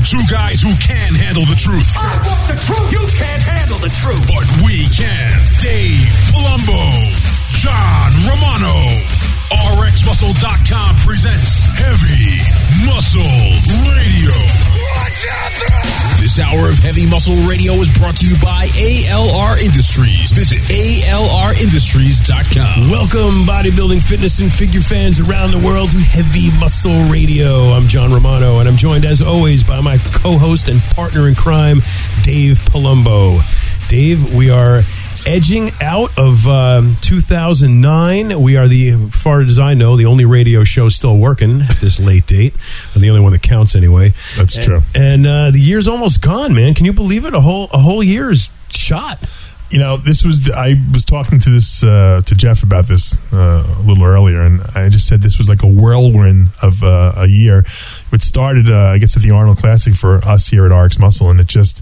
Two guys who can handle the truth. I want the truth. You can't handle the truth. But we can. Dave Palumbo, John Romano. RxMuscle.com presents Heavy Muscle Radio. This hour of Heavy Muscle Radio is brought to you by ALR Industries. Visit ALRindustries.com. Welcome, bodybuilding, fitness, and figure fans around the world to Heavy Muscle Radio. I'm John Romano, and I'm joined, as always, by my co-host and partner in crime, Dave Palumbo. Dave, we are edging out of 2009. We are, as far as I know, the only radio show still working at this late date. Or the only one that counts, anyway. That's true. And the year's almost gone, man. Can you believe it? A whole year's shot. You know, I was talking to to Jeff about this a little earlier, and I just said this was like a whirlwind of a year. It started, I guess, at the Arnold Classic for us here at RX Muscle, and it just...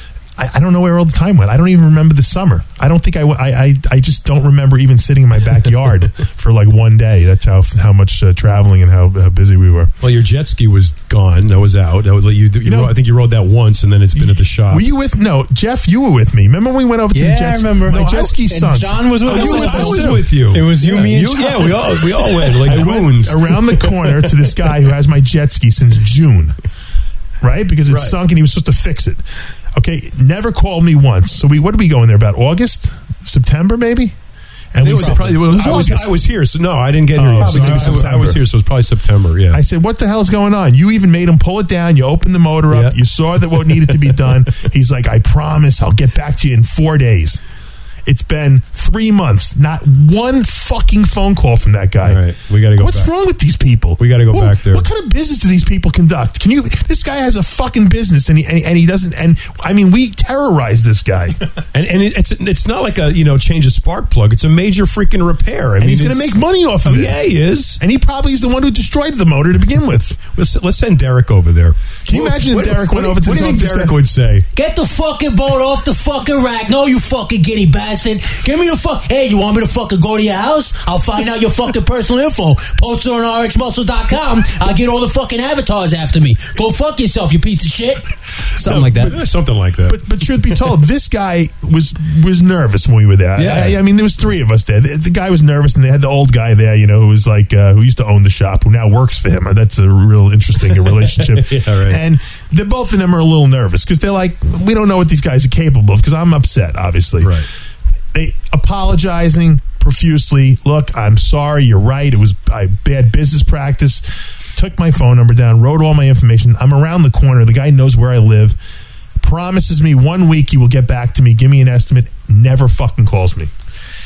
I don't know where all the time went. I don't even remember the summer. I don't think I just don't remember even sitting in my backyard for like one day. That's how much traveling and how busy we were. Well, your jet ski was gone. That was out. I think you rode that once, and then it's been at the shop. Were you with? No, Jeff, you were with me. Remember when we went over to the jet ski? I remember. My jet ski sunk. John was with us. I was with you. It was you, me, and John. Yeah, we all went like goons. Around the corner to this guy who has my jet ski since June, right? Because it sunk and he was supposed to fix it. Okay, never called me once. So what are we going there about? August? September, maybe? And it was August. I was here, so no, I didn't get here. I was here, so it was probably September, yeah. I said, what the hell's going on? You even made him pull it down. You opened the motor up. Yeah. You saw that what needed to be done. He's like, I promise I'll get back to you in 4 days. It's been 3 months. Not one fucking phone call from that guy. All right, we got to go. What's wrong with these people? We got to go back there. What kind of business do these people conduct? This guy has a fucking business, and he doesn't. And I mean, we terrorize this guy. and it's not like a change a spark plug. It's a major freaking repair. And he's going to make money off of it. Yeah, he is. And he probably is the one who destroyed the motor to begin with. Let's send Derek over there. Can you imagine if Derek went over to? What do you think Derek would say? Get the fucking boat off the fucking rack. No, you fucking giddy bastard. Give me the fuck. Hey, you want me to fucking go to your house? I'll find out your fucking personal info. Post it on RxMuscle.com. I'll get all the fucking avatars after me. Go fuck yourself, you piece of shit. Something like that. Something like that. But truth be told, this guy was nervous when we were there. Yeah. I mean, there was 3 of us there. The guy was nervous, and they had the old guy there, who was like, who used to own the shop, who now works for him. That's a real interesting relationship. Yeah, right. And both of them are a little nervous because they're like, we don't know what these guys are capable of, because I'm upset, obviously. Right. They apologizing profusely. Look, I'm sorry. You're right. It was bad business practice. Took my phone number down, wrote all my information. I'm around the corner. The guy knows where I live. Promises me 1 week he will get back to me, give me an estimate. Never fucking calls me.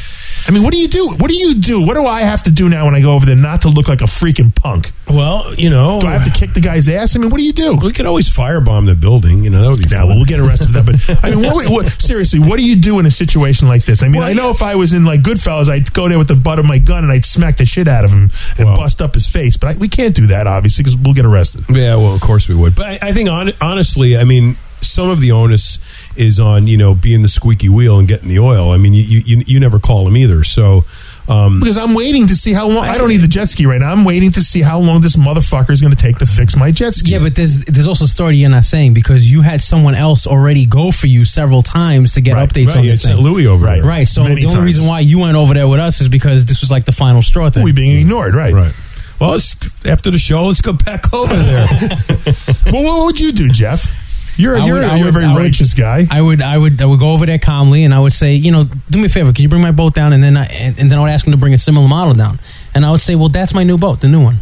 I mean, what do you do? What do you do? What do I have to do now when I go over there not to look like a freaking punk? Well, do I have to kick the guy's ass? I mean, what do you do? We could always firebomb the building. That would be fun. Well, we'll get arrested for that. But I mean, seriously, what do you do in a situation like this? I mean, I know if I was in like Goodfellas, I'd go there with the butt of my gun and I'd smack the shit out of him and bust up his face. But we can't do that, obviously, because we'll get arrested. Yeah, well, of course we would. But I think, honestly, I mean, some of the onus is on being the squeaky wheel and getting the oil. I mean, you never call them either. So. Because I'm waiting to see how long. I don't need the jet ski right now. I'm waiting to see how long this motherfucker is going to take to fix my jet ski. Yeah, but there's also a story you're not saying, because you had someone else already go for you several times to get updates on this thing. Louis over there. Right. So the only reason why you went over there with us is because this was like the final straw thing. We being ignored, right? Well, after the show, let's go back over there. Well, what would you do, Jeff? You're a very righteous guy. I would go over there calmly, and I would say, do me a favor, could you bring my boat down? And then I would ask him to bring a similar model down, and I would say, well, that's my new boat, the new one.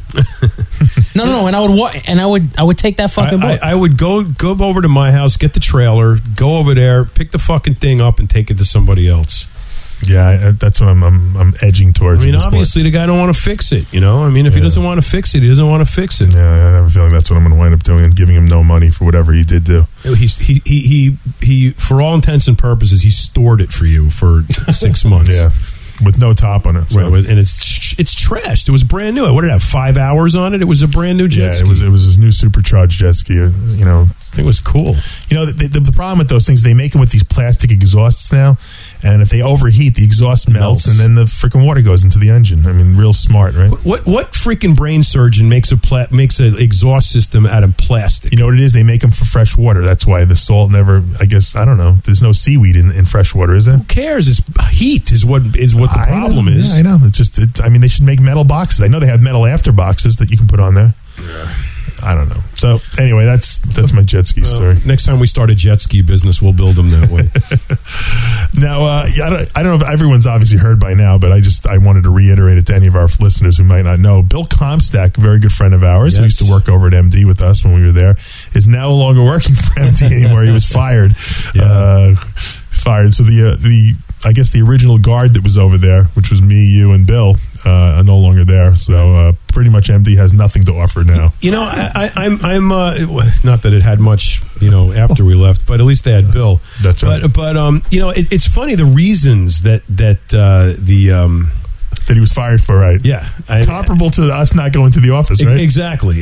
No, and I would take that fucking boat. I would go over to my house, get the trailer, go over there, pick the fucking thing up, and take it to somebody else. Yeah, that's what I'm edging towards. I mean, obviously the guy don't want to fix it. I mean, if he doesn't want to fix it, he doesn't want to fix it. Yeah, I have a feeling that's what I'm going to wind up doing, and giving him no money for whatever he did do. He for all intents and purposes, he stored it for you for 6 months. Yeah. with no top on it. So. Right, and it's trashed. It was brand new. What did it have? 5 hours on it. It was a brand new jet ski. It was his new supercharged jet ski. You know, I think it was cool. You know, the problem with those things, they make them with these plastic exhausts now, and if they overheat, the exhaust melts, and then the freaking water goes into the engine. I mean, real smart, right? What freaking brain surgeon makes an exhaust system out of plastic? You know what it is? They make them for fresh water. That's why the salt never. I guess I don't know. There's no seaweed in fresh water, is there? Who cares? It's heat is what the problem is. Yeah, I know. It's just. I mean, they should make metal boxes. I know they have metal after boxes that you can put on there. Yeah. I don't know. So anyway, that's my jet ski story. Next time we start a jet ski business, we'll build them that way. Now, I don't know if everyone's obviously heard by now, but I wanted to reiterate it to any of our listeners who might not know. Bill Comstock, a very good friend of ours, who used to work over at MD with us when we were there, is no longer working for MD anymore. He was fired. Fired. So I guess the original guard that was over there, which was me, you, and Bill, are no longer there. So pretty much MD has nothing to offer now. You know, I'm not that it had much, after we left, but at least they had Bill. That's right. But it's funny the reasons that he was fired for, right? Yeah, comparable to us not going to the office, right? Exactly.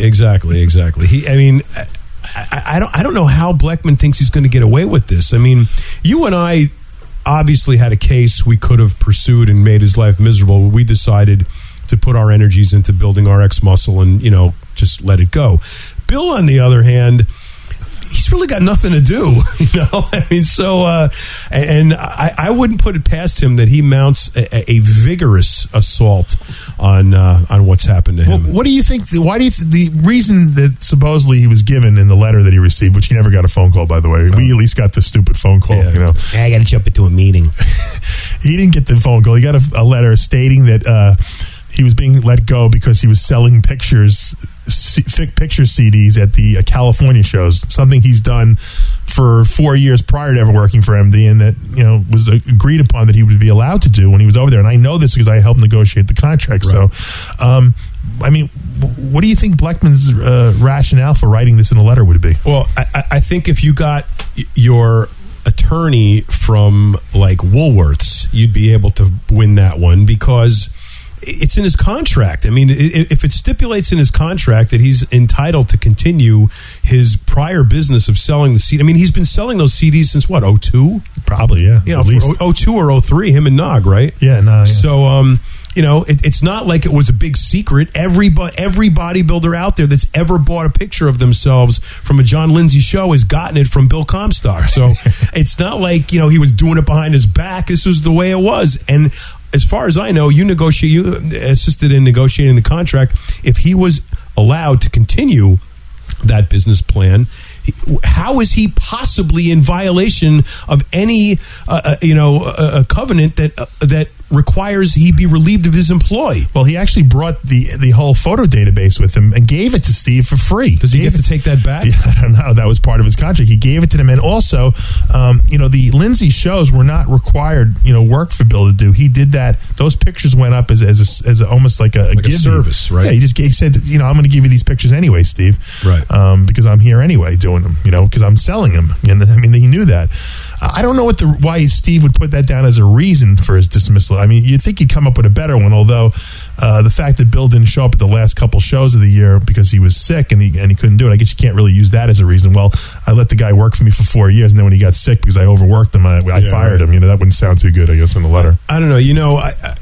I don't know how Bleckman thinks he's going to get away with this. I mean, you and I obviously had a case we could have pursued and made his life miserable. We decided to put our energies into building RX Muscle and, just let it go. Bill, on the other hand, he's really got nothing to do, I mean, so, and I wouldn't put it past him that he mounts a vigorous assault on what's happened to him. Well, what do you think? Why do you the reason that supposedly he was given in the letter that he received, which he never got a phone call, by the way. We at least got the stupid phone call. I got to jump into a meeting. He didn't get the phone call. He got a letter stating that he was being let go because he was selling picture CDs at the California shows, something he's done for 4 years prior to ever working for MD, and that was agreed upon that he would be allowed to do when he was over there. And I know this because I helped negotiate the contract. Right. So, I mean, what do you think Bleckman's rationale for writing this in a letter would be? Well, I think if you got your attorney from like Woolworths, you'd be able to win that one because it's in his contract. I mean, if it stipulates in his contract that he's entitled to continue his prior business of selling the CD, I mean, he's been selling those CDs since what, 02? Probably, yeah. At least 02 or 03, him and Nog, right? Yeah, no. Yeah. So, it's not like it was a big secret. Every bodybuilder out there that's ever bought a picture of themselves from a John Lindsay show has gotten it from Bill Comstock. So it's not like, he was doing it behind his back. This was the way it was. And as far as I know, you assisted in negotiating the contract. If he was allowed to continue that business plan, how is he possibly in violation of any a covenant that requires he be relieved of his employ? Well, he actually brought the whole photo database with him and gave it to Steve for free. Does he get to take that back? Yeah, I don't know. That was part of his contract. He gave it to them, and also, the Lindsay shows were not required, work for Bill to do. He did that. Those pictures went up as almost like a give service, right? Yeah, he said, I'm going to give you these pictures anyway, Steve, right? Because I'm here anyway doing them, because I'm selling them, and I mean he knew that. I don't know why Steve would put that down as a reason for his dismissal. I mean, you'd think he'd come up with a better one, although the fact that Bill didn't show up at the last couple shows of the year because he was sick and he couldn't do it, I guess you can't really use that as a reason. Well, I let the guy work for me for 4 years, and then when he got sick because I overworked him, I fired him. That wouldn't sound too good, I guess, in the letter. I don't know.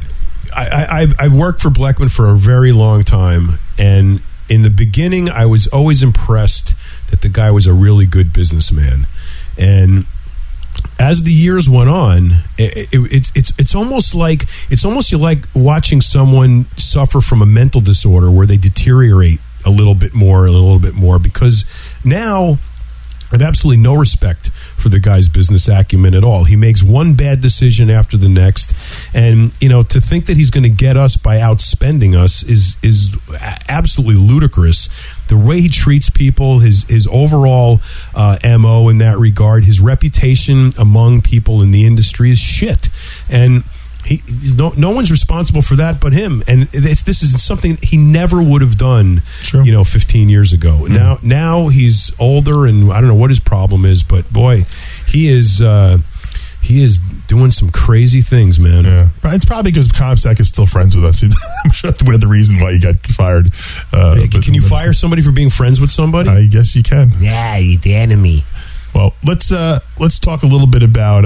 I worked for Bleckman for a very long time, and in the beginning, I was always impressed that the guy was a really good businessman. And as the years went on, it's almost like you like watching someone suffer from a mental disorder where they deteriorate a little bit more, because now I have absolutely no respect for the guy's business acumen at all. He makes one bad decision after the next, and to think that he's going to get us by outspending us is absolutely ludicrous. The way he treats people, his overall MO in that regard, his reputation among people in the industry is shit, and no one's responsible for that but him. And this is something he never would have done, 15 years ago. Mm-hmm. Now he's older, and I don't know what his problem is, but boy, he is he is doing some crazy things, man. Yeah, it's probably because Comsec is still friends with us. I'm sure we're the reason why he got fired. Can you fire somebody for being friends with somebody? I guess you can. Yeah, he's the enemy. Well, let's talk a little bit about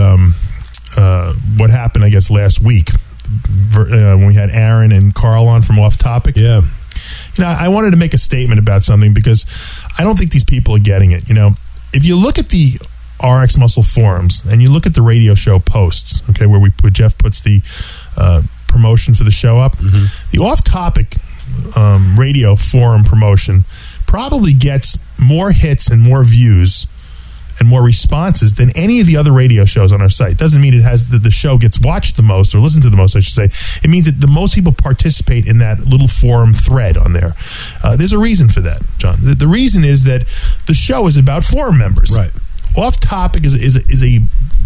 what happened, I guess, last week when we had Aaron and Carl on from Off Topic. Yeah. I wanted to make a statement about something because I don't think these people are getting it. If you look at the RX Muscle forums and you look at the radio show posts, okay, where Jeff puts the promotion for the show up, the Off Topic radio forum promotion probably gets more hits and more views and more responses than any of the other radio shows on our site. Doesn't mean it has the show gets watched the most or listened to the most, I should say. It means that the most people participate in that little forum thread on there. There's a reason for that, John. The reason is that the show is about forum members. Right. Off Topic is a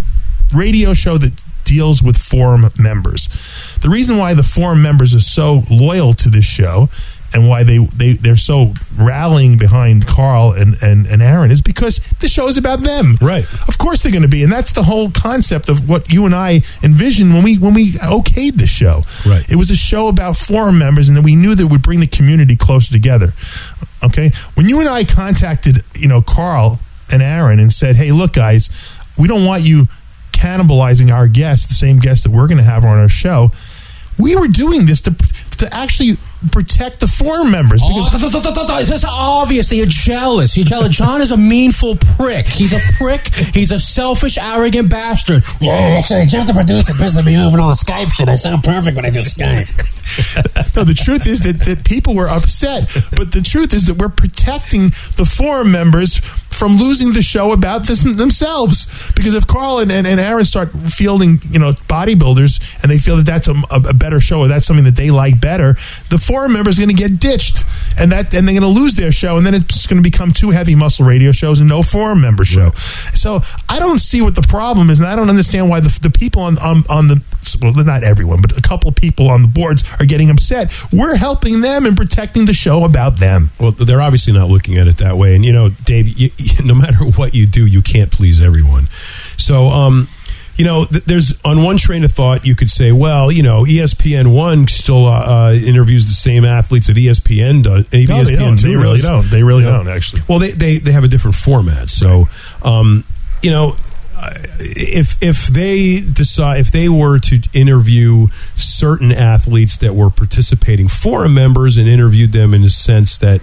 radio show that deals with forum members. The reason why the forum members are so loyal to this show and why they're so rallying behind Carl and Aaron is because the show is about them. Right. Of course they're going to be, and that's the whole concept of what you and I envisioned when we okayed the show. Right. It was a show about forum members, and then we knew that it would bring the community closer together. Okay? When you and I contacted, Carl and Aaron and said, "Hey, look, guys, we don't want you cannibalizing our guests, the same guests that we're going to have on our show." We were doing this to actually protect the forum members because it's obvious that you're jealous. You're jealous. John is a meanful prick. He's a prick. He's a selfish, arrogant bastard. Yeah, actually, Jeff the producer pissed me off with all the Skype shit. I sound perfect when I do Skype. No, the truth is that people were upset, but the truth is that we're protecting the forum members from losing the show about themselves. Because if Carl and Aaron start fielding, bodybuilders, and they feel that that's a better show or that's something that they like better, the forum members are going to get ditched, and they're going to lose their show, and then it's going to become two heavy muscle radio shows and no forum member show. Right. So I don't see what the problem is, and I don't understand why the people on the, well, not everyone, but a couple of people on the boards are getting upset. We're helping them and protecting the show about them. Well, they're obviously not looking at it that way. And, Dave, no matter what you do, you can't please everyone. So, there's on one train of thought, you could say, well, ESPN1 still interviews the same athletes that ESPN does. No, ESPN2 they really don't. They really don't, actually. Well, they have a different format. So, if they were to interview certain athletes that were participating forum members and interviewed them in the sense that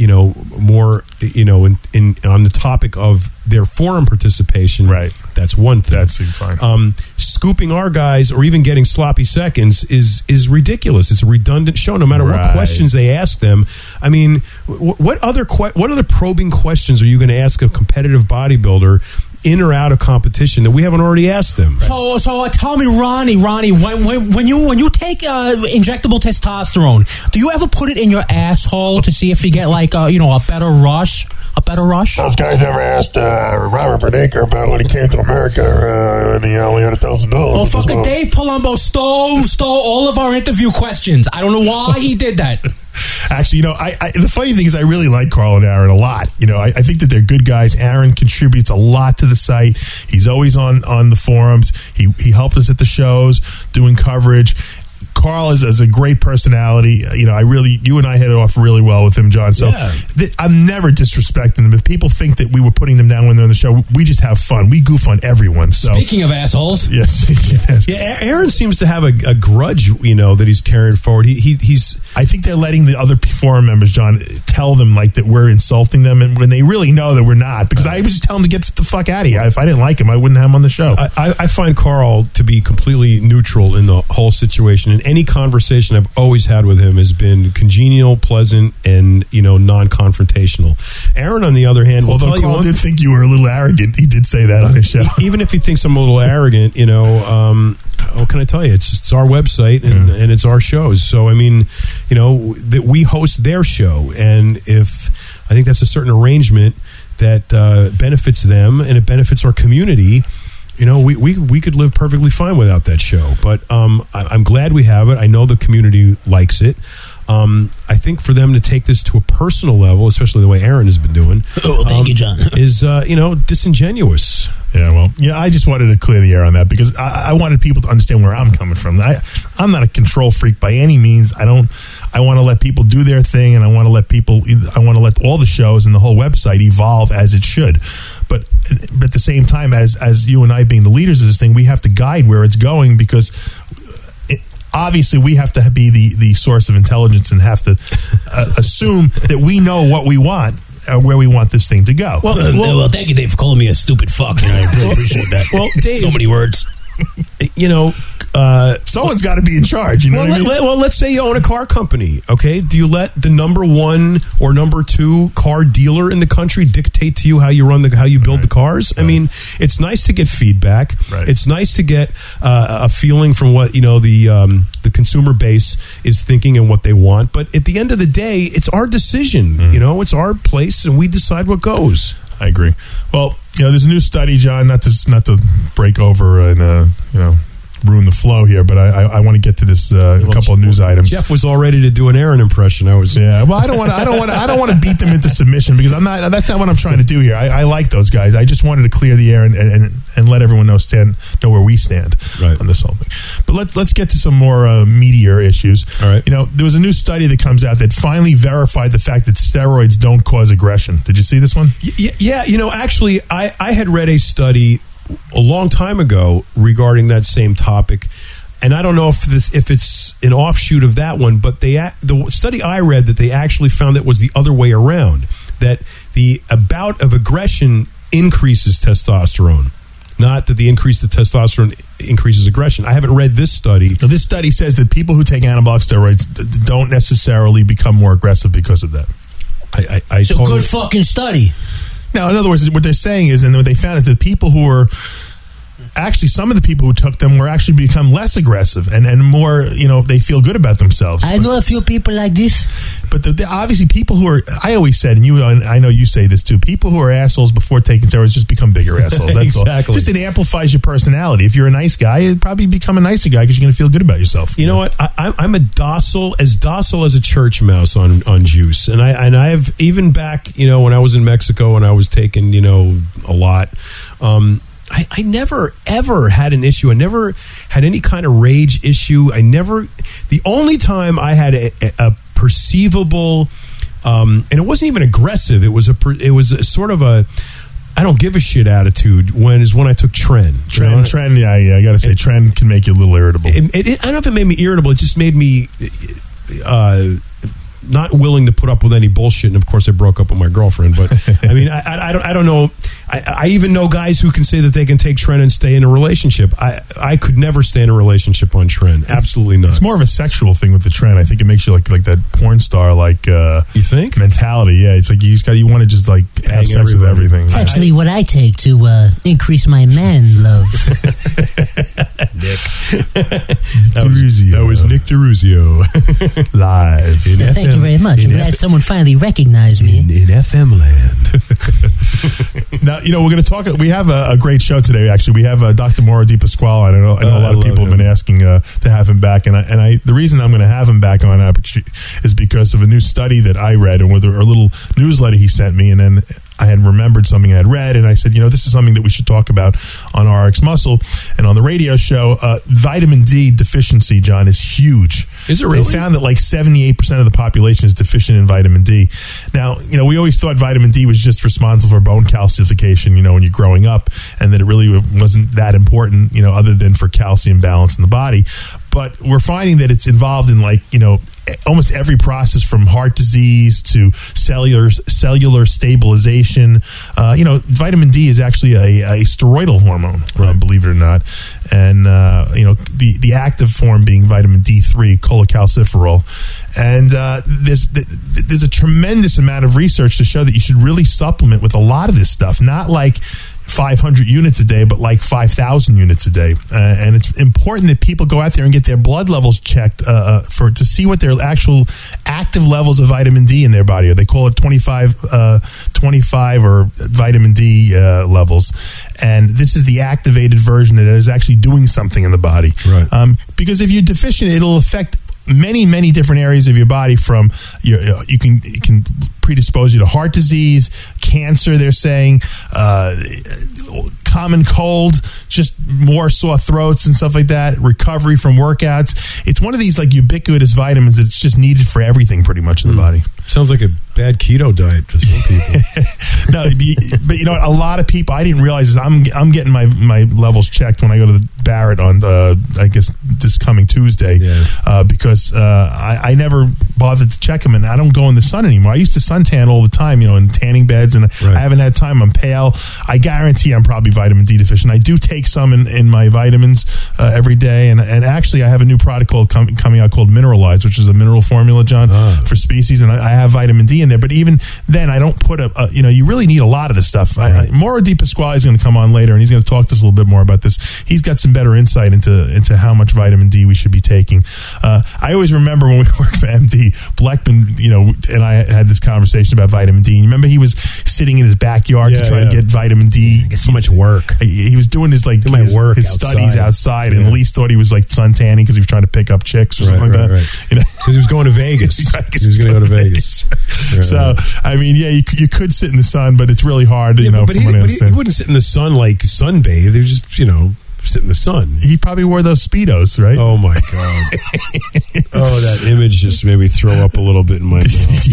more on the topic of their forum participation, right? That's one thing. That's fine. Scooping our guys or even getting sloppy seconds is ridiculous. It's a redundant show. No matter what questions they ask them. I mean, what other probing questions are you going to ask a competitive bodybuilder in or out of competition that we haven't already asked them? So tell me, Ronnie, when you take injectable testosterone, do you ever put it in your asshole to see if you get like a better rush? Those guys never asked Robert Bernaker about when he came to America and he only had $1,000. Well, fucking Dave Palumbo stole all of our interview questions. I don't know why he did that. Actually, the funny thing is I really like Carl and Aaron a lot. I think that they're good guys. Aaron contributes a lot to the site. He's always on the forums. He helped us at the shows doing coverage. Carl is a great personality. You and I hit it off really well with him, John. So I'm never disrespecting them. If people think that we were putting them down when they're on the show, we just have fun. We goof on everyone. So speaking of assholes, yes. Yeah, Aaron seems to have a grudge, that he's carrying forward. He's. I think they're letting the other forum members, John, tell them like that we're insulting them, and when they really know that we're not. Because I was just telling them to get the fuck out of here. If I didn't like him, I wouldn't have him on the show. I find Carl to be completely neutral in the whole situation. And any conversation I've always had with him has been congenial, pleasant, and non-confrontational. Aaron, on the other hand, although Carl did think you were a little arrogant, he did say that on his show. Even if he thinks I'm a little arrogant, what can I tell you? It's our website and it's our shows. So I mean, that we host their show, and if I think that's a certain arrangement that benefits them and it benefits our community. We could live perfectly fine without that show, but I'm glad we have it. I know the community likes it. I think for them to take this to a personal level, especially the way Aaron has been doing, thank you, John, is disingenuous. Yeah, well, I just wanted to clear the air on that because I wanted people to understand where I'm coming from. I'm not a control freak by any means. I want to let people do their thing, and I want to let all the shows and the whole website evolve as it should. But at the same time, as you and I being the leaders of this thing, we have to guide where it's going because obviously we have to be the source of intelligence and have to assume that we know what we want. Where we want this thing to go. Well, thank you, Dave, for calling me a stupid fuck. I really appreciate that. Well, Dave, so many words. Someone's got to be in charge. What I mean? Well, let's say you own a car company. Okay, do you let the number 1 or number 2 car dealer in the country dictate to you how you build the cars? I mean, it's nice to get feedback. Right. It's nice to get a feeling from what the consumer base is thinking and what they want. But at the end of the day, it's our decision. It's our place, and we decide what goes. I agree. Well, there's a new study, John. Not to break over and ruin the flow here, but I want to get to this couple of news items. Jeff was all ready to do an Aaron impression. Well, I don't want to beat them into submission because that's not what I'm trying to do here. I like those guys. I just wanted to clear the air and let everyone know where we stand on this whole thing. But let's get to some more meatier issues. All right. There was a new study that comes out that finally verified the fact that steroids don't cause aggression. Did you see this one? Yeah. Actually, I had read a study a long time ago regarding that same topic, and I don't know if it's an offshoot of that one, but the study I read that they actually found that was the other way around, that the bout of aggression increases testosterone, not that the increase of testosterone increases aggression. I haven't read this study. So this study says that people who take anabolic steroids don't necessarily become more aggressive because of that. It's a good fucking study. Now, in other words, what they're saying is, and what they found is that people who were actually, some of the people who took them were actually become less aggressive and more, they feel good about themselves. I know a few people like this. But obviously people who are, I always said, and I know you say this too, people who are assholes before taking steroids just become bigger assholes. That's exactly. All. Just it amplifies your personality. If you're a nice guy, you'd probably become a nicer guy because you're going to feel good about yourself. You know what? I'm docile as a church mouse on juice. And I've, even back, when I was in Mexico and I was taking, a lot, I never, ever had an issue. I never had any kind of rage issue. The only time I had a perceivable, and it wasn't even aggressive. It was a sort of a, I don't give a shit attitude when I took Tren. Tren, yeah, I got to say, Tren can make you a little irritable. I don't know if it made me irritable. It just made me not willing to put up with any bullshit. And of course, I broke up with my girlfriend. But I mean, I don't know. I even know guys who can say that they can take Tren and stay in a relationship. I could never stay in a relationship on Tren. Absolutely not. It's more of a sexual thing with the Tren. I think it makes you like that porn star you think mentality. Yeah, it's like you want to just like have sex with everything. It's actually what I take to increase my man love. Nick. That was Nick DeRuzio live. Thank you very much. I'm glad someone finally recognized me in FM land. Now, we're going to talk. We have a great show today. Actually, we have Dr. Mauro Di Pasquale. I know a lot of people have been asking to have him back, and the reason I'm going to have him back on is because of a new study that I read and with a little newsletter he sent me, and then I had remembered something I had read, and I said, this is something that we should talk about on RX Muscle and on the radio show. Vitamin D deficiency, John, is huge. Is it really? They found that like 78% of the population is deficient in vitamin D. Now, we always thought vitamin D was just responsible for bone calcification, when you're growing up, and that it really wasn't that important, other than for calcium balance in the body. But we're finding that it's involved in almost every process from heart disease to cellular stabilization. Vitamin D is actually a steroidal hormone, believe it or not. And, the active form being vitamin D3, cholecalciferol. And there's a tremendous amount of research to show that you should really supplement with a lot of this stuff, not like 500 units a day, but like 5,000 units a day. And it's important that people go out there and get their blood levels checked to see what their actual active levels of vitamin D in their body are. They call it 25 or vitamin D levels. And this is the activated version that is actually doing something in the body. Right. Because if you're deficient, it'll affect many different areas of your body. From it can predispose you to heart disease, cancer, they're saying, common cold, just more sore throats and stuff like that, recovery from workouts. It's one of these like ubiquitous vitamins that's just needed for everything pretty much in the body. Sounds like a bad keto diet to some people. No, but you know what? A lot of people, I didn't realize this. I'm getting my levels checked when I go to the Barrett on I guess this coming Tuesday, because I never bothered to check them, and I don't go in the sun anymore. I used to suntan all the time, in tanning beds, and I haven't had time. I'm pale. I guarantee I'm probably vitamin D deficient. I do take some in my vitamins every day, and actually I have a new product coming out called Mineralize, which is a mineral formula, John, for species, and I have vitamin D in there. But even then, I don't put you really need a lot of this stuff. Mauro Di Pasquale is going to come on later, and he's going to talk to us a little bit more about this. He's got some better insight into how much vitamin D we should be taking. I always remember when we worked for MD, Bleckman, and I had this conversation about vitamin D. And you remember he was sitting in his backyard to try to get vitamin D. Get so much work. He was doing his his studies outside, and Elise thought he was like sun tanning because he was trying to pick up chicks or something like that. Because he was going to Vegas. He was going to go to Vegas. So I mean, you could sit in the sun, but it's really hard. But he wouldn't sit in the sun like sunbathe. He was just sit in the sun. He probably wore those Speedos, right? Oh my God. Oh, that image just made me throw up a little bit in my mouth.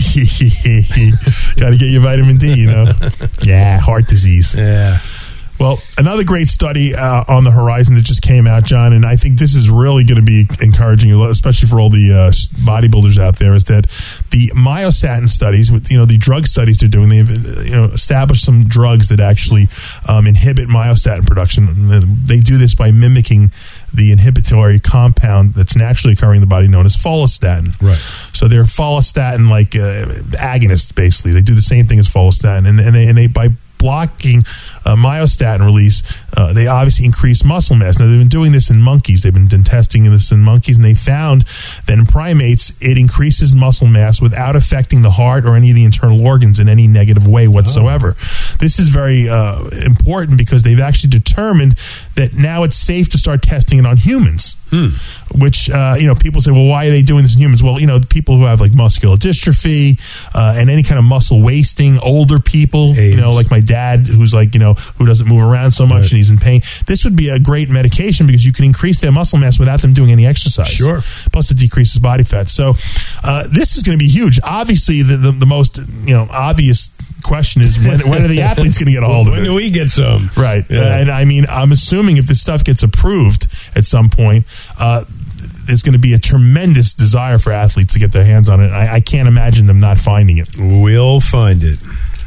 Got to get your vitamin D, Yeah, heart disease. Yeah. Well, another great study on the horizon that just came out, John, and I think this is really going to be encouraging, especially for all the bodybuilders out there, is that the myostatin studies, with the drug studies they're doing, they've established some drugs that actually inhibit myostatin production. They do this by mimicking the inhibitory compound that's naturally occurring in the body, known as follistatin. Right. So they're follistatin like agonists, basically. They do the same thing as follistatin, and they by blocking myostatin release, they obviously increase muscle mass. Now, they've been doing this in monkeys. They've been testing this in monkeys, and they found that in primates, it increases muscle mass without affecting the heart or any of the internal organs in any negative way whatsoever. This is very important because they've actually determined that now it's safe to start testing it on humans. Which people say, well, why are they doing this in humans? Well, people who have like muscular dystrophy and any kind of muscle wasting, older people, AIDS. Like my dad, who's like who doesn't move around so much and he's in pain. This would be a great medication because you can increase their muscle mass without them doing any exercise. Sure. Plus, it decreases body fat. So this is going to be huge. Obviously, the most obvious question is when are the athletes going to get a hold of it? When do we get some? Right. Yeah. And I mean, I'm assuming if this stuff gets approved at some point, there's going to be a tremendous desire for athletes to get their hands on it. I can't imagine them not finding it. We'll find it.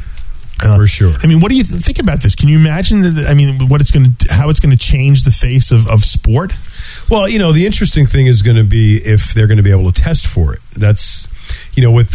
For sure. I mean, what do you think about this? Can you imagine how it's going to change the face of sport? Well, the interesting thing is going to be if they're going to be able to test for it. That's with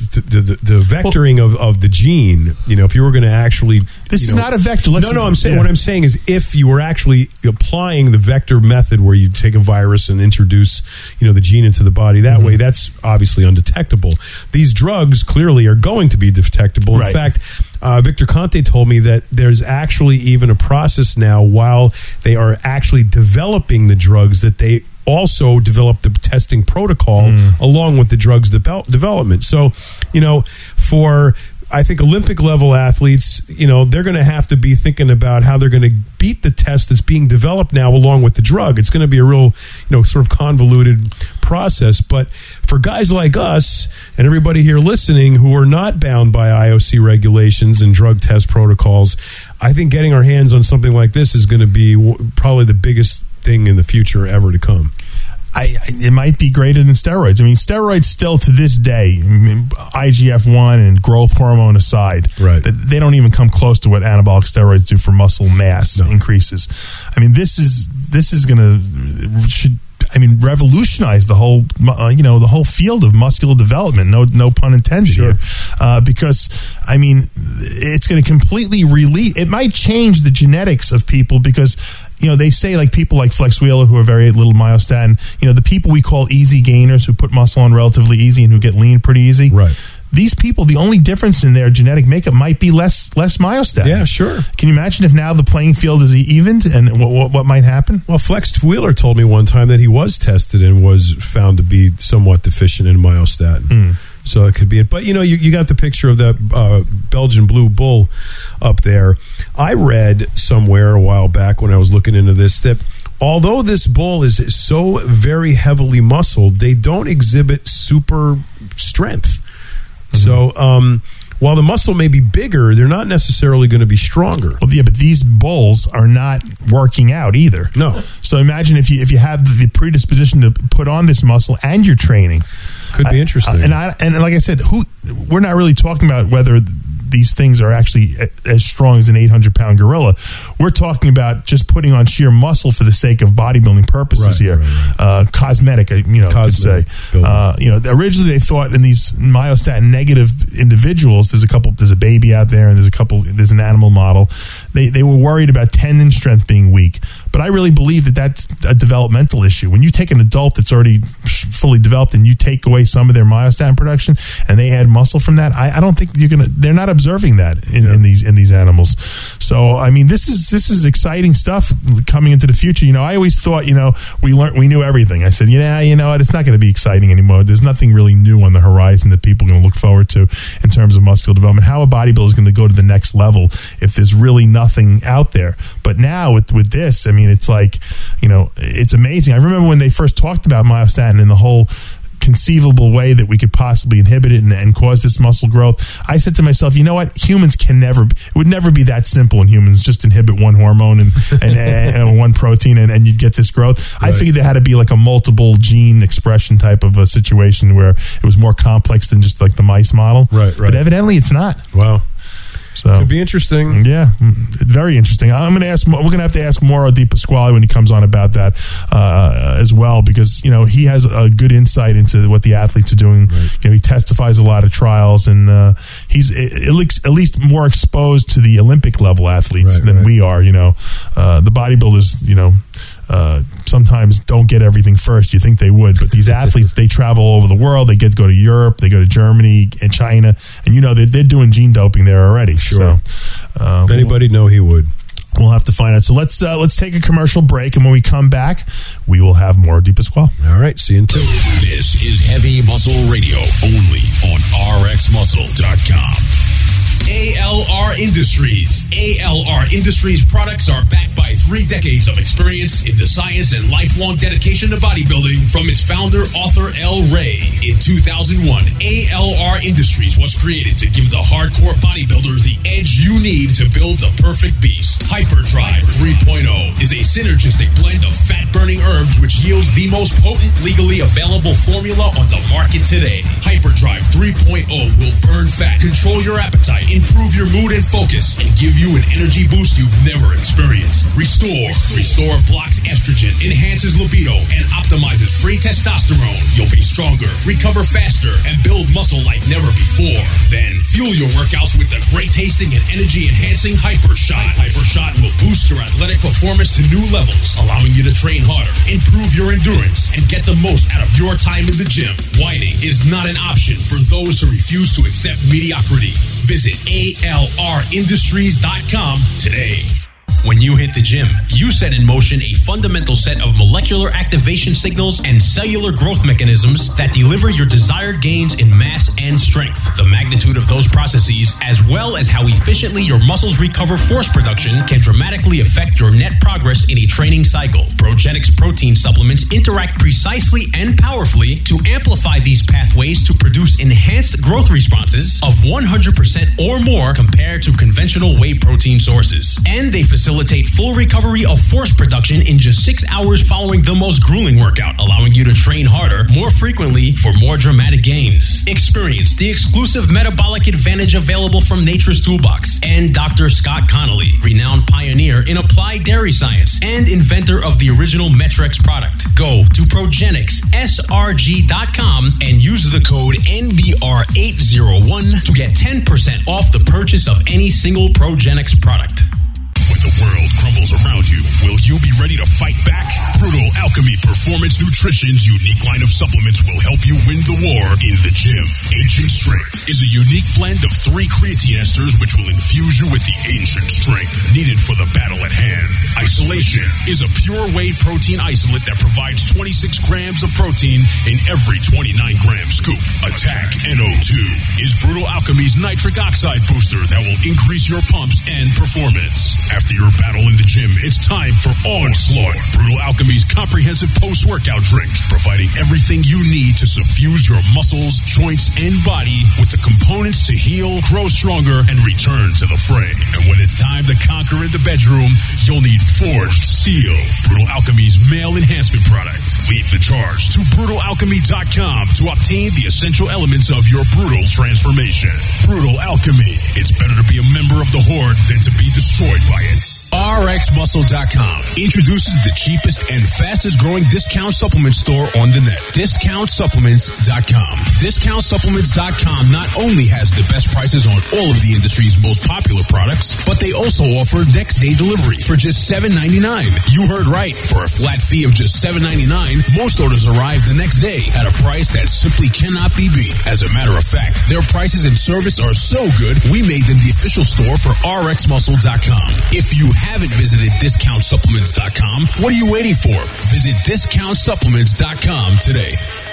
the vectoring of the gene, if you were going to actually... This is not a vector. What I'm saying is if you were actually applying the vector method where you take a virus and introduce, the gene into the body that way, that's obviously undetectable. These drugs clearly are going to be detectable. Right. In fact, Victor Conte told me that there's actually even a process now while they are actually developing the drugs that they also develop the testing protocol along with the drugs development. So, for I think Olympic level athletes, they're going to have to be thinking about how they're going to beat the test that's being developed now along with the drug. It's going to be a real, sort of convoluted process. But for guys like us and everybody here listening who are not bound by IOC regulations and drug test protocols, I think getting our hands on something like this is going to be probably the biggest thing in the future ever to come. It might be greater than steroids. I mean, steroids still to this day, IGF-1 and growth hormone aside, right, they don't even come close to what anabolic steroids do for muscle mass increases. I mean, this is going to revolutionize the whole the whole field of muscular development. No pun intended here, because it's going to completely release. It might change the genetics of people because. They say like people like Flex Wheeler who are very little myostatin, the people we call easy gainers who put muscle on relatively easy and who get lean pretty easy. Right. These people, the only difference in their genetic makeup might be less myostatin. Yeah, sure. Can you imagine if now the playing field is evened and what might happen? Well, Flex Wheeler told me one time that he was tested and was found to be somewhat deficient in myostatin. So it could be it. But, you got the picture of that Belgian blue bull up there. I read somewhere a while back when I was looking into this that although this bull is so very heavily muscled, they don't exhibit super strength. So while the muscle may be bigger, they're not necessarily going to be stronger. Well, yeah, but these bulls are not working out either. No. So imagine if you have the predisposition to put on this muscle and you're training. Could be interesting. And like I said, we're not really talking about whether these things are actually as strong as an 800-pound gorilla. We're talking about just putting on sheer muscle for the sake of bodybuilding purposes here. Right. Cosmetic, could say. Originally they thought in these myostatin negative individuals, there's a baby out there and there's an animal model. They were worried about tendon strength being weak. But I really believe that that's a developmental issue. When you take an adult that's already fully developed and you take away some of their myostatin production and they add muscle from that, I don't think they're not observing that in these animals. So I mean, this is exciting stuff coming into the future. I always thought we knew everything. I said, it's not going to be exciting anymore. There's nothing really new on the horizon that people are going to look forward to in terms of muscular development. How a bodybuilder is going to go to the next level if there's really nothing out there. But now with this, I mean, it's like, it's amazing. I remember when they first talked about myostatin in the whole conceivable way that we could possibly inhibit it and cause this muscle growth. I said to myself, you know what? Humans it would never be that simple in humans. Just inhibit one hormone and one protein and you'd get this growth. Right. I figured there had to be like a multiple gene expression type of a situation where it was more complex than just like the mice model. Right. But evidently it's not. Wow. So could be interesting. Yeah, very interesting. We're going to have to ask Mauro Di Pasquale when he comes on about that as well, because he has a good insight into what the athletes are doing. Right. He testifies a lot of trials, and he's at least more exposed to the Olympic level athletes than we are. The bodybuilders, sometimes don't get everything first. You think they would, but these athletes, they travel all over the world. They get to go to Europe, they go to Germany and China, and they're doing gene doping there already. Sure. So, if anybody know, he would. We'll have to find out. So let's take a commercial break, and when we come back, we will have more Di Pasquale. All right, see you in 2. This is Heavy Muscle Radio, only on RxMuscle.com. ALR Industries. ALR Industries products are backed by 3 decades of experience in the science and lifelong dedication to bodybuilding from its founder, author El Rey. In 2001, ALR Industries was created to give the hardcore bodybuilder the edge you need to build the perfect beast. Hyperdrive 3.0 is a synergistic blend of fat-burning herbs which yields the most potent legally available formula on the market today. Hyperdrive 3.0 will burn fat, control your appetite, improve your mood and focus, and give you an energy boost you've never experienced. Restore blocks estrogen, enhances libido, and optimizes free testosterone. You'll be stronger, recover faster, and build muscle like never before. Then fuel your workouts with the great tasting and energy enhancing Hypershot. Hypershot will boost your athletic performance to new levels, allowing you to train harder, improve your endurance, and get the most out of your time in the gym. Whining is not an option for those who refuse to accept mediocrity. Visit ALRindustries.com today. When you hit the gym, you set in motion a fundamental set of molecular activation signals and cellular growth mechanisms that deliver your desired gains in mass and strength. The magnitude of those processes, as well as how efficiently your muscles recover force production, can dramatically affect your net progress in a training cycle. Progenics protein supplements interact precisely and powerfully to amplify these pathways to produce enhanced growth responses of 100% or more compared to conventional whey protein sources. And they facilitate full recovery of force production in just 6 hours following the most grueling workout, allowing you to train harder, more frequently, for more dramatic gains. Experience the exclusive metabolic advantage available from Nature's Toolbox and Dr. Scott Connolly, renowned pioneer in applied dairy science and inventor of the original Metrex product. Go to ProgenicsSRG.com and use the code NBR801 to get 10% off the purchase of any single Progenics product. When the world crumbles around you, will you be ready to fight back? Brutal Brutal Alchemy Performance Nutrition's unique line of supplements will help you win the war in the gym. Ancient Strength is a unique blend of 3 creatine esters which will infuse you with the ancient strength needed for the battle at hand. Isolation is a pure whey protein isolate that provides 26 grams of protein in every 29-gram scoop. Attack NO2 is Brutal Alchemy's nitric oxide booster that will increase your pumps and performance. After your battle in the gym, it's time for Onslaught, Brutal Alchemy's comprehensive post-workout drink, providing everything you need to suffuse your muscles, joints, and body with the components to heal, grow stronger, and return to the fray. And when it's time to conquer in the bedroom, you'll need Forged Steel, Brutal Alchemy's male enhancement product. Lead the charge to BrutalAlchemy.com to obtain the essential elements of your brutal transformation. Brutal Alchemy. It's better to be a member of the Horde than to be destroyed by it. RxMuscle.com introduces the cheapest and fastest growing discount supplement store on the net. DiscountSupplements.com. DiscountSupplements.com not only has the best prices on all of the industry's most popular products, but they also offer next day delivery for just $7.99. You heard right. For a flat fee of just $7.99, most orders arrive the next day at a price that simply cannot be beat. As a matter of fact, their prices and service are so good, we made them the official store for RxMuscle.com. If you haven't visited DiscountSupplements.com, what are you waiting for? Visit DiscountSupplements.com today.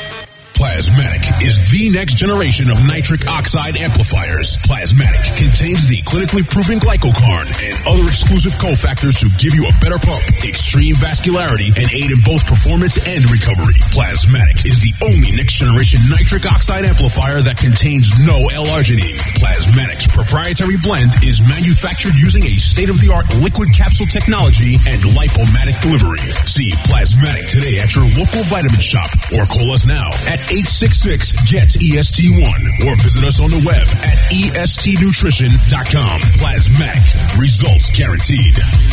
Plasmatic is the next generation of nitric oxide amplifiers. Plasmatic contains the clinically proven glycocarn and other exclusive cofactors to give you a better pump, extreme vascularity, and aid in both performance and recovery. Plasmatic is the only next generation nitric oxide amplifier that contains no L-arginine. Plasmatic's proprietary blend is manufactured using a state-of-the-art liquid capsule technology and lipomatic delivery. See Plasmatic today at your local vitamin shop or call us now at 866-GET-EST1 or visit us on the web at estnutrition.com. Plasmatic. Results guaranteed.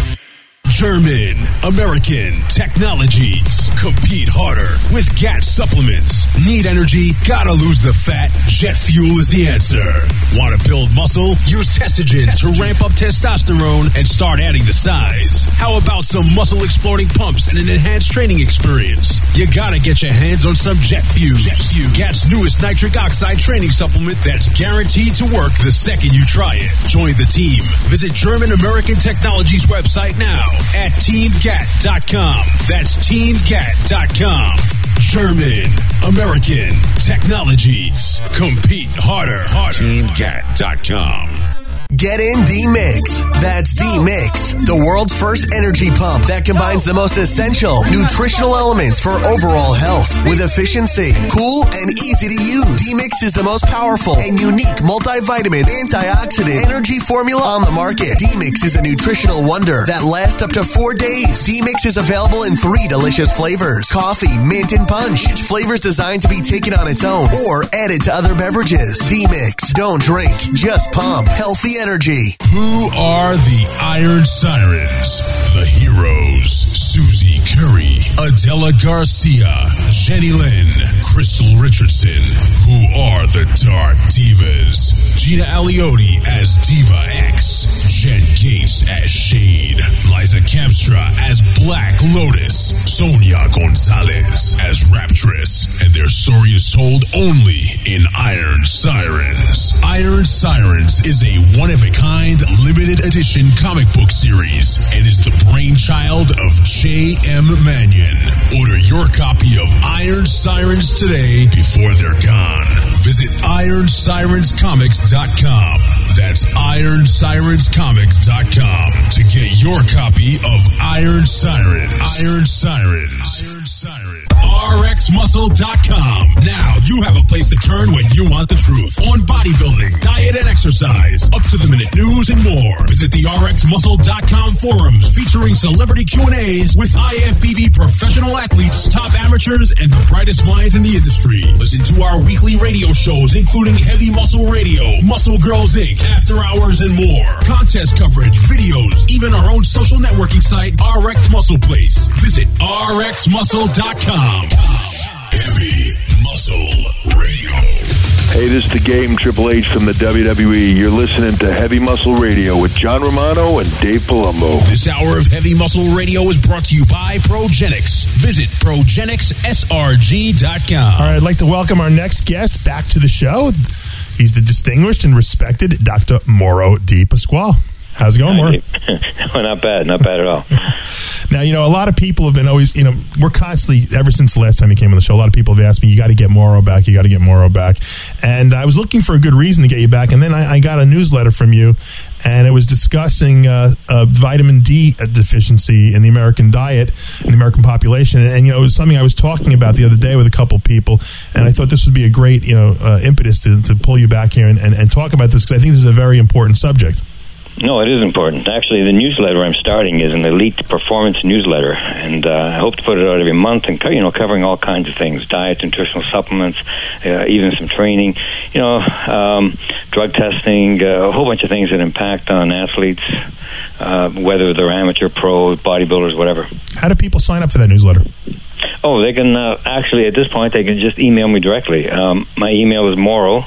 German American Technologies. Compete harder with GAT supplements. Need energy? Gotta lose the fat? Jet fuel is the answer. Want to build muscle? Use Testogen to ramp up testosterone and start adding the size. How about some muscle exploding pumps and an enhanced training experience? You gotta get your hands on some Jet Fuel. GAT's newest nitric oxide training supplement that's guaranteed to work the second you try it. Join the team. Visit German American Technologies website now at TeamGAT.com. That's TeamGAT.com. German American Technologies. Compete harder. TeamGAT.com. Get in D-Mix. That's D-Mix, the world's first energy pump that combines the most essential nutritional elements for overall health with efficiency, cool, and easy to use. D-Mix is the most powerful and unique multivitamin antioxidant energy formula on the market. D-Mix is a nutritional wonder that lasts up to 4 days. D-Mix is available in 3 delicious flavors: coffee, mint, and punch. Each flavor is designed to be taken on its own or added to other beverages. D-Mix. Don't drink, just pump. Healthy energy. Who are the Iron Sirens? The heroes: Susie Curry, Adela Garcia, Jenny Lynn, Crystal Richardson. Who are the Dark Divas? Gina Aliotti as Diva X, Jen Gates as Shade, Liza Kamstra as Black Lotus, Sonia Gonzalez as Raptress, and their story is told only in Iron Sirens. Iron Sirens is a one-of-a-kind, limited edition comic book series and is the brainchild of J.M. Mannion. Order your copy of Iron Sirens today before they're gone. Visit IronSirensComics.com. That's IronSirensComics.com to get your copy of Iron Sirens. Iron Sirens. Iron Sirens. RxMuscle.com. Now you have a place to turn when you want the truth on bodybuilding, diet, and exercise, up-to-the-minute news, and more. Visit the RxMuscle.com forums featuring celebrity Q&As with IFBB professional athletes, top amateurs, and the brightest minds in the industry. Listen to our weekly radio shows, including Heavy Muscle Radio, Muscle Girls Inc., After Hours, and more. Contest coverage, videos, even our own social networking site, RX Muscle Place. Visit RxMuscle.com. Heavy Muscle Radio. Hey, this is the Game Triple H from the WWE. You're listening to Heavy Muscle Radio with John Romano and Dave Palumbo. This hour of Heavy Muscle Radio is brought to you by Progenics. Visit ProgenicsSRG.com. All right, I'd like to welcome our next guest back to the show. He's the distinguished and respected Dr. Mauro Di Pasquale. How's it going, Mauro? Not bad at all. Now, a lot of people have been always, we're constantly, ever since the last time you came on the show, a lot of people have asked me, you got to get Mauro back. And I was looking for a good reason to get you back. And then I got a newsletter from you, and it was discussing vitamin D deficiency in the American diet, in the American population. And it was something I was talking about the other day with a couple of people. And I thought this would be a great, impetus to pull you back here and talk about this, because I think this is a very important subject. No, it is important. Actually, the newsletter I'm starting is an elite performance newsletter, and I hope to put it out every month, and covering all kinds of things: diet, nutritional supplements, even some training, drug testing, a whole bunch of things that impact on athletes, whether they're amateur, pro, bodybuilders, whatever. How do people sign up for that newsletter? Oh, they can actually, at this point, they can just email me directly. My email is Mauro,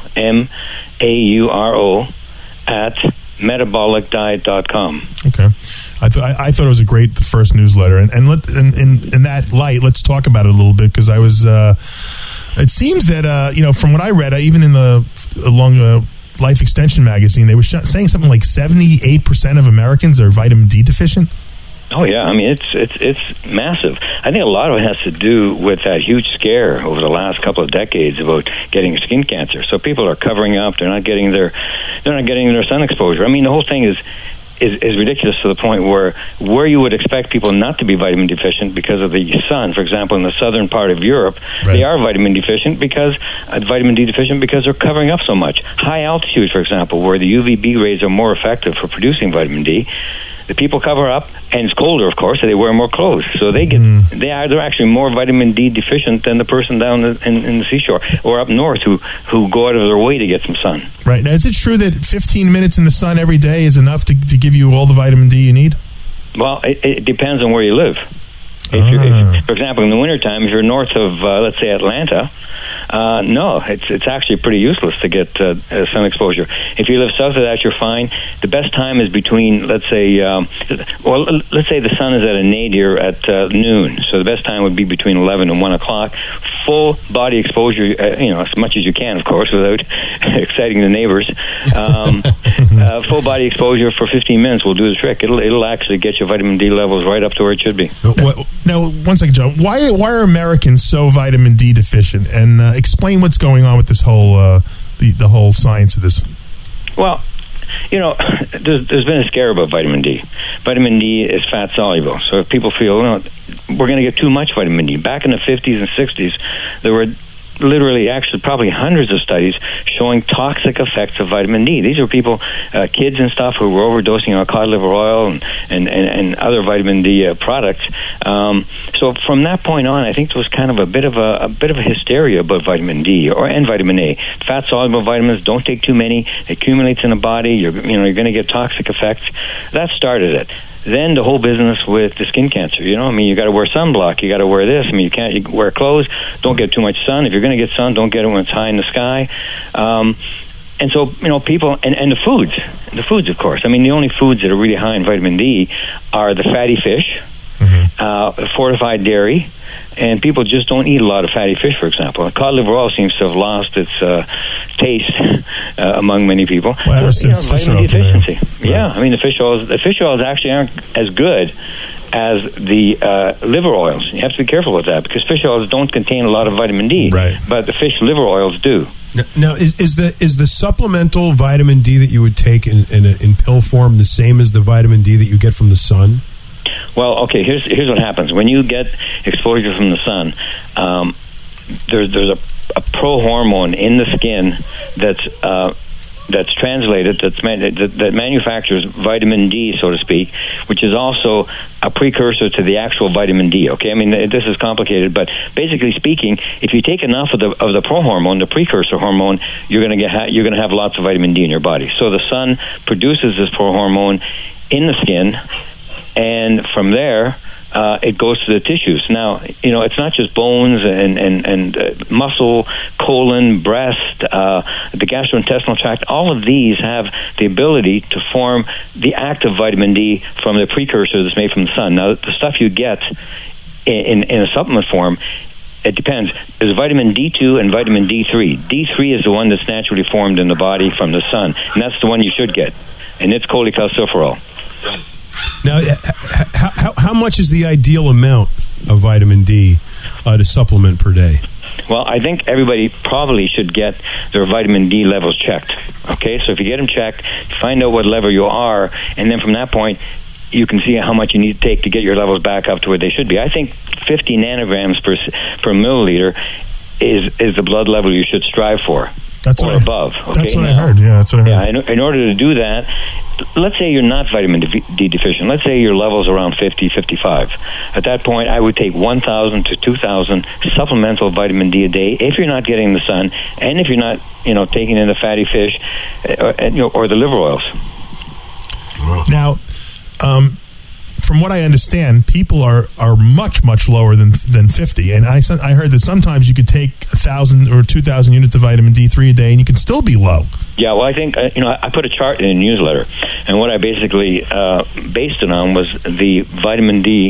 M-A-U-R-O, at metabolicdiet.com. Okay. I thought it was a great first newsletter, and in that light, let's talk about it a little bit, because I was. It seems that from what I read, even in the Life Extension magazine, they were saying something like 78% of Americans are vitamin D deficient. Oh yeah, I mean it's massive. I think a lot of it has to do with that huge scare over the last couple of decades about getting skin cancer. So people are covering up; they're not getting their sun exposure. I mean, the whole thing is ridiculous to the point where you would expect people not to be vitamin deficient because of the sun. For example, in the southern part of Europe, right, they are vitamin D deficient because they're covering up so much. High altitude, for example, where the UVB rays are more effective for producing vitamin D. The people cover up, and it's colder, of course, so they wear more clothes. So they're actually more vitamin D deficient than the person down in the seashore or up north who go out of their way to get some sun. Right. Now, is it true that 15 minutes in the sun every day is enough to give you all the vitamin D you need? Well, it depends on where you live. For example, in the wintertime, if you're north of, let's say, Atlanta, no, it's actually pretty useless to get sun exposure. If you live south of that, you're fine. The best time is between, let's say the sun is at a nadir at noon. So the best time would be between 11 and 1 o'clock. Full body exposure, as much as you can, of course, without exciting the neighbors. Full body exposure for 15 minutes will do the trick. It'll actually get your vitamin D levels right up to where it should be. Now, one second, Joe. Why are Americans so vitamin D deficient? And explain what's going on with this whole the whole science of this. Well, there's been a scare about vitamin D. Vitamin D is fat soluble, so if people feel we're going to get too much vitamin D. Back in the 50s and 60s, there were literally, actually, probably hundreds of studies showing toxic effects of vitamin D. These are people, kids and stuff, who were overdosing on cod liver oil and other vitamin D products. So from that point on, I think there was kind of a bit of a hysteria about vitamin D and vitamin A. Fat soluble vitamins, don't take too many. It accumulates in the body. You're going to get toxic effects. That started it. Then the whole business with the skin cancer, you got to wear sunblock, you got to wear this. You can't wear clothes, don't get too much sun. If you're going to get sun, don't get it when it's high in the sky. And so, people, and the foods, of course. The only foods that are really high in vitamin D are the fatty fish, fortified dairy, and people just don't eat a lot of fatty fish, for example. Cod liver oil seems to have lost its taste among many people. Well, ever since fish oil. Deficiency. Yeah, the fish oils actually aren't as good as the liver oils. You have to be careful with that, because fish oils don't contain a lot of vitamin D, right, but the fish liver oils do. Now, is the supplemental vitamin D that you would take in pill form the same as the vitamin D that you get from the sun? Well, okay, here's what happens. When you get exposure from the sun, there's a pro-hormone in the skin that's translated, that manufactures vitamin D, so to speak, which is also a precursor to the actual vitamin D. Okay, this is complicated, but basically speaking, if you take enough of the pro-hormone, the precursor hormone, you're going to have lots of vitamin D in your body. So the sun produces this pro-hormone in the skin, and from there, it goes to the tissues. Now, it's not just bones and muscle, colon, breast, the gastrointestinal tract. All of these have the ability to form the active vitamin D from the precursor that's made from the sun. Now, the stuff you get in a supplement form, it depends. There's vitamin D2 and vitamin D3. D3 is the one that's naturally formed in the body from the sun, and that's the one you should get, and it's cholecalciferol. Now, how much is the ideal amount of vitamin D to supplement per day? Well, I think everybody probably should get their vitamin D levels checked. Okay, so if you get them checked, find out what level you are, and then from that point, you can see how much you need to take to get your levels back up to where they should be. I think 50 nanograms per milliliter is the blood level you should strive for. That's or above. Okay? That's what I heard. Yeah, that's what I heard. Yeah, in order to do that, let's say you're not vitamin D deficient. Let's say your level's around 50, 55. At that point, I would take 1,000 to 2,000 supplemental vitamin D a day if you're not getting the sun, and if you're not, taking in the fatty fish or the liver oils. Now, from what I understand, people are much, much lower than 50. And I heard that sometimes you could take 1,000 or 2,000 units of vitamin D3 a day, and you can still be low. Yeah, well, I think, I put a chart in a newsletter, and what I basically based it on was the vitamin D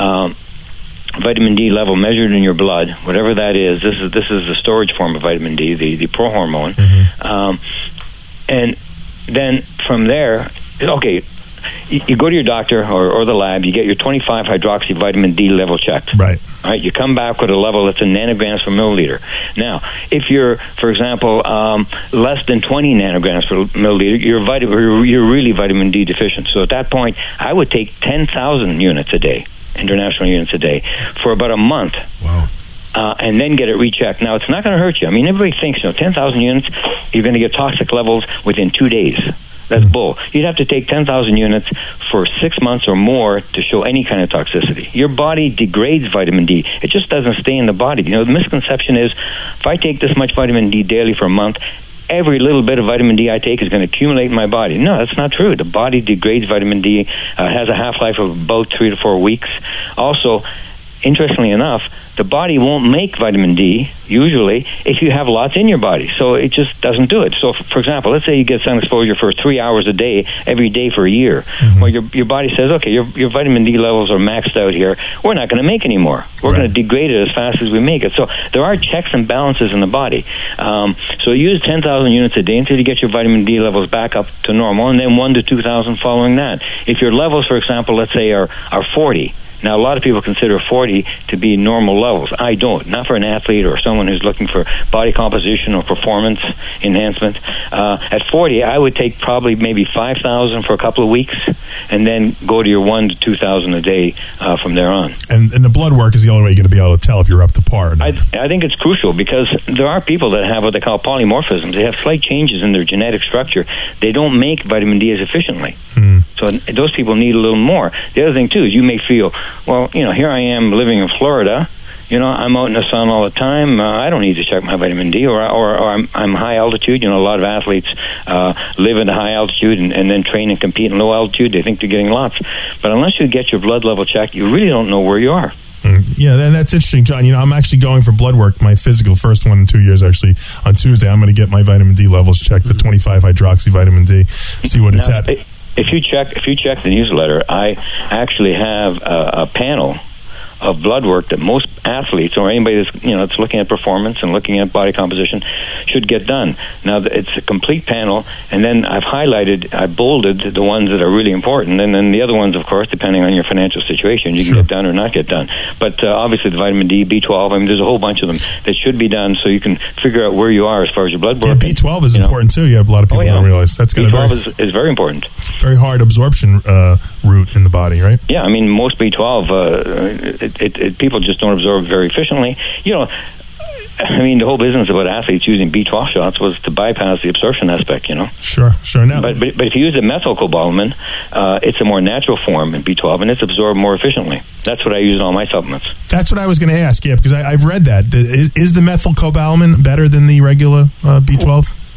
level measured in your blood, whatever that is. This is the storage form of vitamin D, the prohormone. Mm-hmm. And then from there, okay, you go to your doctor or the lab, you get your 25 hydroxy vitamin D level checked. Right. All right. You come back with a level that's in nanograms per milliliter. Now, if you're, for example, less than 20 nanograms per milliliter, you're really vitamin D deficient. So at that point, I would take 10,000 units a day, international units a day, for about a month. Wow. And then get it rechecked. Now, it's not going to hurt you. I mean, everybody thinks, 10,000 units, you're going to get toxic levels within 2 days. That's bull. You'd have to take 10,000 units for 6 months or more to show any kind of toxicity. Your body degrades vitamin D. It just doesn't stay in the body. The misconception is, if I take this much vitamin D daily for a month, every little bit of vitamin D I take is going to accumulate in my body. No, that's not true. The body degrades vitamin D, has a half-life of about 3 to 4 weeks. Also, interestingly enough, the body won't make vitamin D, usually, if you have lots in your body. So it just doesn't do it. So, for example, let's say you get sun exposure for 3 hours a day, every day for a year. Mm-hmm. Well, your body says, okay, your vitamin D levels are maxed out here. We're not going to make any more. We're going to degrade it as fast as we make it. So there are checks and balances in the body. So use 10,000 units a day until you get your vitamin D levels back up to normal, and then 1,000 to 2,000 following that. If your levels, for example, let's say are 40, now, a lot of people consider 40 to be normal levels. I don't. Not for an athlete or someone who's looking for body composition or performance enhancement. At 40, I would take probably maybe 5,000 for a couple of weeks, and then go to your 1,000 to 2,000 a day from there on. And the blood work is the only way you're going to be able to tell if you're up to par. I think it's crucial, because there are people that have what they call polymorphisms. They have slight changes in their genetic structure. They don't make vitamin D as efficiently. So those people need a little more. The other thing, too, is you may feel, well, here I am living in Florida. I'm out in the sun all the time. I don't need to check my vitamin D, or I'm high altitude. A lot of athletes live in high altitude and then train and compete in low altitude. They think they're getting lots. But unless you get your blood level checked, you really don't know where you are. Yeah, that's interesting, John. I'm actually going for blood work, my physical, first one in 2 years, actually. On Tuesday, I'm going to get my vitamin D levels checked, the 25 hydroxy vitamin D, see what it's at. If you check the newsletter, I actually have a panel of blood work that most athletes or anybody that's looking at performance and looking at body composition should get done. Now, it's a complete panel, and then I bolded the ones that are really important, and then the other ones, of course, depending on your financial situation, you can get done or not get done. But obviously the vitamin D, B12, there's a whole bunch of them that should be done, so you can figure out where you are as far as your blood work. Yeah, B12 is important too. Yeah, a lot of people don't realize that's got B12 is very important. Very hard absorption route in the body, right? Yeah, most B12 people just don't absorb very efficiently. The whole business about athletes using B12 shots was to bypass the absorption aspect, Sure. Now, but if you use a methylcobalamin, it's a more natural form in B12, and it's absorbed more efficiently. That's what I use in all my supplements. That's what I was going to ask, yeah, because I've read that. Is the methylcobalamin better than the regular B12?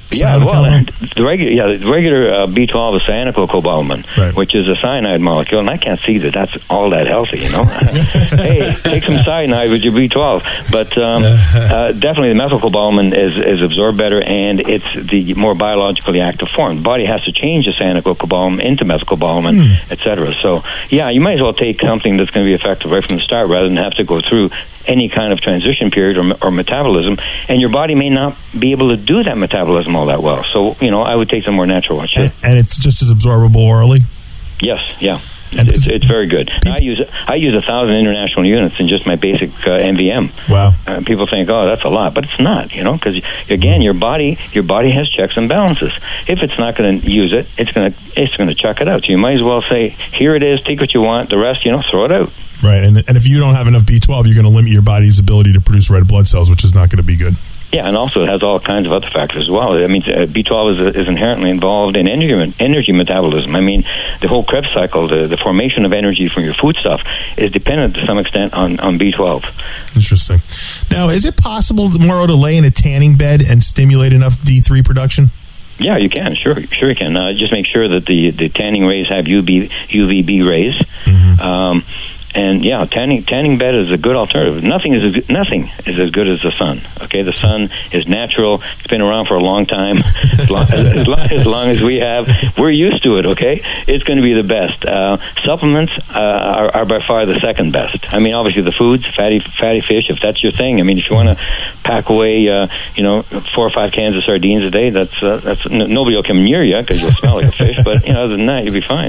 Yeah, well, the regular B12 is cyanocobalamin, which is a cyanide molecule, and I can't see that that's all that healthy, you know. Hey, take some cyanide with your B12, but definitely the methylcobalamin is absorbed better, and it's the more biologically active form. The body has to change the cyanocobalamin into methylcobalamin, etc. So, yeah, you might as well take something that's going to be effective right from the start, rather than have to go through any kind of transition period or metabolism, and your body may not be able to do that metabolism all that well. So, you know, I would take the more natural one. And it's just as absorbable orally? Yes, yeah. It's very good. I use 1,000 international units in just my basic MVM. Wow. People think, oh, that's a lot, but it's not, you know, because again, your body has checks and balances. If it's not going to use it, it's going to chuck it out. So you might as well say, here it is, take what you want. The rest, you know, throw it out. Right, and if you don't have enough B12, you're going to limit your body's ability to produce red blood cells, which is not going to be good. Yeah, and also it has all kinds of other factors as well. I mean, B12 is inherently involved in energy metabolism. I mean, the whole Krebs cycle, the formation of energy from your food stuff, is dependent to some extent on B12. Interesting. Now, is it possible tomorrow to lay in a tanning bed and stimulate enough D3 production? Yeah, you can. Sure you can. Just make sure that the tanning rays have UVB rays. Mm-hmm. And yeah, tanning bed is a good alternative. Nothing is as good as the sun. Okay, the sun is natural. It's been around for a long time. As long as we have, we're used to it. Okay, it's going to be the best. Supplements are by far the second best. I mean, obviously the foods, fatty fish, if that's your thing. I mean, if you want to pack away, 4 or 5 cans of sardines a day, that's nobody will come near you because you'll smell like a fish. But other than that, you'll be fine.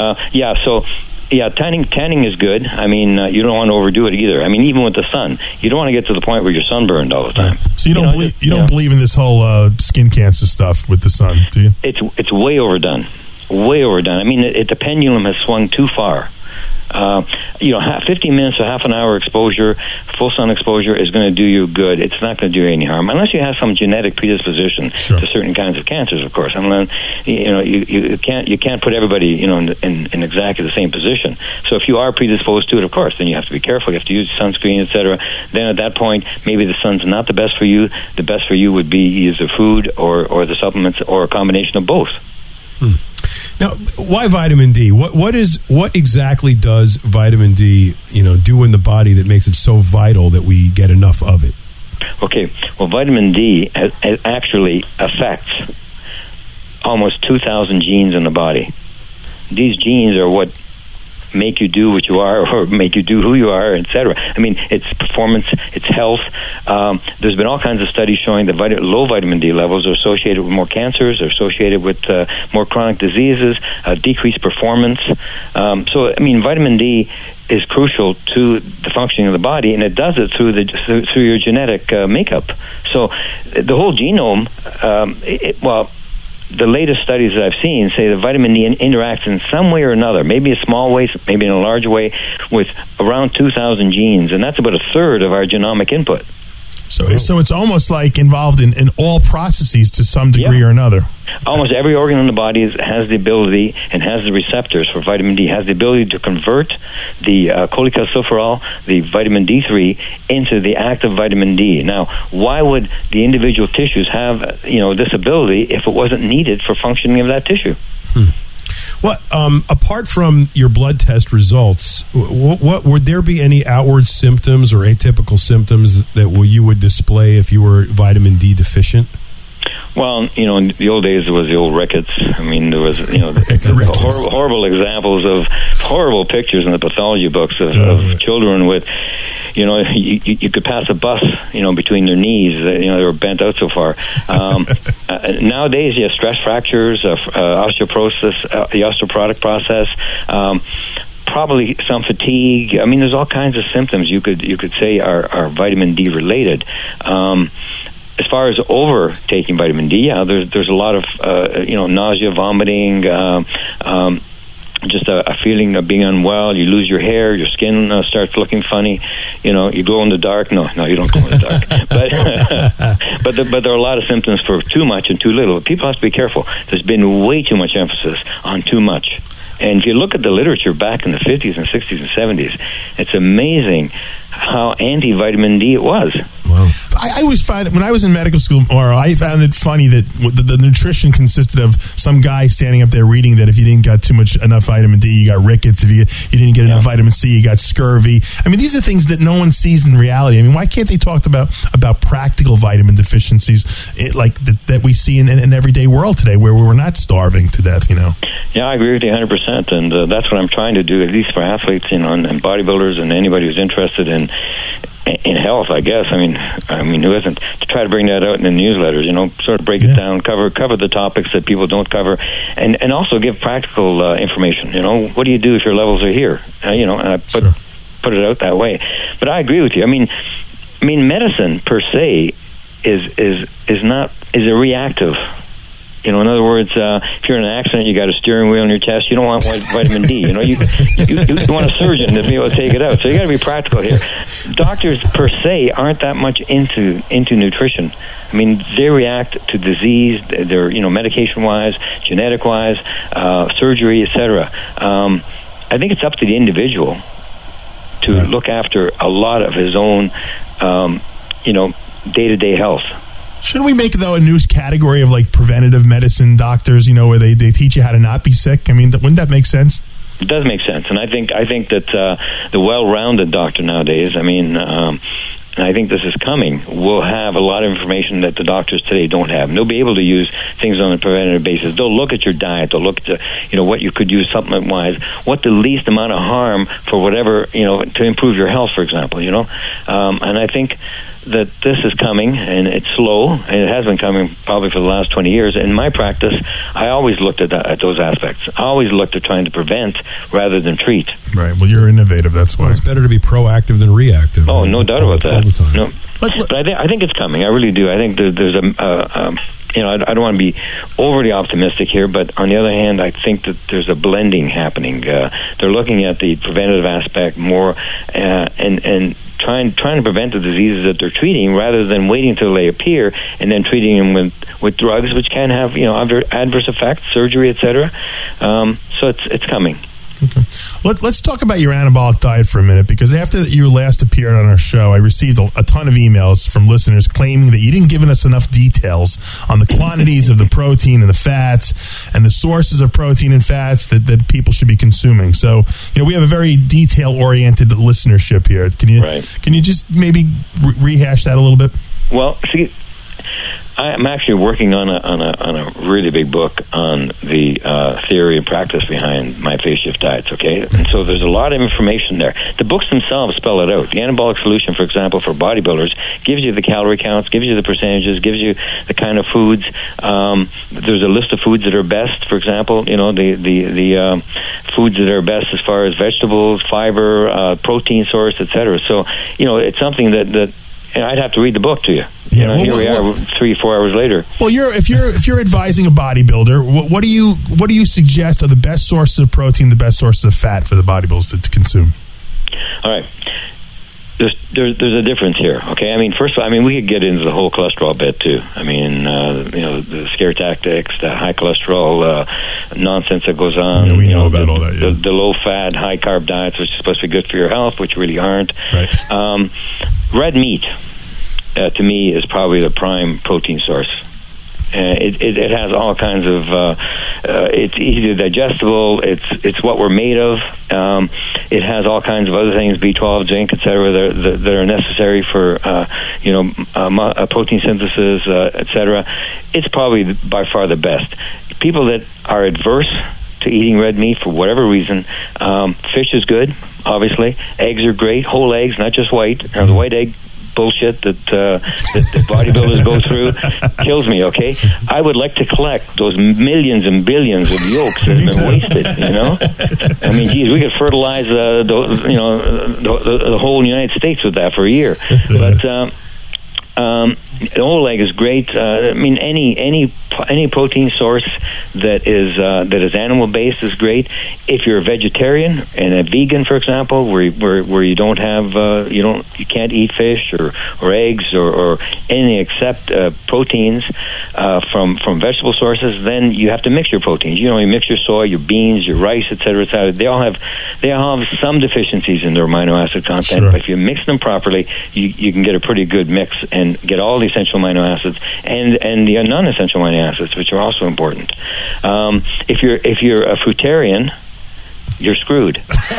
Yeah, tanning is good. I mean, you don't want to overdo it either. I mean, even with the sun, you don't want to get to the point where you're sunburned all the time. So you don't believe in this whole skin cancer stuff with the sun, do you? It's way overdone. Way overdone. I mean, the pendulum has swung too far. 15 minutes or half an hour exposure, full sun exposure is going to do you good. It's not going to do you any harm, unless you have some genetic predisposition to certain kinds of cancers, of course. I mean, you can't put everybody, in exactly the same position. So if you are predisposed to it, of course, then you have to be careful. You have to use sunscreen, etc. Then at that point, maybe the sun's not the best for you. The best for you would be either food or the supplements or a combination of both. Now, why vitamin D? What exactly does vitamin D, do in the body that makes it so vital that we get enough of it? Okay, well, vitamin D actually affects almost 2,000 genes in the body. These genes are what make you do what you are, or make you do who you are, etc. I mean, it's performance, it's health. There's been all kinds of studies showing that low vitamin D levels are associated with more cancers, are associated with more chronic diseases, decreased performance. So, I mean, vitamin D is crucial to the functioning of the body, and it does it through your genetic makeup. So, the whole genome, the latest studies that I've seen say that vitamin D interacts in some way or another, maybe a small way, maybe in a large way, with around 2,000 genes, and that's about a third of our genomic input. So it's almost like involved in all processes to some degree or another. Almost every organ in the body has the ability and has the receptors for vitamin D, has the ability to convert the cholecalciferol, the vitamin D3, into the active vitamin D. Now, why would the individual tissues have this ability if it wasn't needed for functioning of that tissue? Well, apart from your blood test results, what would there be any outward symptoms or atypical symptoms that you would display if you were vitamin D deficient? Well, in the old days, there was the old rickets. I mean, there was, horrible examples of horrible pictures in the pathology books of children with, you could pass a bus, between their knees. They were bent out so far. Nowadays, you have stress fractures, osteoporosis, the osteoporotic process. Probably some fatigue. I mean, there's all kinds of symptoms you could say are vitamin D related. As far as overtaking vitamin D, there's a lot of nausea, vomiting, just a feeling of being unwell. You lose your hair, your skin starts looking funny. You glow in the dark. No, you don't glow in the dark. But there are a lot of symptoms for too much and too little. People have to be careful. There's been way too much emphasis on too much. And if you look at the literature back in the 50s and 60s and 70s, it's amazing how anti-vitamin D it was. Wow. I always find it, when I was in medical school, or I found it funny that the nutrition consisted of some guy standing up there reading that if you didn't got enough vitamin D, you got rickets. If you didn't get enough vitamin C, you got scurvy. I mean, these are things that no one sees in reality. I mean, why can't they talk about practical vitamin deficiencies that we see in an everyday world today, where we're not starving to death? Yeah, I agree with you 100%, and that's what I'm trying to do, at least for athletes, and bodybuilders, and anybody who's interested in health, I guess. I mean, who isn't? To try to bring that out in the newsletters, sort of break it down, cover the topics that people don't cover, and also give practical information. What do you do if your levels are here? And I put it out that way. But I agree with you. I mean, medicine per se is a reactive. In other words, if you're in an accident, you got a steering wheel in your chest, you don't want vitamin D. You want a surgeon to be able to take it out. So you got to be practical here. Doctors per se aren't that much into nutrition. I mean, they react to disease. They're medication wise, genetic wise, surgery, etc. I think it's up to the individual to look after a lot of his own, day-to-day health. Shouldn't we make, though, a new category of preventative medicine doctors, where they teach you how to not be sick? I mean, wouldn't that make sense? It does make sense, and I think that the well-rounded doctor nowadays, and I think this is coming, will have a lot of information that the doctors today don't have. And they'll be able to use things on a preventative basis. They'll look at your diet. They'll look at what you could use supplement-wise, what the least amount of harm for whatever, to improve your health, for example, and I think that this is coming, and it's slow, and it has been coming probably for the last 20 years. In my practice, I always looked at those aspects. I always looked at trying to prevent rather than treat. Right. Well, you're innovative. That's why. Well, it's better to be proactive than reactive. Oh, no doubt about that. All the time. No. But I think it's coming. I really do. I think there's I don't want to be overly optimistic here, but on the other hand, I think that there's a blending happening. They're looking at the preventative aspect more, and trying to prevent the diseases that they're treating, rather than waiting until they appear and then treating them with drugs, which can have adverse effects, surgery, etc. So it's coming. Okay. Let's talk about your anabolic diet for a minute, because after you last appeared on our show, I received a ton of emails from listeners claiming that you didn't give us enough details on the quantities of the protein and the fats and the sources of protein and fats that people should be consuming. So, we have a very detail-oriented listenership here. Can you just maybe rehash that a little bit? Well, see, I'm actually working on a really big book on the theory and practice behind my phase shift diets, okay? And so there's a lot of information there. The books themselves spell it out. The Anabolic Solution, for example, for bodybuilders, gives you the calorie counts, gives you the percentages, gives you the kind of foods. There's a list of foods that are best, for example, the foods that are best as far as vegetables, fiber, protein source, etc. So, it's something that I'd have to read the book to you. Yeah, here we are 3-4 hours later. Well, if you're advising a bodybuilder, what do you suggest are the best sources of protein, the best sources of fat for the bodybuilders to consume? All right. There's a difference here, okay? First of all, we could get into the whole cholesterol bit too. The scare tactics, the high cholesterol nonsense that goes on. Yeah, we know about all that. Yeah. The low-fat, high-carb diets, which are supposed to be good for your health, which really aren't. Right. Red meat, to me, is probably the prime protein source. It has all kinds of. It's easy digestible. It's what we're made of. It has all kinds of other things, B12, zinc, etc., that are necessary for protein synthesis, etc. It's probably by far the best. People that are adverse to eating red meat for whatever reason, fish is good. Obviously, eggs are great. Whole eggs, not just white. The white egg bullshit that bodybuilders go through kills me, okay? I would like to collect those millions and billions of yolks that have been wasted, geez, we could fertilize the whole United States with that for a year. But An whole egg is great. I mean, any protein source that is animal based is great. If you're a vegetarian and a vegan, for example, where you don't have you can't eat fish or eggs or anything except proteins from vegetable sources, then you have to mix your proteins. You mix your soy, your beans, your rice, etc., etc. They all have some deficiencies in their amino acid content, Sure. but if you mix them properly, you can get a pretty good mix and get all the essential amino acids and the non-essential amino acids, which are also important. If you're a fruitarian, you're screwed.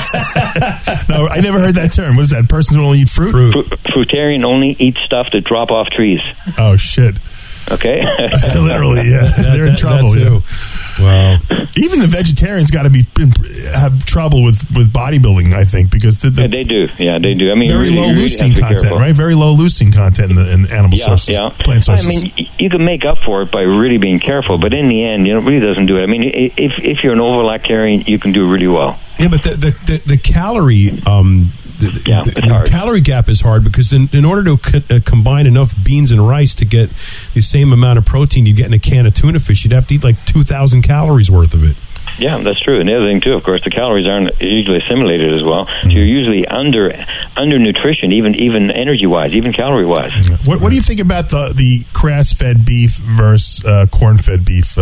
No, I never heard that term. What is that? Persons who only eat fruit? Fruitarian only eats stuff that drop off trees. Oh, shit. Okay? Literally, yeah. They're in trouble. That too. Wow. Even the vegetarians got to have trouble with bodybuilding, I think, because they do. Yeah, they do. I mean, very low leucine content, right? Very low leucine content in animal sources, plant sources. I mean, you can make up for it by really being careful, but in the end, it really doesn't do it. I mean, if you're an ovo-lactarian, you can do really well. Yeah, but the calorie the calorie gap is hard because in order to combine enough beans and rice to get the same amount of protein you get in a can of tuna fish, you'd have to eat like 2,000 calories worth of it. Yeah, that's true. And the other thing too, of course, the calories aren't usually assimilated as well. So you're usually under nutrition, even energy wise, even calorie wise. What do you think about the grass fed beef versus corn fed beef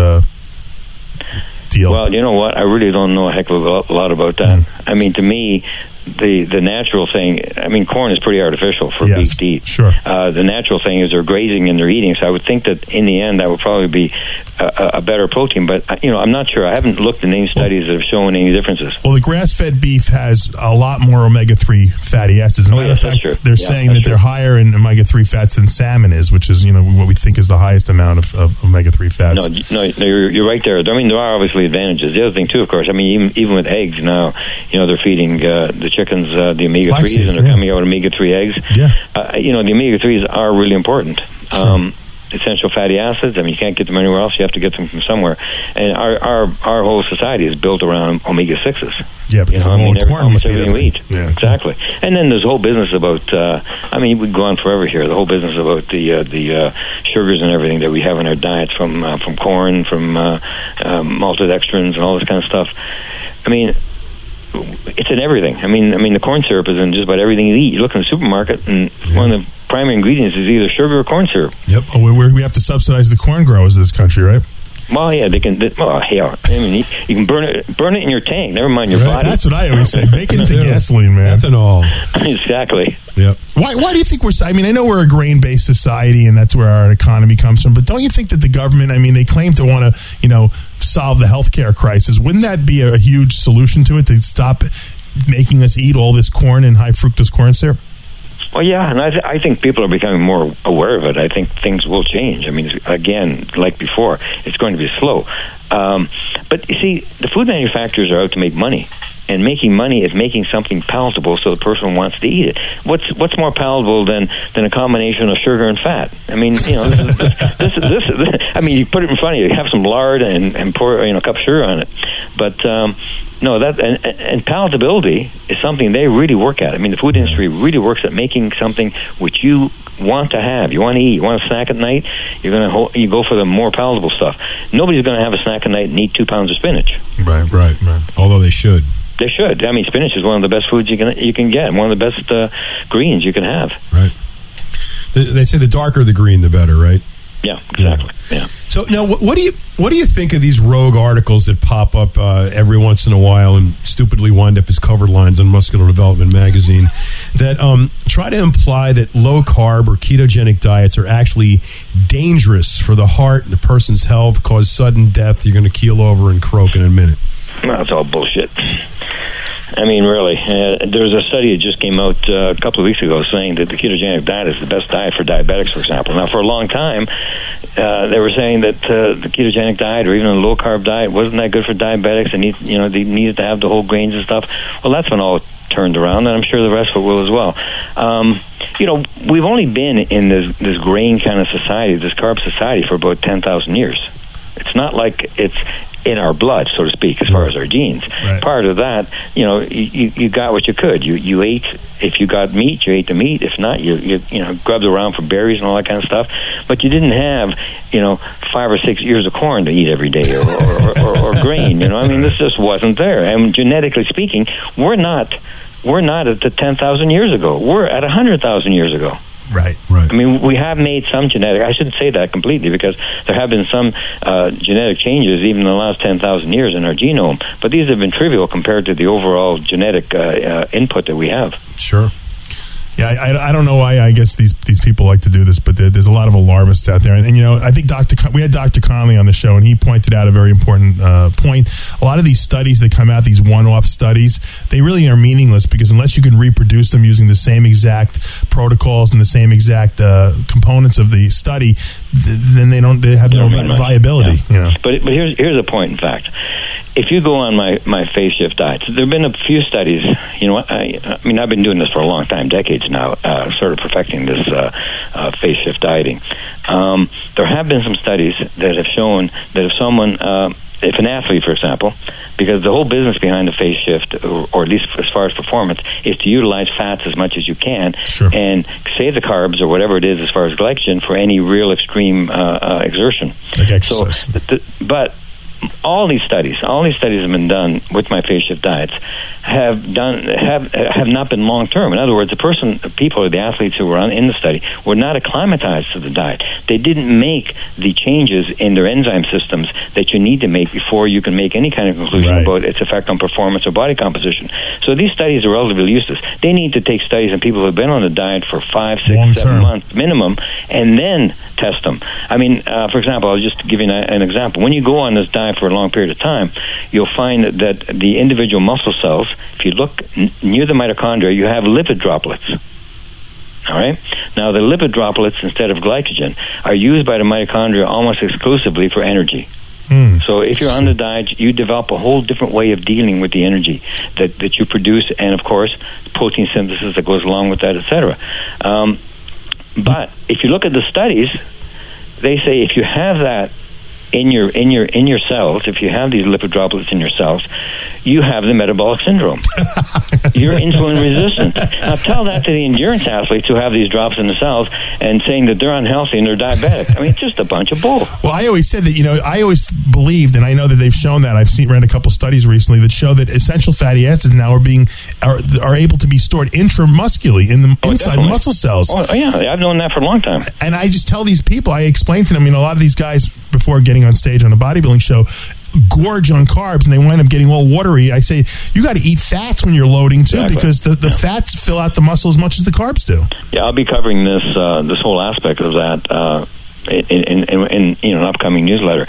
deal? Well, you know what? I really don't know a heck of a lot about that. I mean, to me, the natural thing, I mean, corn is pretty artificial for beef to eat. Sure. The natural thing is they're grazing and they're eating, so I would think that in the end that would probably be a better protein, but I'm not sure. I haven't looked at any studies that have shown any differences. Well, the grass-fed beef has a lot more omega-3 fatty acids. As a matter of fact, they're saying that they're higher in omega-3 fats than salmon is, which is what we think is the highest amount of omega-3 fats. No, you're right there. I mean, there are obviously advantages. The other thing too, of course, I mean, even with eggs now, they're feeding the chickens the omega-3s, and they're coming out with omega-3 eggs. Yeah. The omega-3s are really important. Sure. Essential fatty acids, I mean, you can't get them anywhere else. You have to get them from somewhere. And our whole society is built around omega-6s. Yeah, because almost everything we eat. Yeah. Exactly. And then there's a whole business about, we could go on forever here, the whole business about the sugars and everything that we have in our diets from corn, from maltodextrins and all this kind of stuff. I mean, it's in everything. I mean, the corn syrup is in just about everything you eat. You look in the supermarket, and one of the primary ingredients is either sugar or corn syrup. Yep. Oh, we have to subsidize the corn growers in this country, right? Well, yeah, they can. Hell, I mean, you can burn it in your tank. Never mind your body. That's what I always say. Make it into gasoline, man. Ethanol. Exactly. Yep. Why do you think I mean, I know we're a grain-based society, and that's where our economy comes from. But don't you think that the government? I mean, they claim to want to, solve the healthcare crisis. Wouldn't that be a huge solution to it, to stop making us eat all this corn and high fructose corn syrup? Well, yeah, and I think people are becoming more aware of it. I think things will change. I mean, again, like before, it's going to be slow. But you see, the food manufacturers are out to make money. And making money is making something palatable so the person wants to eat it. What's more palatable than a combination of sugar and fat? I mean, this I mean, you put it in front of you, have some lard and pour a cup of sugar on it. But no, that and palatability is something they really work at. I mean, the food industry really works at making something which you want to have. You want to eat. You want a snack at night. You go for the more palatable stuff. Nobody's going to have a snack at night and eat 2 pounds of spinach. Right. Although they should. They should. I mean, spinach is one of the best foods you can get. One of the best greens you can have. Right. They say the darker the green, the better, right? Yeah, exactly. Yeah. So now, what do you think of these rogue articles that pop up every once in a while and stupidly wind up as cover lines on Muscular Development magazine that try to imply that low carb or ketogenic diets are actually dangerous for the heart and the person's health, cause sudden death, you're going to keel over and croak in a minute? That's all bullshit. I mean, really. There's a study that just came out a couple of weeks ago saying that the ketogenic diet is the best diet for diabetics, for example. Now, for a long time, they were saying that the ketogenic diet or even a low-carb diet wasn't that good for diabetics. They needed to have the whole grains and stuff. Well, that's been all turned around, and I'm sure the rest of it will as well. We've only been in this grain kind of society, this carb society, for about 10,000 years. It's not like it's in our blood, so to speak, as far as our genes. Right. Part of that, you got what you could. You ate. If you got meat, you ate the meat. If not, you grubbed around for berries and all that kind of stuff. But you didn't have 5 or 6 ears of corn to eat every day, or grain. This just wasn't there. And genetically speaking, we're not at the 10,000 years ago. We're at 100,000 years ago. Right. We have made some genetic. I shouldn't say that completely, because there have been some genetic changes even in the last 10,000 years in our genome. But these have been trivial compared to the overall genetic input that we have. Sure. Yeah, I don't know why I guess these people like to do this, but there's a lot of alarmists out there. And I think we had Dr. Conley on the show, and he pointed out a very important point. A lot of these studies that come out, these one-off studies, they really are meaningless, because unless you can reproduce them using the same exact protocols and the same exact components of the study, then they have no viability. Yeah. But here's a point, in fact. If you go on my phase shift diets, there have been a few studies. I've been doing this for a long time, decades now, sort of perfecting this phase shift dieting. There have been some studies that have shown that if an athlete, for example, because the whole business behind the phase shift, or at least as far as performance, is to utilize fats as much as you can, and save the carbs or whatever it is as far as glycogen for any real extreme exertion. Like exercise. But all these studies have been done with my phase shift diets have not been long term. In other words, the people or the athletes who were in the study were not acclimatized to the diet. They didn't make the changes in their enzyme systems that you need to make before you can make any kind of conclusion about its effect on performance or body composition. So these studies are relatively useless. They need to take studies on people who have been on the diet for 5, 6, 7 months minimum, and then test them. For example, I'll just give you an example. When you go on this diet for a long period of time, you'll find that the individual muscle cells, if you look near the mitochondria, you have lipid droplets. All right? Now, the lipid droplets, instead of glycogen, are used by the mitochondria almost exclusively for energy. So if you're on the diet, you develop a whole different way of dealing with the energy that you produce, and, of course, protein synthesis that goes along with that, etc. But if you look at the studies, they say if you have that in your cells, if you have these lipid droplets in your cells, you have the metabolic syndrome. You're insulin resistant. Now tell that to the endurance athletes who have these drops in the cells and saying that they're unhealthy and they're diabetic. It's just a bunch of bull. Well, I always said that, I always believed, and I know that they've shown that. I've read a couple studies recently that show that essential fatty acids now are able to be stored intramuscularly inside the muscle cells. Oh, yeah. I've known that for a long time. And I just tell these people, I explain to them, a lot of these guys, before getting on stage on a bodybuilding show, gorge on carbs, and they wind up getting all watery. I say, you got to eat fats when you're loading too, because the fats fill out the muscle as much as the carbs do. Yeah, I'll be covering this whole aspect of that in an upcoming newsletter.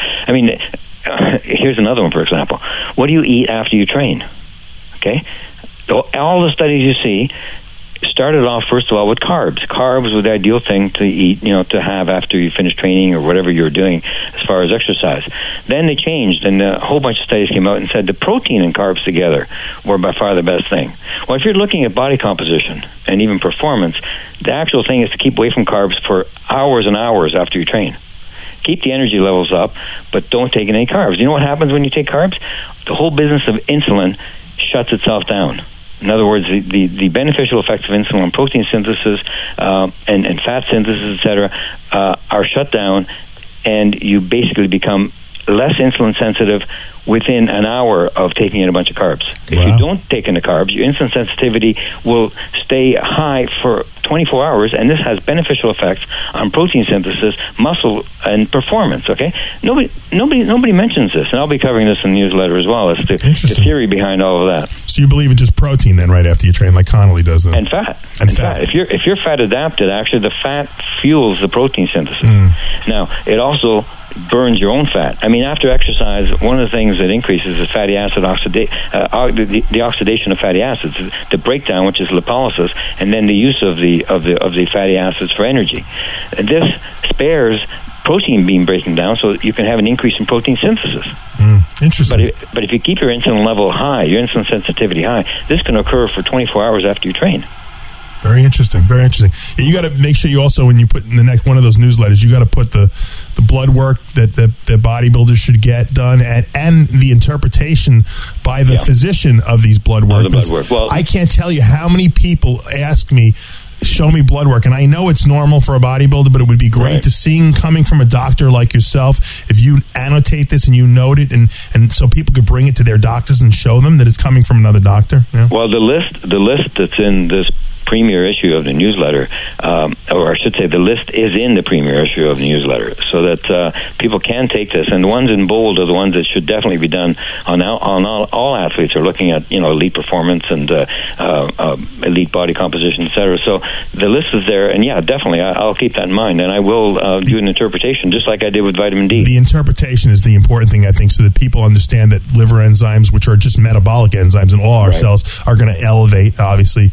Here's another one, for example. What do you eat after you train? Okay, all the studies you see started off, first of all, with carbs. Carbs were the ideal thing to eat, to have after you finish training or whatever you're doing as far as exercise. Then they changed, and a whole bunch of studies came out and said the protein and carbs together were by far the best thing. Well, if you're looking at body composition and even performance, the actual thing is to keep away from carbs for hours and hours after you train. Keep the energy levels up, but don't take any carbs. You know what happens when you take carbs? The whole business of insulin shuts itself down. In other words, the beneficial effects of insulin on protein synthesis and fat synthesis, etc., are shut down, and you basically become less insulin sensitive within an hour of taking in a bunch of carbs. If you don't take in the carbs, your insulin sensitivity will stay high for 24 hours, and this has beneficial effects on protein synthesis, muscle, and performance. Okay, nobody mentions this, and I'll be covering this in the newsletter as well as the theory behind all of that. So you believe in just protein then, right after you train, like Connolly does, then? And fat. If you're fat adapted, actually the fat fuels the protein synthesis. Now it also burns your own fat. After exercise, one of the things that increases is fatty acid the oxidation of fatty acids, the breakdown, which is lipolysis, and then the use of the fatty acids for energy. And this spares protein being breaking down, so you can have an increase in protein synthesis. Interesting. But if you keep your insulin level high, your insulin sensitivity high, this can occur for 24 hours after you train. Very interesting. Very interesting. Yeah, you got to make sure you also, when you put in the next one of those newsletters, you got to put the blood work that the bodybuilders should get done and the interpretation by the physician of these blood work. Well, I can't tell you how many people ask me, show me blood work, and I know it's normal for a bodybuilder, but it would be great to see coming from a doctor like yourself. If you annotate this and you note it, and so people could bring it to their doctors and show them that it's coming from another doctor. Yeah. Well, the list that's in this premier issue of the newsletter, or I should say the list is in the premier issue of the newsletter, so that people can take this. And the ones in bold are the ones that should definitely be done on all athletes who are looking at, elite performance and elite body composition, etc. So the list is there, and definitely I'll keep that in mind, and I will do an interpretation just like I did with vitamin D. The interpretation is the important thing, I think, so that people understand that liver enzymes, which are just metabolic enzymes in all our cells, are going to elevate. Obviously,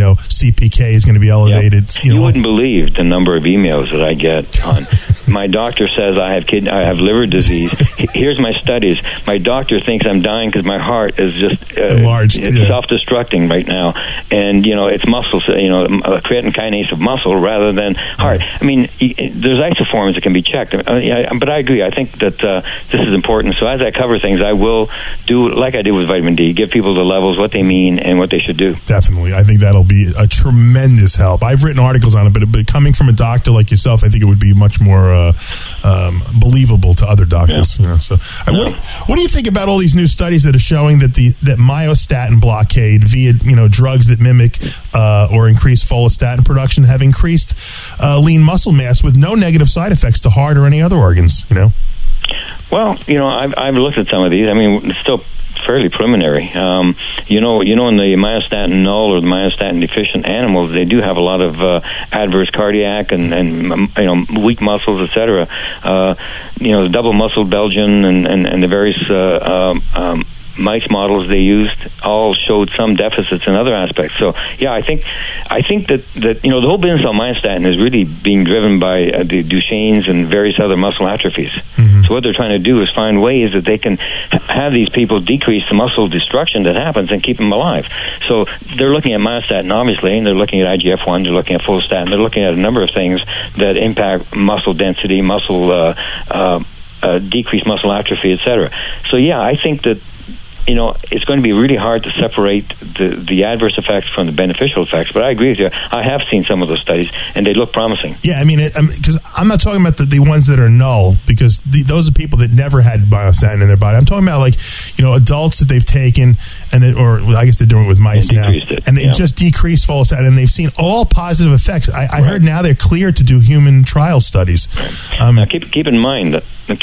CPK is going to be elevated. Yep. You wouldn't believe the number of emails that I get on. My doctor says I have liver disease. Here's my studies. My doctor thinks I'm dying because my heart is just enlarged. It's self-destructing right now, and it's muscle. Creatine kinase of muscle rather than heart. I mean, there's isoforms that can be checked. But I agree. I think that this is important. So as I cover things, I will do like I did with vitamin D. Give people the levels, what they mean, and what they should do. Definitely, I think that'll be a tremendous help. I've written articles on it, but coming from a doctor like yourself, I think it would be much more believable to other doctors. Yeah. So, what do you think about all these new studies that are showing that that myostatin blockade via drugs that mimic or increase follistatin production have increased lean muscle mass with no negative side effects to heart or any other organs? Well, I've looked at some of these. I mean, it's still fairly preliminary. In the myostatin null or the myostatin deficient animals, they do have a lot of adverse cardiac and weak muscles, etc. The double muscle Belgian and the various mice models they used all showed some deficits in other aspects. So I think that the whole business on myostatin is really being driven by the Duchenne's and various other muscle atrophies. Mm-hmm. So what they're trying to do is find ways that they can have these people decrease the muscle destruction that happens and keep them alive. So they're looking at myostatin, obviously, and they're looking at IGF-1, they're looking at follistatin, they're looking at a number of things that impact muscle density, muscle decreased muscle atrophy, etc. So I think that it's going to be really hard to separate the adverse effects from the beneficial effects. But I agree with you. I have seen some of those studies, and they look promising. Yeah, I mean, because I'm not talking about the ones that are null, because those are people that never had myostatin in their body. I'm talking about adults that they've taken, or I guess they're doing it with mice now, and they just decreased follistatin, and they've seen all positive effects. I heard now they're cleared to do human trial studies. Now keep in mind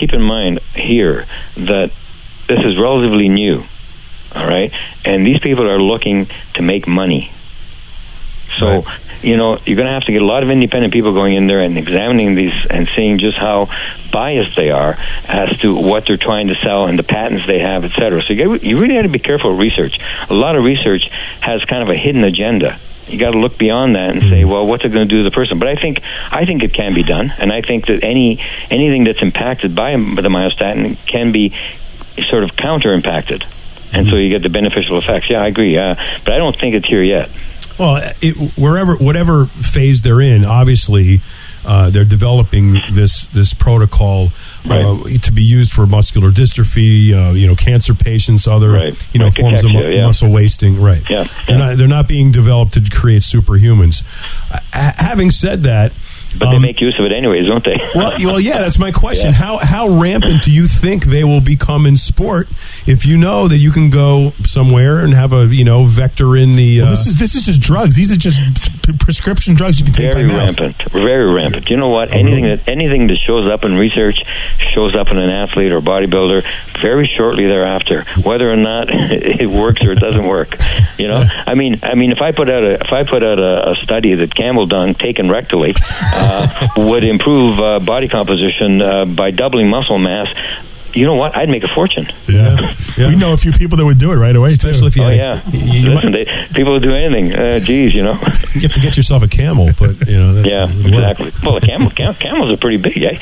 here that this is relatively new, all right? And these people are looking to make money. So, you're going to have to get a lot of independent people going in there and examining these and seeing just how biased they are as to what they're trying to sell and the patents they have, et cetera. So you really have to be careful with research. A lot of research has kind of a hidden agenda. You got to look beyond that and say, well, what's it going to do to the person? But I think it can be done, and I think that anything that's impacted by the myostatin can be sort of counter-impacted, and so you get the beneficial effects. Yeah, I agree. But I don't think it's here yet. Well, whatever phase they're in, obviously, they're developing this protocol to be used for muscular dystrophy, cancer patients, other forms of muscle wasting. Right. Yeah. They're not being developed to create superhumans. Having said that. But they make use of it anyways, don't they? Well, yeah, that's my question. Yeah. How rampant do you think they will become in sport if you know that you can go somewhere and have a vector in the? This is just drugs. These are just prescription drugs you can take by mouth. Very rampant. You know what? Anything that shows up in research shows up in an athlete or bodybuilder very shortly thereafter, whether or not it works or it doesn't work. I mean, if I put out a study that Camel done taken rectally. Would improve body composition by doubling muscle mass you know what? I'd make a fortune. Yeah. We know a few people that would do it right away, especially if you had people would do anything. Geez, you know. You have to get yourself a camel, but you know. Yeah, exactly. Well, camels are pretty big, eh?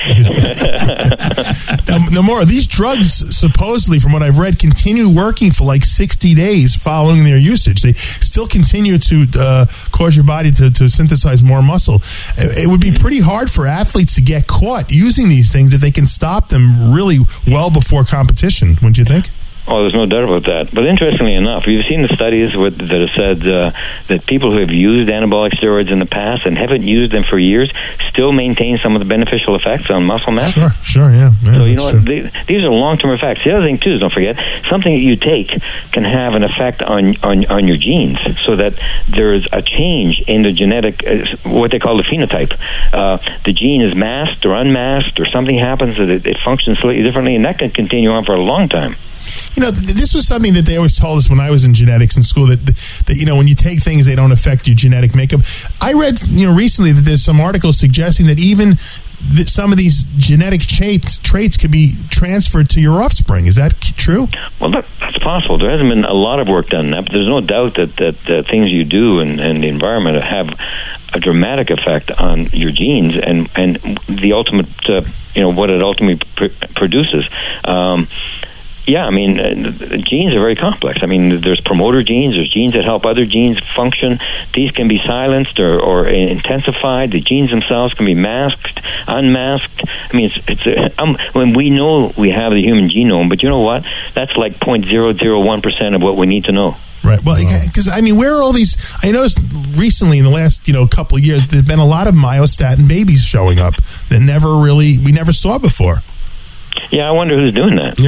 Now, more these drugs, supposedly, from what I've read, continue working for like 60 days following their usage. They still continue to cause your body to synthesize more muscle. It would be pretty hard for athletes to get caught using these things if they can stop them really well before competition, wouldn't you think? Oh, there's no doubt about that. But interestingly enough, you've seen the studies that have said that people who have used anabolic steroids in the past and haven't used them for years still maintain some of the beneficial effects on muscle mass. Sure, yeah. So you know what? These are long-term effects. The other thing too is, don't forget, something that you take can have an effect on your genes, so that there's a change in the genetic, what they call the phenotype. The gene is masked or unmasked, or something happens that it functions slightly differently, and that can continue on for a long time. You know, this was something that they always told us when I was in genetics in school, that you know, when you take things, they don't affect your genetic makeup. I read, you know, recently that there's some articles suggesting that even some of these genetic traits could be transferred to your offspring. Is that true? Well, that's possible. There hasn't been a lot of work done on that, but there's no doubt that things you do and the environment have a dramatic effect on your genes and the ultimate, you know, what it ultimately produces. Yeah, I mean, genes are very complex. I mean, there's promoter genes, there's genes that help other genes function. These can be silenced or intensified. The genes themselves can be masked, unmasked. I mean, when we know we have the human genome, but you know what? That's like 0.001% of what we need to know. Right. Well, because I mean, where are all these? I noticed recently in the last couple of years, there's been a lot of myostatin babies showing up that we never saw before. Yeah, I wonder who's doing that.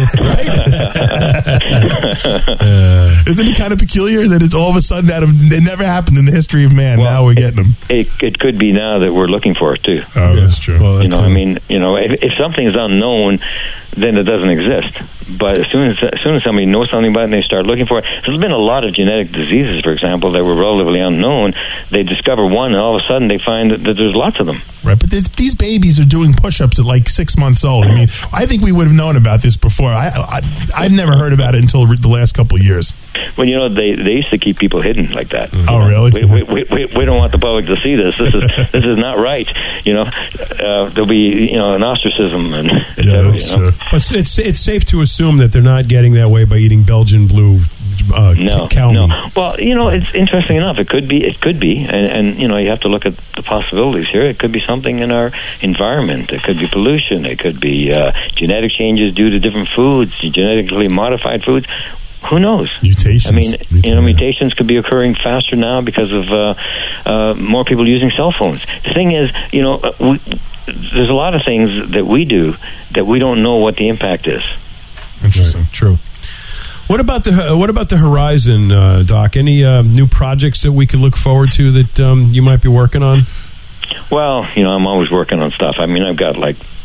Isn't it kind of peculiar that it all of a sudden it never happened in the history of man? Well, now we're getting them. It could be now that we're looking for it too. Oh, that's true. Well, that's I mean, if something is unknown, then it doesn't exist. But as soon as somebody knows something about it and they start looking for it, there's been a lot of genetic diseases, for example, that were relatively unknown. They discover one, and all of a sudden they find that there's lots of them. Right, but these babies are doing push-ups at like 6 months old. I mean, I think we would have known about this before. I've never heard about it until the last couple of years. Well, they used to keep people hidden like that. Oh, really? We don't want the public to see this. This is not right. There'll be an ostracism and that's true. But it's safe to assume that they're not getting that way by eating Belgian blue cow meat. Well, it's interesting enough. It could be, and you have to look at the possibilities here. It could be something in our environment. It could be pollution. It could be genetic changes due to different foods, genetically modified foods. Who knows? Mutations. I mean, mutations could be occurring faster now because of more people using cell phones. The thing is, there's a lot of things that we do that we don't know what the impact is. Interesting. Right. True. What about the horizon, Doc? Any new projects that we could look forward to that you might be working on? Well, I'm always working on stuff. I mean, I've got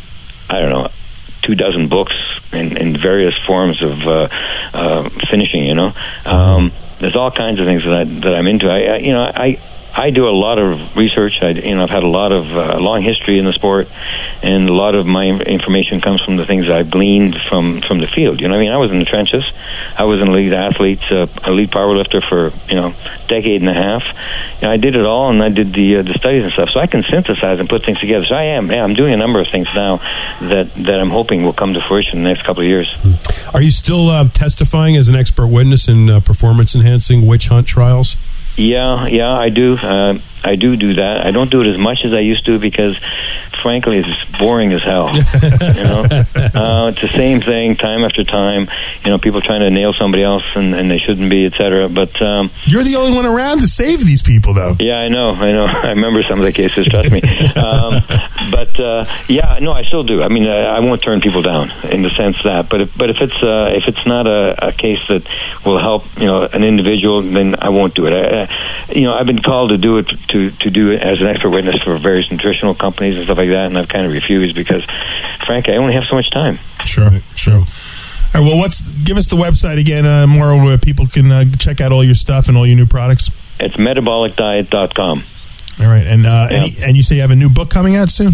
24 books in various forms of finishing. There's all kinds of things that I'm into. I do a lot of research. I've had a lot of long history in the sport, and a lot of my information comes from the things I've gleaned from the field. I was in the trenches. I was an elite athlete, elite powerlifter for decade and a half. I did it all, and I did the studies and stuff. So I can synthesize and put things together. So I'm doing a number of things now that I'm hoping will come to fruition in the next couple of years. Are you still testifying as an expert witness in performance-enhancing witch hunt trials? Yeah, I do. I do that. I don't do it as much as I used to because, frankly, it's boring as hell. It's the same thing time after time. People trying to nail somebody else and they shouldn't be, etc. But you're the only one around to save these people, though. Yeah, I know. I remember some of the cases. Trust me. I still do. I mean, I won't turn people down in the sense that. But if it's not a case that will help an individual, then I won't do it. I've been called to do it. To do it as an expert witness for various nutritional companies and stuff like that, and I've kind of refused because, frankly, I only have so much time. Sure. All right, well, give us the website again, more where people can check out all your stuff and all your new products. It's metabolicdiet.com. All right, and you say you have a new book coming out soon?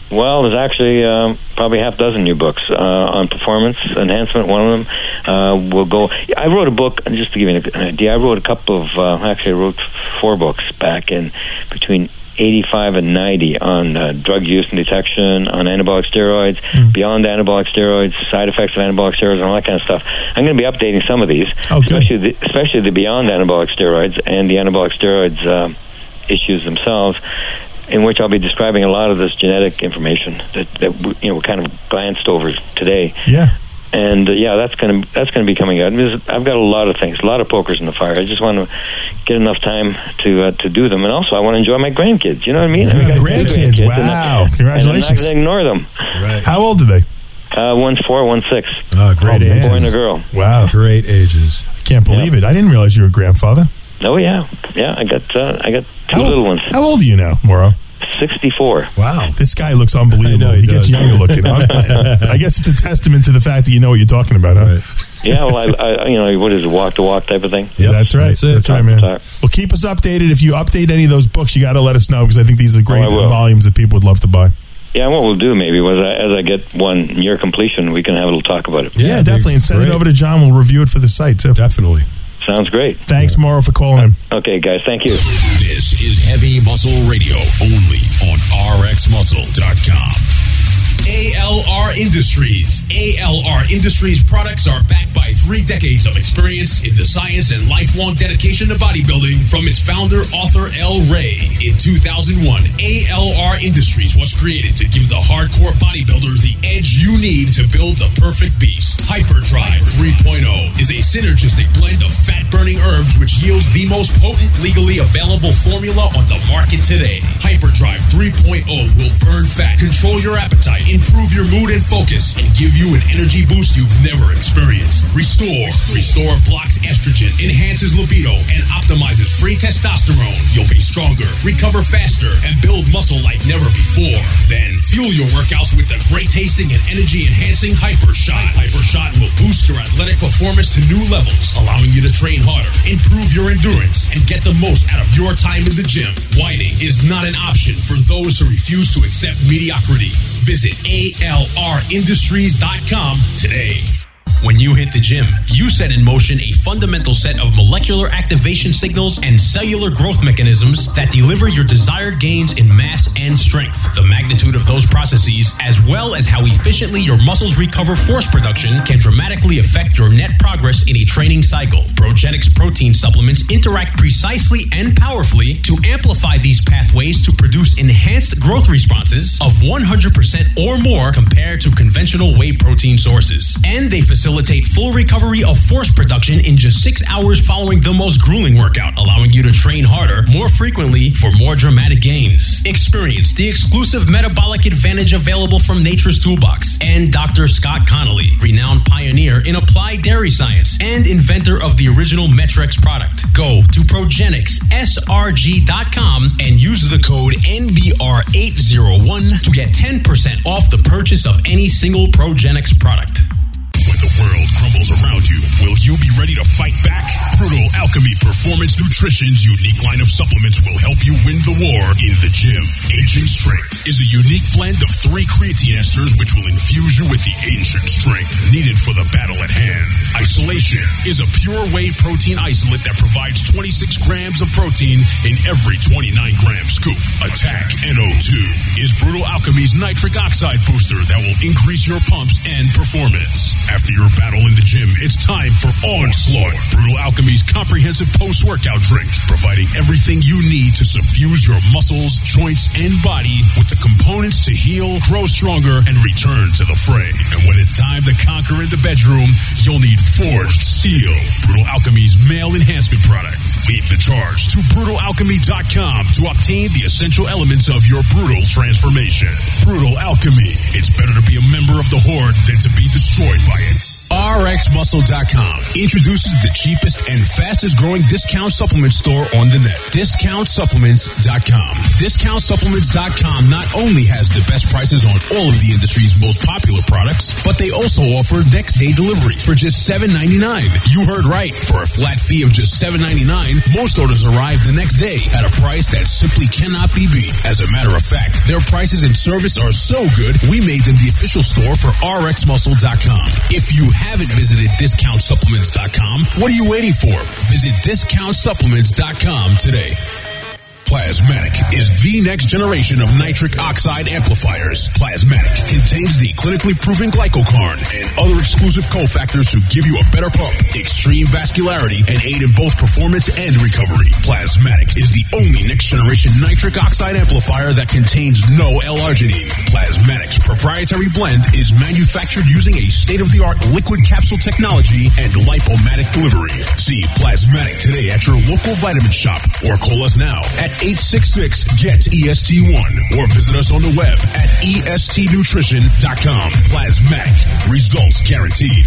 Well, there's actually probably half dozen new books on performance enhancement. One of them will go. I wrote a book, just to give you an idea. I wrote a couple of. Actually, I wrote 4 books back in between 85 and 90 on drug use and detection, on anabolic steroids, beyond anabolic steroids, side effects of anabolic steroids, and all that kind of stuff. I'm going to be updating some of these, especially the beyond anabolic steroids and the anabolic steroids issues themselves, in which I'll be describing a lot of this genetic information that we kind of glanced over today. Yeah. And that's going to be coming out. I've got a lot of things, a lot of pokers in the fire. I just want to get enough time to do them, and also I want to enjoy my grandkids. You know what I mean? You have grandkids. Wow! Congratulations! And I'm not going to ignore them. Right. How old are they? One's 4, one's 6. Oh, great ages. A boy and a girl. Wow, great ages. I can't believe it. I didn't realize you were a grandfather. Oh yeah. I got 2 little ones. How old are you now, Mauro? 64. Wow. This guy looks unbelievable. I know, he does. gets younger looking. I guess it's a testament to the fact that you know what you're talking about, huh? Right. Yeah, well, I what is it, walk-to-walk type of thing? Yeah, that's right. That's right, man. Talk. Well, keep us updated. If you update any of those books, you got to let us know, because I think these are great volumes that people would love to buy. Yeah, and what we'll do maybe was as I get one near completion, we can have a little talk about it. Yeah, definitely. And send it over to John. We'll review it for the site, too. Definitely. Sounds great. Thanks, Mauro, for calling in. Okay, guys, thank you. This is Heavy Muscle Radio, only on RxMuscle.com. ALR Industries. ALR Industries products are backed by 3 decades of experience in the science and lifelong dedication to bodybuilding from its founder, author El Rey. In 2001, ALR Industries was created to give the hardcore bodybuilder the edge you need to build the perfect beast. Hyperdrive 3.0 is a synergistic blend of fat-burning herbs which yields the most potent, legally available formula on the market today. Hyperdrive 3.0 will burn fat, control your appetite, improve your mood and focus, and give you an energy boost you've never experienced. Restore blocks estrogen, enhances libido, and optimizes free testosterone. You'll be stronger, recover faster, and build muscle like never before. Then fuel your workouts with the great tasting and energy enhancing Hypershot. Hypershot will boost your athletic performance to new levels, allowing you to train harder, improve your endurance, and get the most out of your time in the gym. Whining is not an option for those who refuse to accept mediocrity. Visit ALRindustries.com today. When you hit the gym, you set in motion a fundamental set of molecular activation signals and cellular growth mechanisms that deliver your desired gains in mass and strength. The magnitude of those processes, as well as how efficiently your muscles recover force production, can dramatically affect your net progress in a training cycle. Progenics protein supplements interact precisely and powerfully to amplify these pathways to produce enhanced growth responses of 100% or more compared to conventional whey protein sources. And they facilitate full recovery of force production in just 6 hours following the most grueling workout, allowing you to train harder, more frequently, for more dramatic gains. Experience the exclusive metabolic advantage available from Nature's Toolbox and Dr. Scott Connolly, renowned pioneer in applied dairy science and inventor of the original Metrex product. Go to progenixsrg.com and use the code NBR801 to get 10% off the purchase of any single Progenix product. When the world crumbles around you, will you be ready to fight back? Brutal Alchemy Performance Nutrition's unique line of supplements will help you win the war in the gym. Ancient Strength is a unique blend of 3 creatine esters which will infuse you with the ancient strength needed for the battle at hand. Isolation is a pure whey protein isolate that provides 26 grams of protein in every 29-gram scoop. Attack NO2 is Brutal Alchemy's nitric oxide booster that will increase your pumps and performance. After your battle in the gym, it's time for Onslaught, Brutal Alchemy's comprehensive post-workout drink, providing everything you need to suffuse your muscles, joints, and body with the components to heal, grow stronger, and return to the fray. And when it's time to conquer in the bedroom, you'll need Forged Steel, Brutal Alchemy's male enhancement product. Lead the charge to BrutalAlchemy.com to obtain the essential elements of your brutal transformation. Brutal Alchemy. It's better to be a member of the Horde than to be destroyed by it. RxMuscle.com introduces the cheapest and fastest growing discount supplement store on the net. DiscountSupplements.com. DiscountSupplements.com not only has the best prices on all of the industry's most popular products, but they also offer next day delivery for just $7.99. You heard right. For a flat fee of just $7.99, most orders arrive the next day at a price that simply cannot be beat. As a matter of fact, their prices and service are so good, we made them the official store for RxMuscle.com. If you haven't visited DiscountSupplements.com, what are you waiting for? Visit DiscountSupplements.com today. Plasmatic is the next generation of nitric oxide amplifiers. Plasmatic contains the clinically proven glycocarn and other exclusive cofactors to give you a better pump, extreme vascularity, and aid in both performance and recovery. Plasmatic is the only next generation nitric oxide amplifier that contains no L-arginine. Plasmatic's proprietary blend is manufactured using a state-of-the-art liquid capsule technology and lipomatic delivery. See Plasmatic today at your local vitamin shop or call us now at 866-GET-EST1 or visit us on the web at estnutrition.com. Plasmatic. Results guaranteed.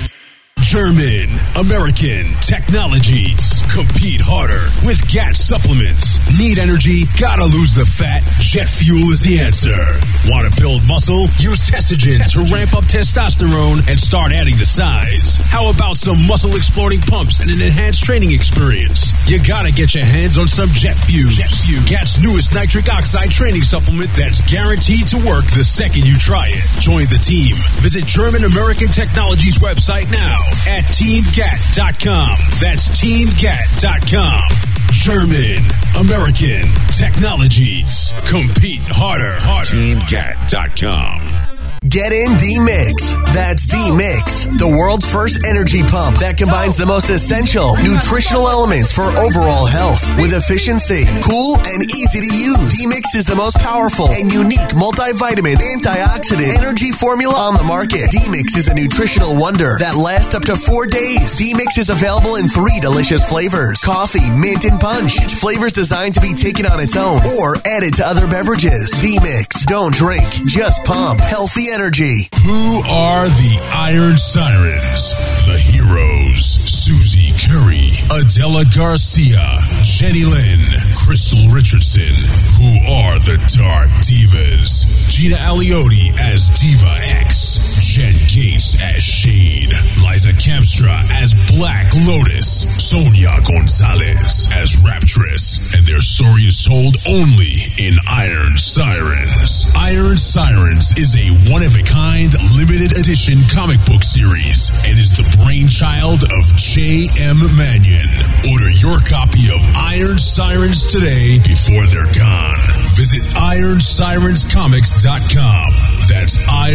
German American Technologies. Compete harder with GAT supplements. Need energy? Gotta lose the fat? Jet fuel is the answer. Want to build muscle? Use Testogen to ramp up testosterone and start adding the size. How about some muscle exploding pumps and an enhanced training experience? You gotta get your hands on some Jet Fuel. GAT's newest nitric oxide training supplement that's guaranteed to work the second you try it. Join the team. Visit German American Technologies website now at TeamGAT.com. That's TeamGAT.com. German American Technologies. Compete harder. TeamGAT.com. Get in D-Mix. That's D-Mix, the world's first energy pump that combines the most essential nutritional elements for overall health with efficiency, cool, and easy to use. D-Mix is the most powerful and unique multivitamin antioxidant energy formula on the market. D-Mix is a nutritional wonder that lasts up to 4 days. D-Mix is available in 3 delicious flavors: coffee, mint, and punch. Each flavor is designed to be taken on its own or added to other beverages. D-Mix. Don't drink, just pump. Healthy energy. Who are the Iron Sirens? The heroes: Susie Curry, Adela Garcia, Jenny Lynn, Crystal Richardson. Who are the Dark Divas? Gina Aliotti as Diva X, Jen Gates as Shade, Liza Kamstra as Black Lotus, Sonia Gonzalez as Raptress, and their story is told only in Iron Sirens. Iron Sirens is a one-of-a-kind, limited edition comic book series and is the brainchild of J.M. Mannion. Order your copy of Iron Sirens today before they're gone. Visit IronSirensComics.com. That's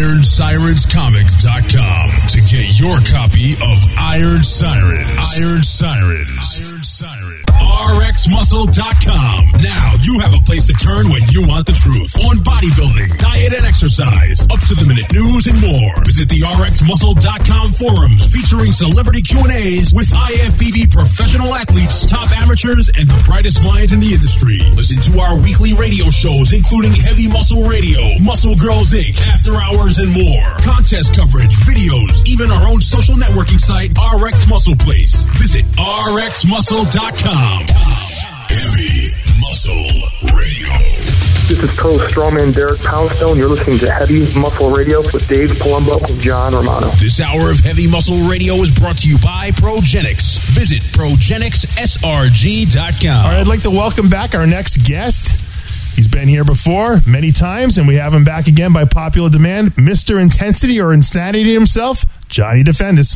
IronSirensComics.com to get your copy of Iron Sirens. Iron Sirens. Iron Sirens. RxMuscle.com. Now you have a place to turn when you want the truth on bodybuilding, diet, and exercise, up-to-the-minute news, and more. Visit the RxMuscle.com forums featuring celebrity Q&As with IFBB professional athletes, top amateurs, and the brightest minds in the industry. Listen to our weekly radio shows, including Heavy Muscle Radio, Muscle Girls Inc., After Hours, and more. Contest coverage, videos, even our own social networking site, RX Muscle Place. Visit RxMuscle.com. Heavy Muscle Radio. This is Pro Strawman Derek Poundstone. You're listening to Heavy Muscle Radio with Dave Palumbo and John Romano. This hour of Heavy Muscle Radio is brought to you by Progenics. Visit ProgenicsSRG.com. All right, I'd like to welcome back our next guest. He's been here before many times, and we have him back again by popular demand. Mr. Intensity or Insanity himself, Johnny Defendis.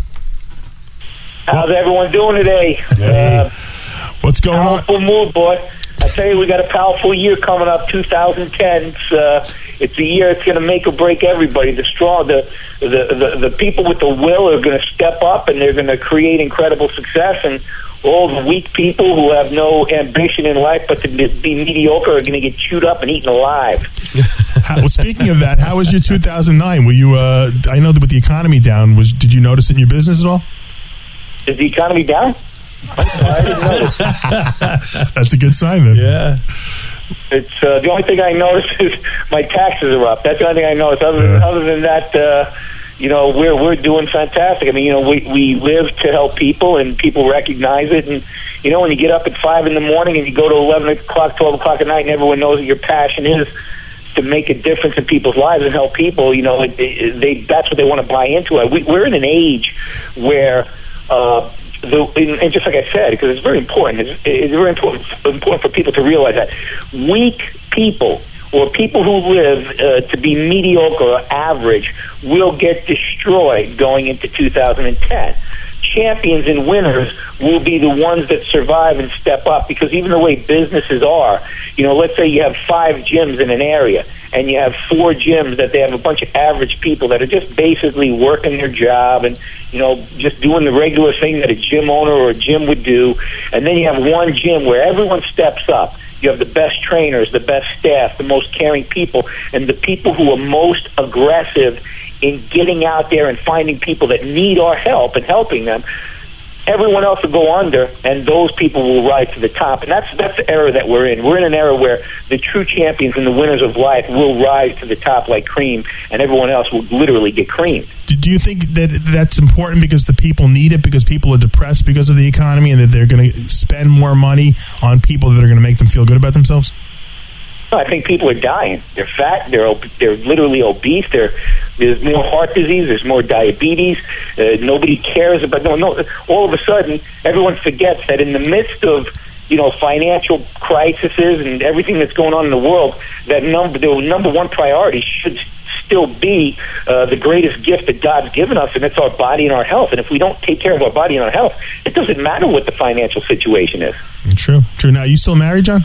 How's everyone doing today? Hey. What's going powerful mood, boy. I tell you, we got a powerful year coming up, 2010. It's the year it's going to make or break everybody. The people with the will are going to step up, and they're going to create incredible success. And all the weak people who have no ambition in life but to be mediocre are going to get chewed up and eaten alive. Well, speaking of that, how was your 2009? Were you? I know that with the economy down, did you notice it in your business at all? Is the economy down? I didn't notice. That's a good sign, then. Yeah. It's the only thing I noticed is my taxes are up. That's the only thing I noticed. Other than that, we're doing fantastic. I mean, we live to help people, and people recognize it. And when you get up at 5 a.m. and you go to 11 o'clock, 12 o'clock at night, and everyone knows that your passion is to make a difference in people's lives and help people, that's what they want to buy into. We're in an age where, and just like I said, because it's very important, it's very important for people to realize that weak people, or people who live to be mediocre or average, will get destroyed going into 2010. Champions and winners will be the ones that survive and step up, because even the way businesses are, let's say you have 5 gyms in an area, and you have 4 gyms that they have a bunch of average people that are just basically working their job and, just doing the regular thing that a gym owner or a gym would do. And then you have one gym where everyone steps up. You have the best trainers, the best staff, the most caring people, and the people who are most aggressive in getting out there and finding people that need our help and helping them. Everyone else will go under, and those people will rise to the top. And that's the era that we're in. We're in an era where the true champions and the winners of life will rise to the top like cream, and everyone else will literally get creamed. Do you think that that's important because the people need it, because people are depressed because of the economy, and that they're going to spend more money on people that are going to make them feel good about themselves? I think people are dying. They're fat. They're literally obese. There's more heart disease. There's more diabetes. Nobody cares about. No. All of a sudden, everyone forgets that in the midst of financial crises and everything that's going on in the world, the number one priority should still be the greatest gift that God's given us, and it's our body and our health. And if we don't take care of our body and our health, it doesn't matter what the financial situation is. True. Now, are you still married, John?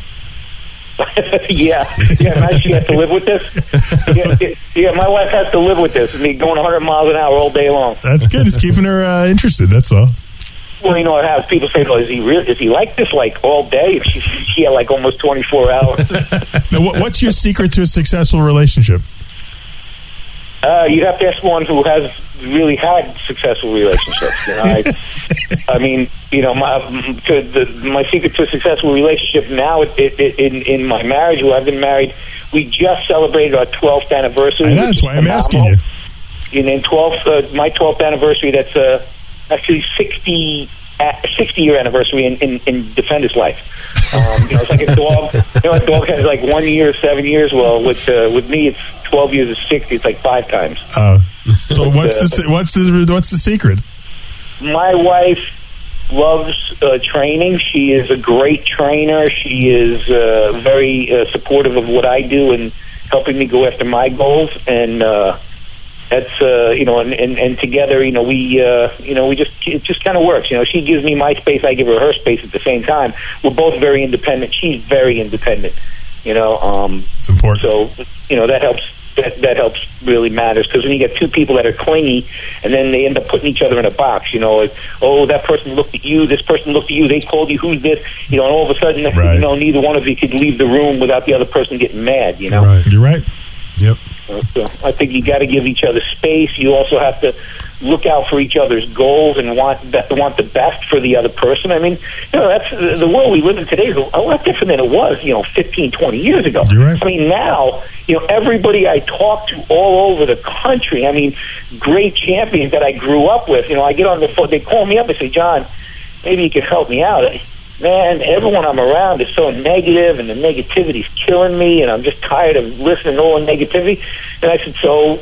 Yeah. Now she has to live with this. Yeah, my wife has to live with this. Me going 100 miles an hour all day long. That's good. It's keeping her interested. That's all. Well, it has people say, "Well, is he like this like all day?" She had like almost 24 hours. Now, what's your secret to a successful relationship? You'd have to ask one who has really had successful relationships. My secret to a successful relationship now in my marriage, who I've been married, we just celebrated our 12th anniversary. I know, that's why I'm asking you. And in my 12th anniversary, that's actually 60-year anniversary in Defender's life. It's like a dog. A dog has like 1 year, 7 years. Well, with me, it's 12 years is 60. It's like 5 times. So what's the secret? My wife loves training. She is a great trainer. She is very supportive of what I do and helping me go after my goals. And that's and together, it just kind of works. She gives me my space, I give her her space at the same time. We're both very independent. She's very independent. It's important. So that helps. That helps really matters, because when you get two people that are clingy and then they end up putting each other in a box, that person looked at you, this person looked at you, they called you, who's this, and all of a sudden, right. Neither one of you could leave the room without the other person getting mad. Right. You're right. Yep. So I think you got to give each other space. You also have to look out for each other's goals and want the best for the other person. I mean, that's the world we live in today is a lot different than it was, 15, 20 years ago. You're right. I mean, now, everybody I talk to all over the country, I mean, great champions that I grew up with, I get on the phone, they call me up and say, John, maybe you could help me out. Man, everyone I'm around is so negative, and the negativity's killing me, and I'm just tired of listening to all the negativity. And I said, so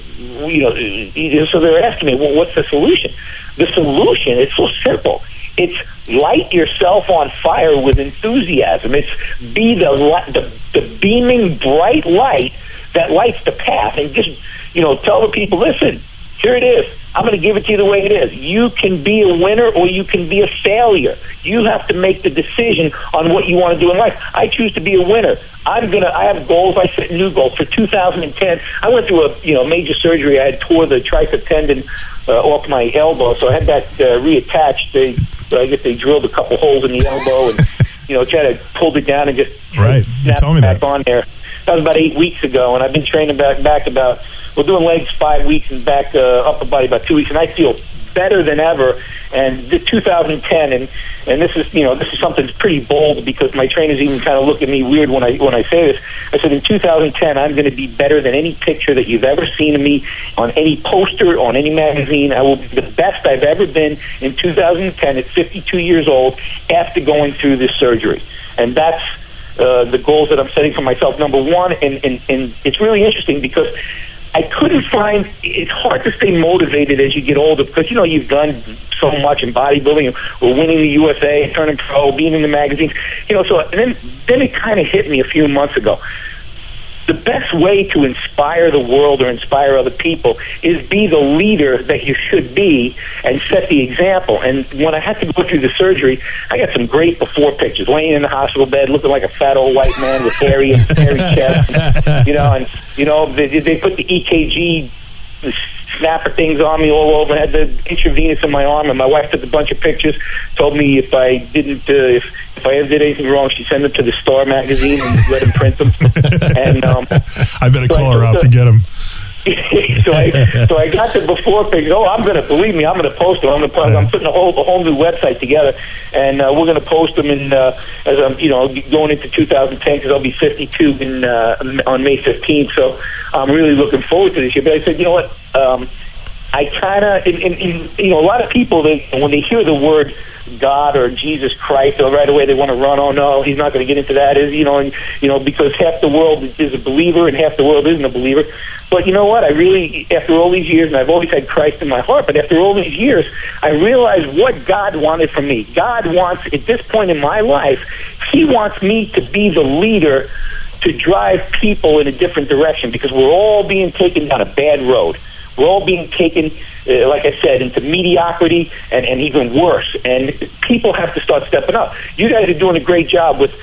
they're asking me, well, what's the solution? The solution is so simple. It's light yourself on fire with enthusiasm. It's be the beaming bright light that lights the path, and just tell the people, listen, here it is. I'm going to give it to you the way it is. You can be a winner or you can be a failure. You have to make the decision on what you want to do in life. I choose to be a winner. I have goals. I set new goals for 2010. I went through a major surgery. I had tore the tricep tendon off my elbow, so I had that reattached. I guess they drilled a couple holes in the elbow and tried to pull it down and just snap it back on there. That was about 8 weeks ago, and I've been training back about. We're doing legs 5 weeks and back upper body about 2 weeks, and I feel better than ever. And the 2010, and this is something that's pretty bold because my trainers even kind of look at me weird when I say this. I said in 2010 I'm going to be better than any picture that you've ever seen of me on any poster, on any magazine. I will be the best I've ever been in 2010 at 52 years old after going through this surgery. And that's the goals that I'm setting for myself, number one. And it's really interesting because I couldn't find, it's hard to stay motivated as you get older because, you've done so much in bodybuilding, or winning the USA, turning pro, being in the magazines, so then it kind of hit me a few months ago. The best way to inspire the world or inspire other people is be the leader that you should be and set the example. And when I had to go through the surgery, I got some great before pictures, laying in the hospital bed, looking like a fat old white man with hairy chest, they put the EKG snapper things on me all over, had the intravenous in my arm, and my wife took a bunch of pictures, told me if I didn't, if I ever did anything wrong, she'd send them to the Star magazine and let them print them. And I better call her out to get them. so I got the before pictures. I'm going to post them. I'm putting a whole new website together, and we're going to post them in as I'm going into 2010 because I'll be 52 on May 15th. So I'm really looking forward to this year. But I said, what? I kind of, a lot of people, when they hear the word God or Jesus Christ, right away they want to run. Oh no, he's not going to get into that. Because half the world is a believer and half the world isn't a believer. But you know what? I really, after all these years, and I've always had Christ in my heart, but after all these years, I realized what God wanted from me. God wants, at this point in my life, He wants me to be the leader to drive people in a different direction because we're all being taken down a bad road. We're all being taken, like I said, into mediocrity and even worse. And people have to start stepping up. You guys are doing a great job with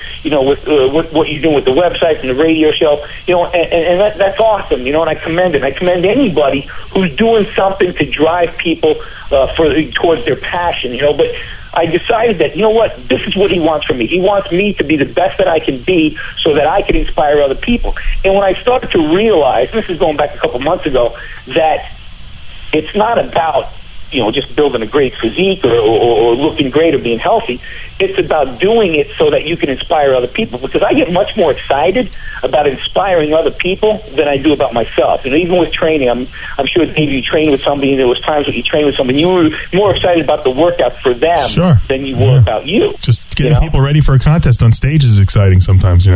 what you're doing with the website and the radio show. And that's awesome. And I commend it. I commend anybody who's doing something to drive people towards their passion. But I decided that, this is what He wants from me. He wants me to be the best that I can be so that I can inspire other people. And when I started to realize, this is going back a couple months ago, that it's not about, just building a great physique or looking great or being healthy. It's about doing it so that you can inspire other people, because I get much more excited about inspiring other people than I do about myself. Even with training, I'm sure maybe you train with somebody, and there was times when you train with somebody, you were more excited about the workout for them than you were about you. Just getting people ready for a contest on stage is exciting sometimes,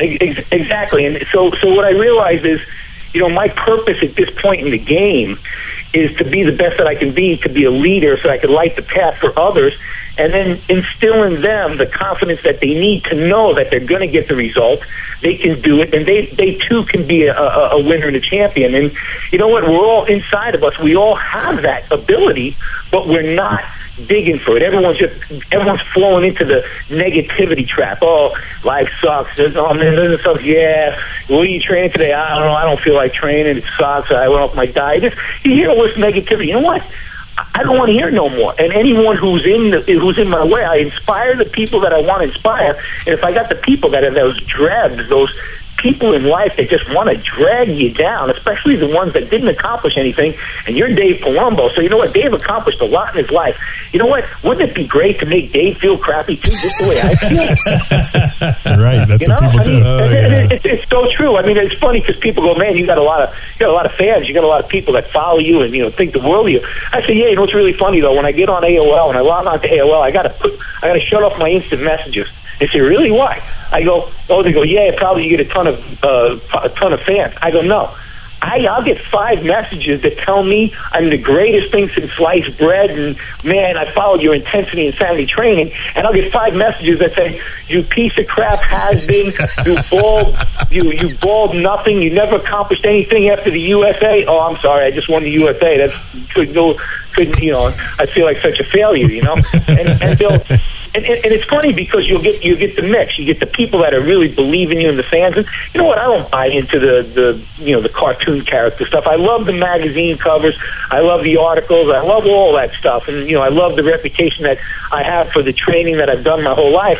Exactly. And so what I realized is, my purpose at this point in the game is to be the best that I can be, to be a leader so I can light the path for others, and then instill in them the confidence that they need to know that they're going to get the result, they can do it, and they too can be a winner and a champion. And you know what? We're all inside of us. We all have that ability, but we're not digging for it. Everyone's falling into the negativity trap. Oh, life sucks. Oh man, doesn't suck. Yeah. What are you training today? I don't know. I don't feel like training. It sucks. I went off my diet. You hear all this negativity. You know what? I don't want to hear no more. And anyone who's in my way, I inspire the people that I want to inspire. And if I got the people that are those drebs, those people in life that just want to drag you down, especially the ones that didn't accomplish anything, and you're Dave Palumbo, so you know what? Dave accomplished a lot in his life. You know what? Wouldn't it be great to make Dave feel crappy too, just the way I feel? Right, that's what people do. It's so true. It's funny because people go, man, you got a lot of fans, you got a lot of people that follow you and think the world of you. I say, yeah, what's really funny though, when I get on AOL and I log on to AOL, I got to shut off my instant messages. They say, really? Why? I go, they go, yeah, probably you get a ton of fans. I go, no. I'll get 5 messages that tell me I'm the greatest thing since sliced bread, and man, I followed your intensity and sanity training. And I'll get 5 messages that say, you piece of crap has-been, you bald nothing, you never accomplished anything after the USA. Oh, I'm sorry, I just won the USA. I feel like such a failure, And it's funny because you get the mix. You get the people that are really believing you and the fans. And you know what? I don't buy into the cartoon character stuff. I love the magazine covers. I love the articles. I love all that stuff. And I love the reputation that I have for the training that I've done my whole life.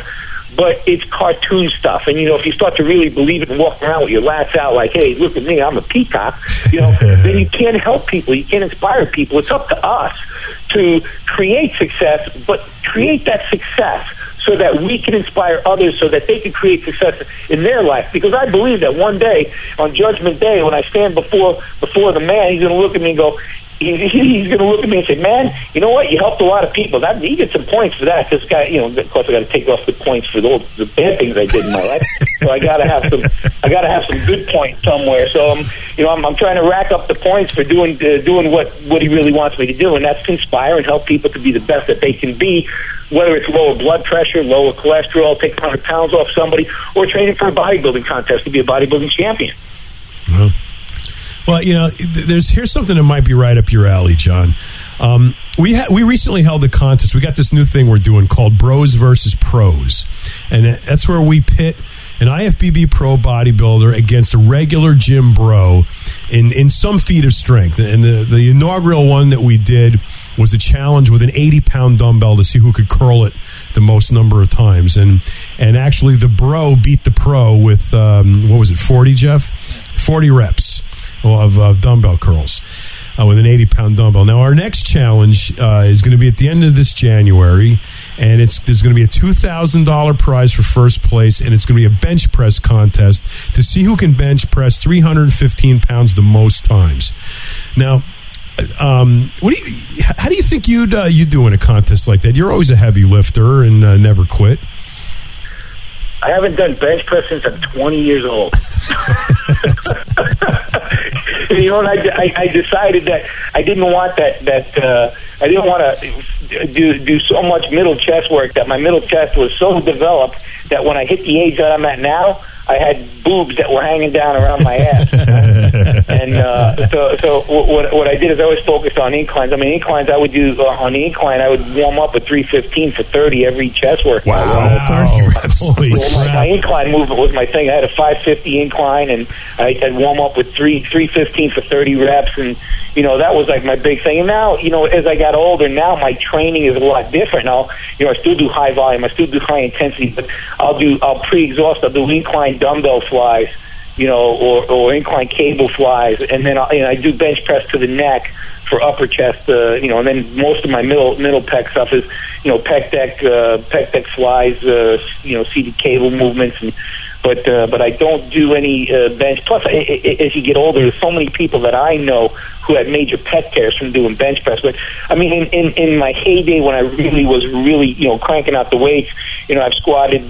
but it's cartoon stuff. And, if you start to really believe it and walk around with your lats out like, hey, look at me, I'm a peacock, then you can't help people. You can't inspire people. It's up to us to create success, but create that success so that we can inspire others so that they can create success in their life. Because I believe that one day, on Judgment Day, when I stand before the man, he's going to look at me and go, he's going to look at me and say, man, you know what? You helped a lot of people. You get some points for that. This guy, of course, I got to take off the points for the bad things I did in my life. So I got to have some good points somewhere. So I'm trying to rack up the points for doing what he really wants me to do, and that's to inspire and help people to be the best that they can be. Whether it's lower blood pressure, lower cholesterol, take 100 pounds off somebody, or training for a bodybuilding contest to be a bodybuilding champion. Well, here's something that might be right up your alley, John. We recently held a contest. We got this new thing we're doing called Bros versus Pros, and that's where we pit an IFBB pro bodybuilder against a regular gym bro in some feat of strength. And the inaugural one that we did was a challenge with an 80-pound dumbbell to see who could curl it the most number of times. And actually, the bro beat the pro with 40, Jeff? 40 reps of dumbbell curls with an 80-pound dumbbell. Now, our next challenge is going to be at the end of this January, and there's going to be a $2,000 prize for first place, and it's going to be a bench press contest to see who can bench press 315 pounds the most times. Now, how do you think you do in a contest like that? You're always a heavy lifter and never quit. I haven't done bench press since I'm 20 years old. And I decided that I didn't want I didn't want to do so much middle chest work, that my middle chest was so developed that when I hit the age that I'm at now, I had boobs that were hanging down around my ass. And so what I did is I always focused on inclines. I mean, inclines I would do on the incline, I would warm up with 315 for 30 every chest work. Wow. 30 reps. Holy crap. My incline movement was my thing. I had a 550 incline, and I'd warm up with 315 for 30 reps, and that was like my big thing. And now, as I got older, now my training is a lot different. Now, I still do high volume, I still do high intensity, but I'll pre-exhaust, I'll do incline dumbbell flies, or incline cable flies, and then I do bench press to the neck for upper chest, and then most of my middle pec stuff is, pec deck flies, seated cable movements, but I don't do any bench. Plus, as you get older, there's so many people that I know who had major pec tears from doing bench press. But I mean, in my heyday when I was cranking out the weights, I've squatted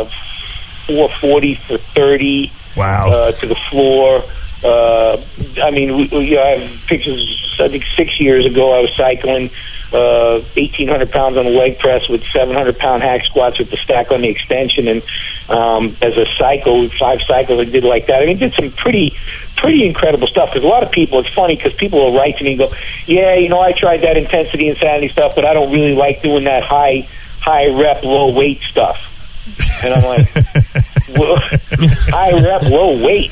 440 for 30. Wow. To the floor. I mean, I have pictures. I think 6 years ago, I was cycling 1,800 pounds on the leg press with 700-pound hack squats with the stack on the extension, and as a cycle, with 5 cycles, I did like that. I mean, did some pretty incredible stuff. Because a lot of people, it's funny because people will write to me and go, "Yeah, I tried that intensity insanity stuff, but I don't really like doing that high rep, low weight stuff." And I'm like, well, high rep, low weight.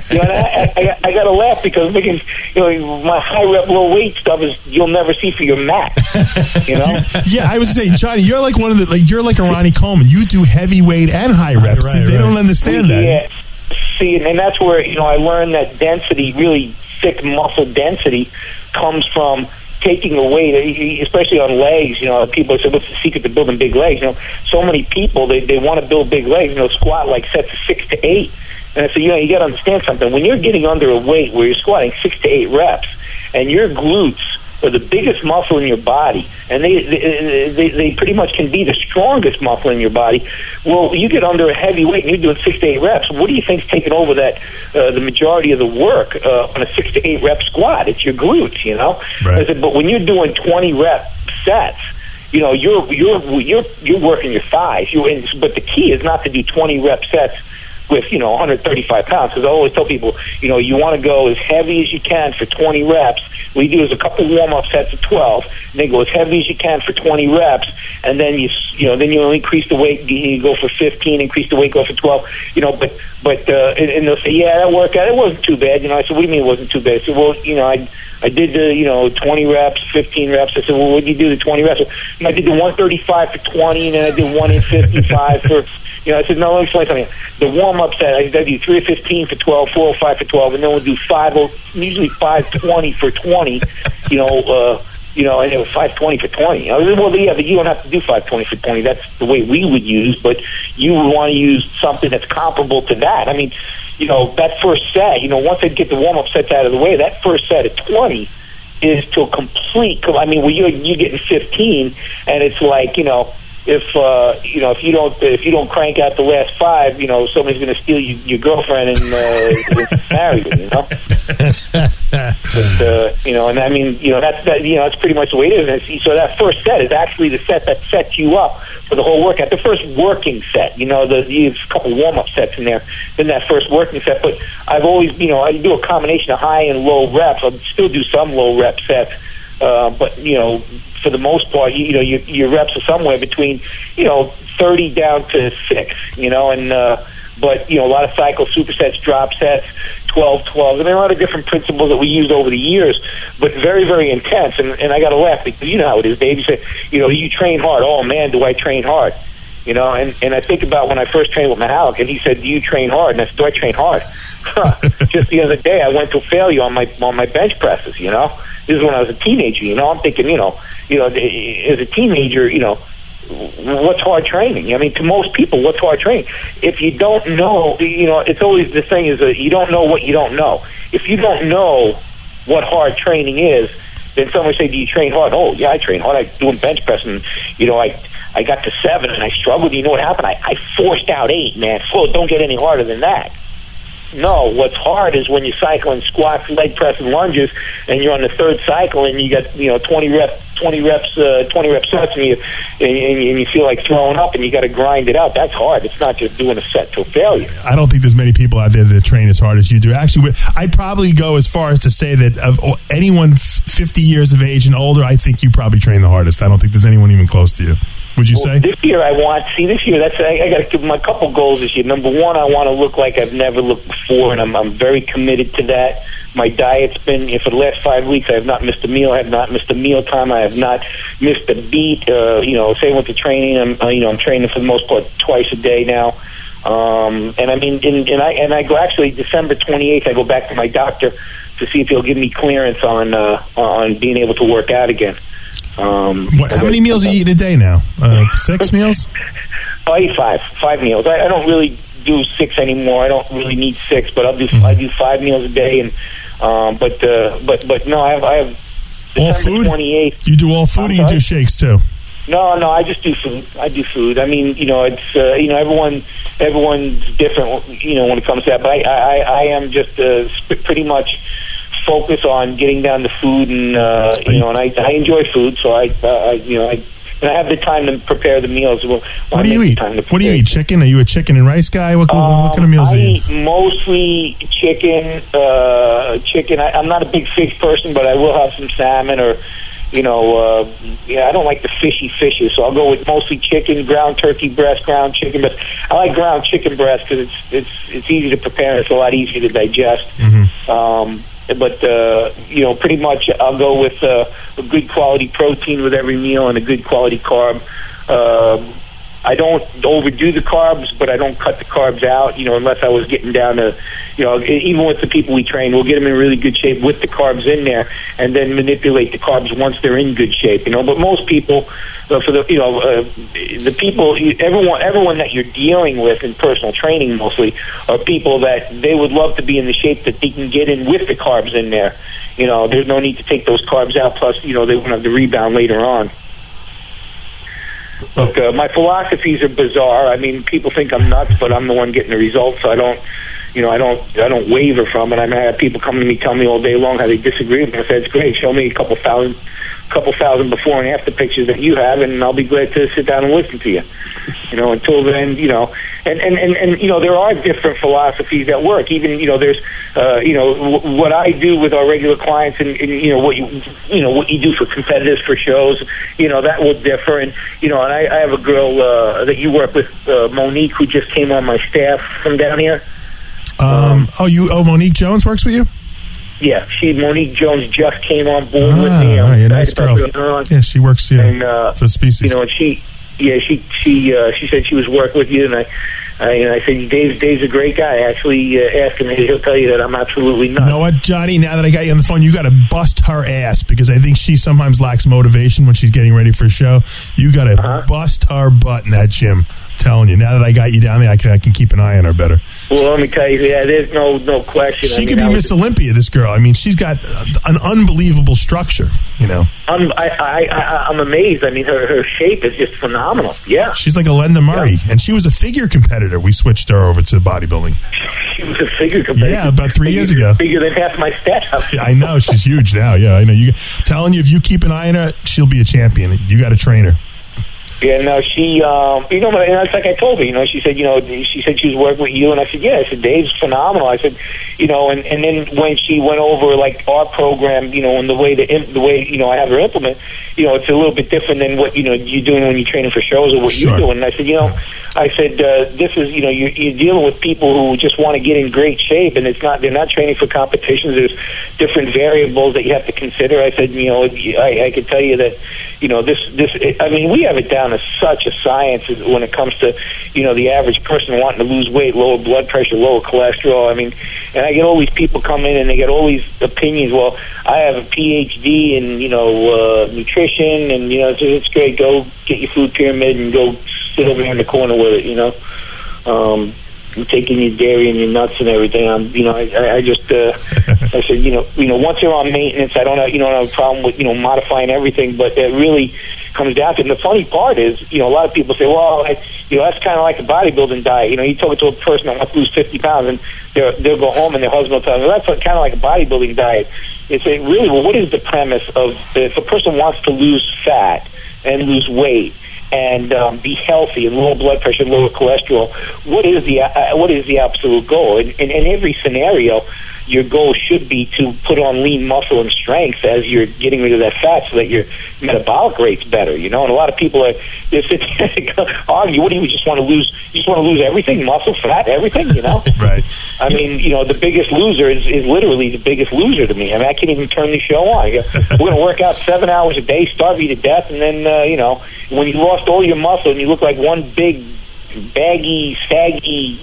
I got to laugh because my high rep, low weight stuff is you'll never see for your mat. Yeah, I was saying, Johnny, you're like you're like a Ronnie Coleman. You do heavyweight and high reps. Right, they don't understand that. Yeah. See, and that's where I learned that density, really thick muscle density, comes from taking away, especially on legs. People say, "What's the secret to building big legs?" So many people they want to build big legs. Squat like sets of 6 to 8, and I say, you got to understand something. When you're getting under a weight where you're squatting 6 to 8 reps, and your glutes are the biggest muscle in your body, and they pretty much can be the strongest muscle in your body. Well, you get under a heavy weight and you're doing 6 to 8 reps. What do you think's taking over that the majority of the work on a 6 to 8 rep squat? It's your glutes, Right. I said, but when you're doing 20 rep sets, you're working your thighs. But the key is not to do 20 rep sets with 135 pounds, because I always tell people you want to go as heavy as you can for 20 reps. What you do is a couple warm-up sets of 12, and then go as heavy as you can for 20 reps, and then you increase the weight. You go for 15, increase the weight, go for 12. But they'll say, yeah, that worked out. It wasn't too bad. I said, what do you mean it wasn't too bad? I said, well, I did the 20 reps, 15 reps. I said, well, what did you do the 20 reps? And I did the 135 for 20, and then I did 1 in 55 for You know, I said, no, let me explain something. The warm-up set, I do 3 of 15 for 12, 4 or 5 for 12, and then we'll do usually 5:20 for 20, and it was 5:20 for 20. Well, yeah, but you don't have to do 5:20 for 20. That's the way we would use, but you would want to use something that's comparable to that. I mean, that first set, once they get the warm-up sets out of the way, that first set at 20 is to a complete, I mean, you're getting 15, and it's like, if you don't crank out the last 5, somebody's going to steal your girlfriend and marry you. But, and I mean, that's pretty much the way it is. And so that first set is actually the set that sets you up for the whole workout. The first working set, you have a couple warm-up sets in there, then that first working set. But I've always, I do a combination of high and low reps. I'll still do some low rep sets, but for the most part, your reps are somewhere between 30 down to 6, but a lot of cycle supersets, drop sets, 12-12. I mean, a lot of different principles that we used over the years, but very, very intense. And I got to laugh because you know how it is, Dave. You say, you train hard. Oh man, do I train hard? And I think about when I first trained with Mahalik, and he said, "Do you train hard?" And I said, "Do I train hard?" Just the other day, I went to failure on my bench presses. This is when I was a teenager. I'm thinking, as a teenager, what's hard training? I mean, to most people, what's hard training? If you don't know, it's always the thing is that you don't know what you don't know. If you don't know what hard training is, then someone say, "Do you train hard?" Oh, yeah, I train hard. I doing bench press, and I got to 7 and I struggled. You know what happened? I forced out 8, man. So don't get any harder than that. No, what's hard is when you're cycling squats, leg press, and lunges, and you're on the third cycle, and you got 20 reps sets, and you feel like throwing up, and you got to grind it out. That's hard. It's not just doing a set to failure. I don't think there's many people out there that train as hard as you do. Actually, I'd probably go as far as to say that of anyone 50 years of age and older, I think you probably train the hardest. I don't think there's anyone even close to you. Would you say? This year I got to give my couple goals this year. Number one, I want to look like I've never looked before, and I'm very committed to that. My diet's been, for the last 5 weeks, I have not missed a meal. I have not missed a meal time. I have not missed a beat. Same with the training. I'm training for the most part twice a day now. And I mean, and I go actually December 28th. I go back to my doctor to see if he'll give me clearance on being able to work out again. How many meals are you eating a day now? 6 meals? I eat 5 meals. I don't really do 6 anymore. I don't really need 6, but I do 5 meals a day. And but no, I have all food. 28th. You do all food, or you do shakes too? No, I just do food. I do food. I mean, it's everyone's different. When it comes to that, but I am just pretty much focus on getting down to food, and and I enjoy food, so I have the time to prepare the meals. What do you eat? What do you eat? Chicken? Are you a chicken and rice guy? What kind of meals do you eat? I eat mostly chicken. I'm not a big fish person, but I will have some salmon or. I don't like the fishy fishes, so I'll go with mostly chicken, ground turkey breast, ground chicken breast. I like ground chicken breast because it's easy to prepare. It's a lot easier to digest. Mm-hmm. But pretty much I'll go with a good quality protein with every meal and a good quality carb. I don't overdo the carbs, but I don't cut the carbs out, unless I was getting down to, even with the people we train, we'll get them in really good shape with the carbs in there and then manipulate the carbs once they're in good shape, But most people, the people, everyone that you're dealing with in personal training mostly are people that they would love to be in the shape that they can get in with the carbs in there. There's no need to take those carbs out, plus, they won't have the rebound later on. Look, my philosophies are bizarre. I mean, people think I'm nuts, but I'm the one getting the results. So I don't waver from it. I mean, I have people come to me, tell me all day long how they disagree with me. I said, it's great. Show me a couple thousand before and after pictures that you have, and I'll be glad to sit down and listen to you. Until then, and there are different philosophies that work. Even there's what I do with our regular clients, and what you do for competitors for shows, that will differ. And and I have a girl that you work with, Monique, who just came on my staff from down here. Monique Jones works with you? Yeah, Monique Jones just came on board with me. Nice girl. Yeah, she works for Species. And she said she was working with you, and I said, Dave's a great guy. Actually, ask him, he'll tell you that I'm absolutely not. You know what, Johnny? Now that I got you on the phone, you got to bust her ass, because I think she sometimes lacks motivation when she's getting ready for a show. You got to bust her butt in that gym. I'm telling you. Now that I got you down there, I can keep an eye on her better. Well, let me tell you, there's no question. She could be Miss Olympia, this girl. I mean, she's got an unbelievable structure, you know. I'm amazed. I mean, her shape is just phenomenal. Yeah. She's like a Linda Murray, and she was a figure competitor. We switched her over to bodybuilding. She was a figure competitor? Yeah, about 3 years ago. Bigger than half my stats. I know. She's huge now. Yeah, I know. Telling you, if you keep an eye on her, she'll be a champion. You got to train her. Yeah, no, she, and it's like I told her, she said, she said she was working with you, and I said, yeah, I said, Dave's phenomenal. I said, and then when she went over, like, our program, and the way, I have her implement, it's a little bit different than what, you're doing when you're training for shows or what you're doing. And I said, this is, you're dealing with people who just want to get in great shape, and they're not training for competitions. There's different variables that you have to consider. I said, I could tell you that, we have it down as such a science when it comes to, the average person wanting to lose weight, lower blood pressure, lower cholesterol. I mean, and I get all these people come in and they get all these opinions. Well, I have a PhD in, nutrition, and, it's great. Go get your food pyramid and go sit over here in the corner with it, I'm taking your dairy and your nuts and everything. I said, once you're on maintenance, I don't have a problem with, modifying everything, but it really comes down to it. And the funny part is, a lot of people say, well, that's kind of like a bodybuilding diet. You talk to a person that wants to lose 50 pounds, and they'll go home and their husband will tell them, well, that's kind of like a bodybuilding diet. It's really, well, what is the premise of, if a person wants to lose fat and lose weight, and be healthy and low blood pressure, lower cholesterol, what is the absolute goal? In every scenario, your goal should be to put on lean muscle and strength as you're getting rid of that fat, so that your metabolic rate's better. And a lot of people are argue, what do you just want to lose? You just want to lose everything, muscle, fat, everything. Right. I mean, the biggest loser is literally the biggest loser to me. I mean, I can't even turn the show on. We're going to work out 7 hours a day, starve you to death, and then when you lost all your muscle and you look like one big baggy, saggy,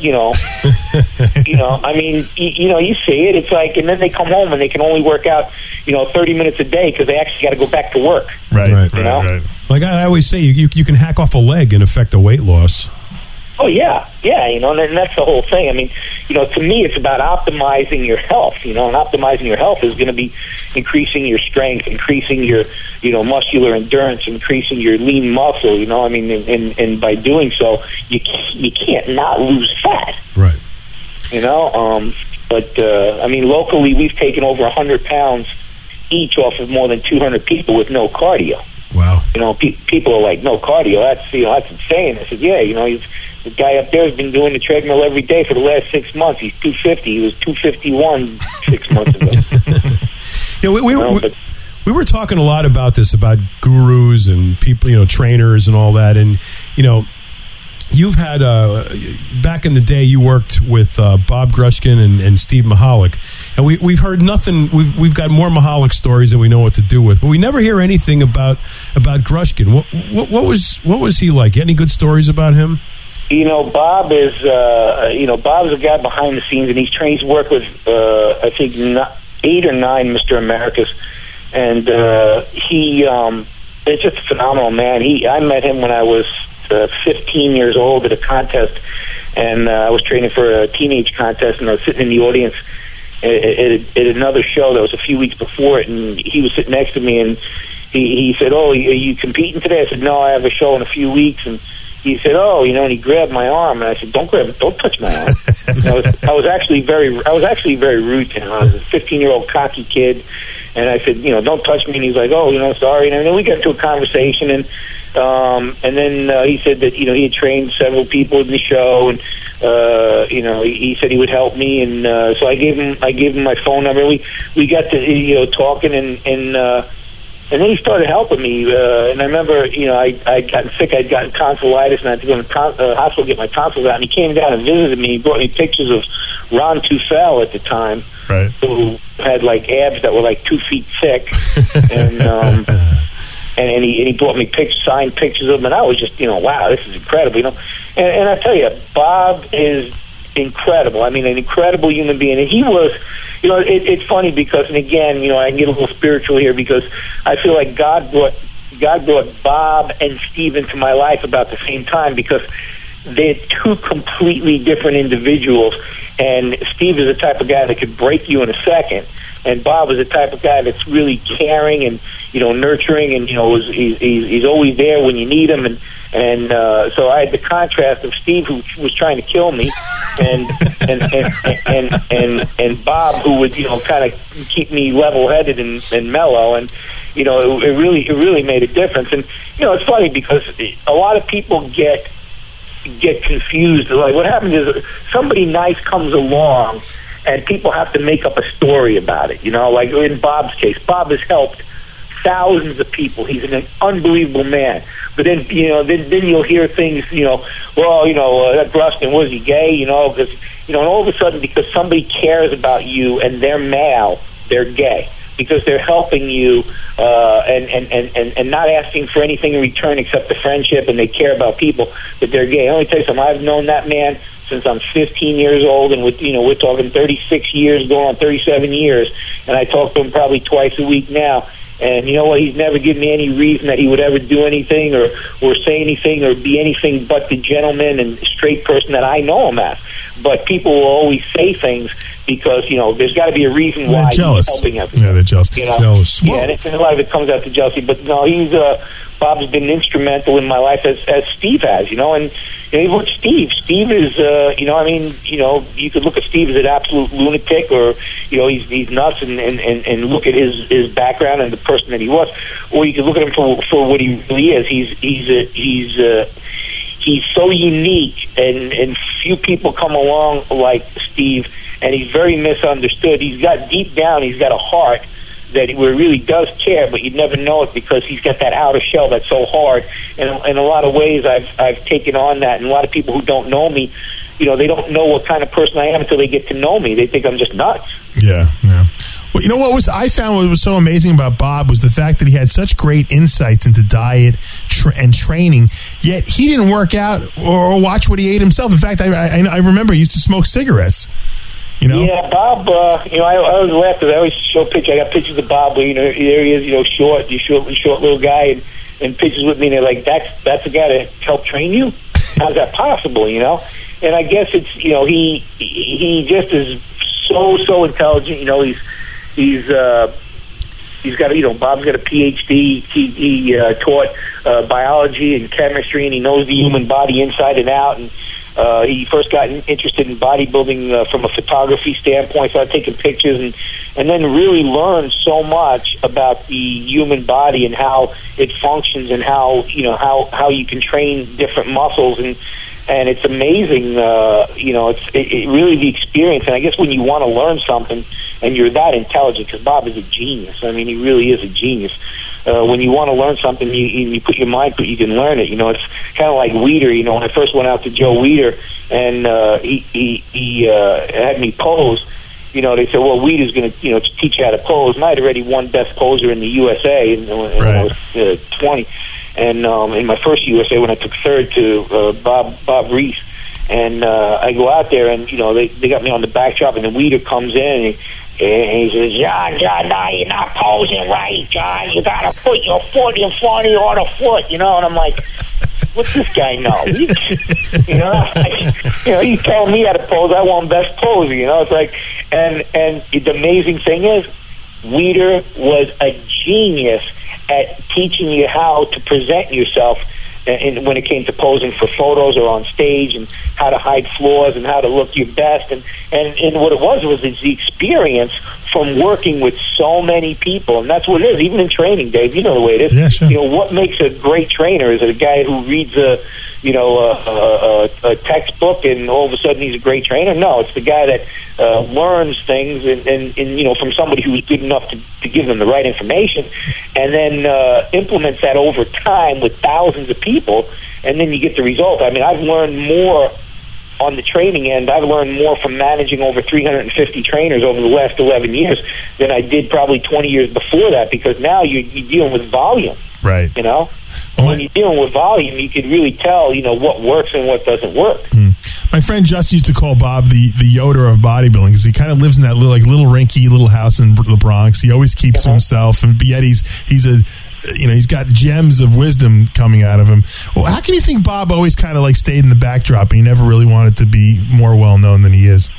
I mean, you see it. It's like, and then they come home and they can only work out, 30 minutes a day because they actually got to go back to work. Right. Like I always say, you can hack off a leg and affect the weight loss. Oh, yeah, and that's the whole thing. I mean, to me, it's about optimizing your health, and optimizing your health is going to be increasing your strength, increasing your, muscular endurance, increasing your lean muscle, I mean, and by doing so, you can't not lose fat. Right. But, I mean, locally, we've taken over 100 pounds each off of more than 200 people with no cardio. Wow. People are like, no cardio, that's insane. I said, yeah, the guy up there has been doing the treadmill every day for the last 6 months. He's 250. He was 251 6 months ago. We were talking a lot about this, about gurus and people, trainers and all that. And, you've had, back in the day, you worked with Bob Gruskin and Steve Mahalik. And we've heard nothing. We've got more Mahalik stories than we know what to do with. But we never hear anything about Gruskin. What was he like? Any good stories about him? Bob is, Bob's a guy behind the scenes, and he's worked with, I think, 8 or 9 Mr. Americas, and it's just a phenomenal man. I met him when I was 15 years old at a contest, and I was training for a teenage contest, and I was sitting in the audience at another show that was a few weeks before it, and he was sitting next to me, and he said, "Oh, are you competing today?" I said, "No, I have a show in a few weeks," and he said, "Oh, and he grabbed my arm, and I said, "Don't touch my arm." I was actually very rude to him. I was a 15-year-old cocky kid, and I said, "Don't touch me." And he's like, "Oh, sorry." And then we got into a conversation, and then he said that he had trained several people in the show, and he said he would help me, and so I gave him my phone number. We got to talking, and then he started helping me, and I remember, I'd gotten sick, I'd gotten tonsillitis, and I had to go to the hospital to get my tonsils out, and he came down and visited me. He brought me pictures of Ron Tufel at the time, right, who had, abs that were, 2 feet thick, and he brought me signed pictures of him, and I was just, wow, this is incredible, And I tell you, Bob is incredible. I mean, an incredible human being. And he was, it's funny because, and again, I can get a little spiritual here because I feel like God brought Bob and Steve into my life about the same time because they're two completely different individuals. And Steve is the type of guy that could break you in a second. And Bob is the type of guy that's really caring and, nurturing and, he's always there when you need him. And so I had the contrast of Steve, who was trying to kill me, and Bob, who would kind of keep me level-headed and mellow, and it really made a difference. And it's funny because a lot of people get confused. Like what happens is somebody nice comes along, and people have to make up a story about it. Like in Bob's case, Bob has helped thousands of people. He's an unbelievable man. But then, then you'll hear things, that Rustin, was he gay? Because, and all of a sudden, because somebody cares about you and they're male, they're gay. Because they're helping you and not asking for anything in return except the friendship, and they care about people, that they're gay. Let me tell you something. I've known that man since I'm 15 years old, and we're talking 36 years, going on 37 years, and I talk to him probably twice a week now. And you know what? He's never given me any reason that he would ever do anything or say anything or be anything but the gentleman and straight person that I know him as. But people will always say things because, there's got to be a reason why he's helping everyone. Yeah, they're jealous. Jealous. Yeah, and a lot of it comes out to jealousy. But no, Bob's been instrumental in my life as Steve has, and look, Steve is, you could look at Steve as an absolute lunatic, or he's nuts, and look at his background and the person that he was, or you could look at him for what he really is. He's so unique, and few people come along like Steve, and he's very misunderstood. He's got a heart that really does care, but you'd never know it because he's got that outer shell that's so hard. And in a lot of ways, I've taken on that. And a lot of people who don't know me, they don't know what kind of person I am until they get to know me. They think I'm just nuts. Yeah. Well, I found what was so amazing about Bob was the fact that he had such great insights into diet and training, yet he didn't work out or watch what he ate himself. In fact, I remember he used to smoke cigarettes. Yeah, Bob, I always laugh because I always show pictures. I got pictures of Bob where, there he is, short little guy, and pictures with me, and they're like, that's the guy that helped train you? How's that possible, And I guess it's, he just is so intelligent. He's got, Bob's got a PhD. He taught biology and chemistry, and he knows the human body inside and out, and he first got interested in bodybuilding from a photography standpoint, started taking pictures, and then really learned so much about the human body and how it functions and how you can train different muscles, and it's amazing. It's really the experience. And I guess when you want to learn something and you're that intelligent, because Bob is a genius. I mean, he really is a genius. When you want to learn something, you put your mind to it, you can learn it. It's kind of like Weider. When I first went out to Joe Weider and he had me pose, they said, well, Weider's going to teach you how to pose. And I had already won best poser in the USA when I was 20. And in my first USA, when I took third to Bob Reese, and I go out there, and they got me on the backdrop, and the Weider comes in, and he says, John, no, you're not posing right, John. You got to put your foot in front of your other foot, And I'm like, what's this guy know? He's telling me how to pose. I want best poser, It's like, and the amazing thing is, Weider was a genius at teaching you how to present yourself when it came to posing for photos or on stage, and how to hide flaws and how to look your best. And what it was the experience from working with so many people. And that's what it is, even in training, Dave. You know the way it is. Yeah, sure. What makes a great trainer? Is it a guy who reads a textbook and all of a sudden he's a great trainer? No, it's the guy that learns things and from somebody who's good enough to give them the right information, and then implements that over time with thousands of people, and then you get the result. I mean, I've learned more on the training end. I've learned more from managing over 350 trainers over the last 11 years than I did probably 20 years before that, because now you're dealing with volume. Right. You know? When you're dealing with volume, you can really tell, what works and what doesn't work. My friend Justin used to call Bob the Yoda of bodybuilding because he kind of lives in that little rinky little house in the Bronx. He always keeps to himself, and yet he's got gems of wisdom coming out of him. Well, how can you think Bob always kind of stayed in the backdrop and he never really wanted to be more well known than he is?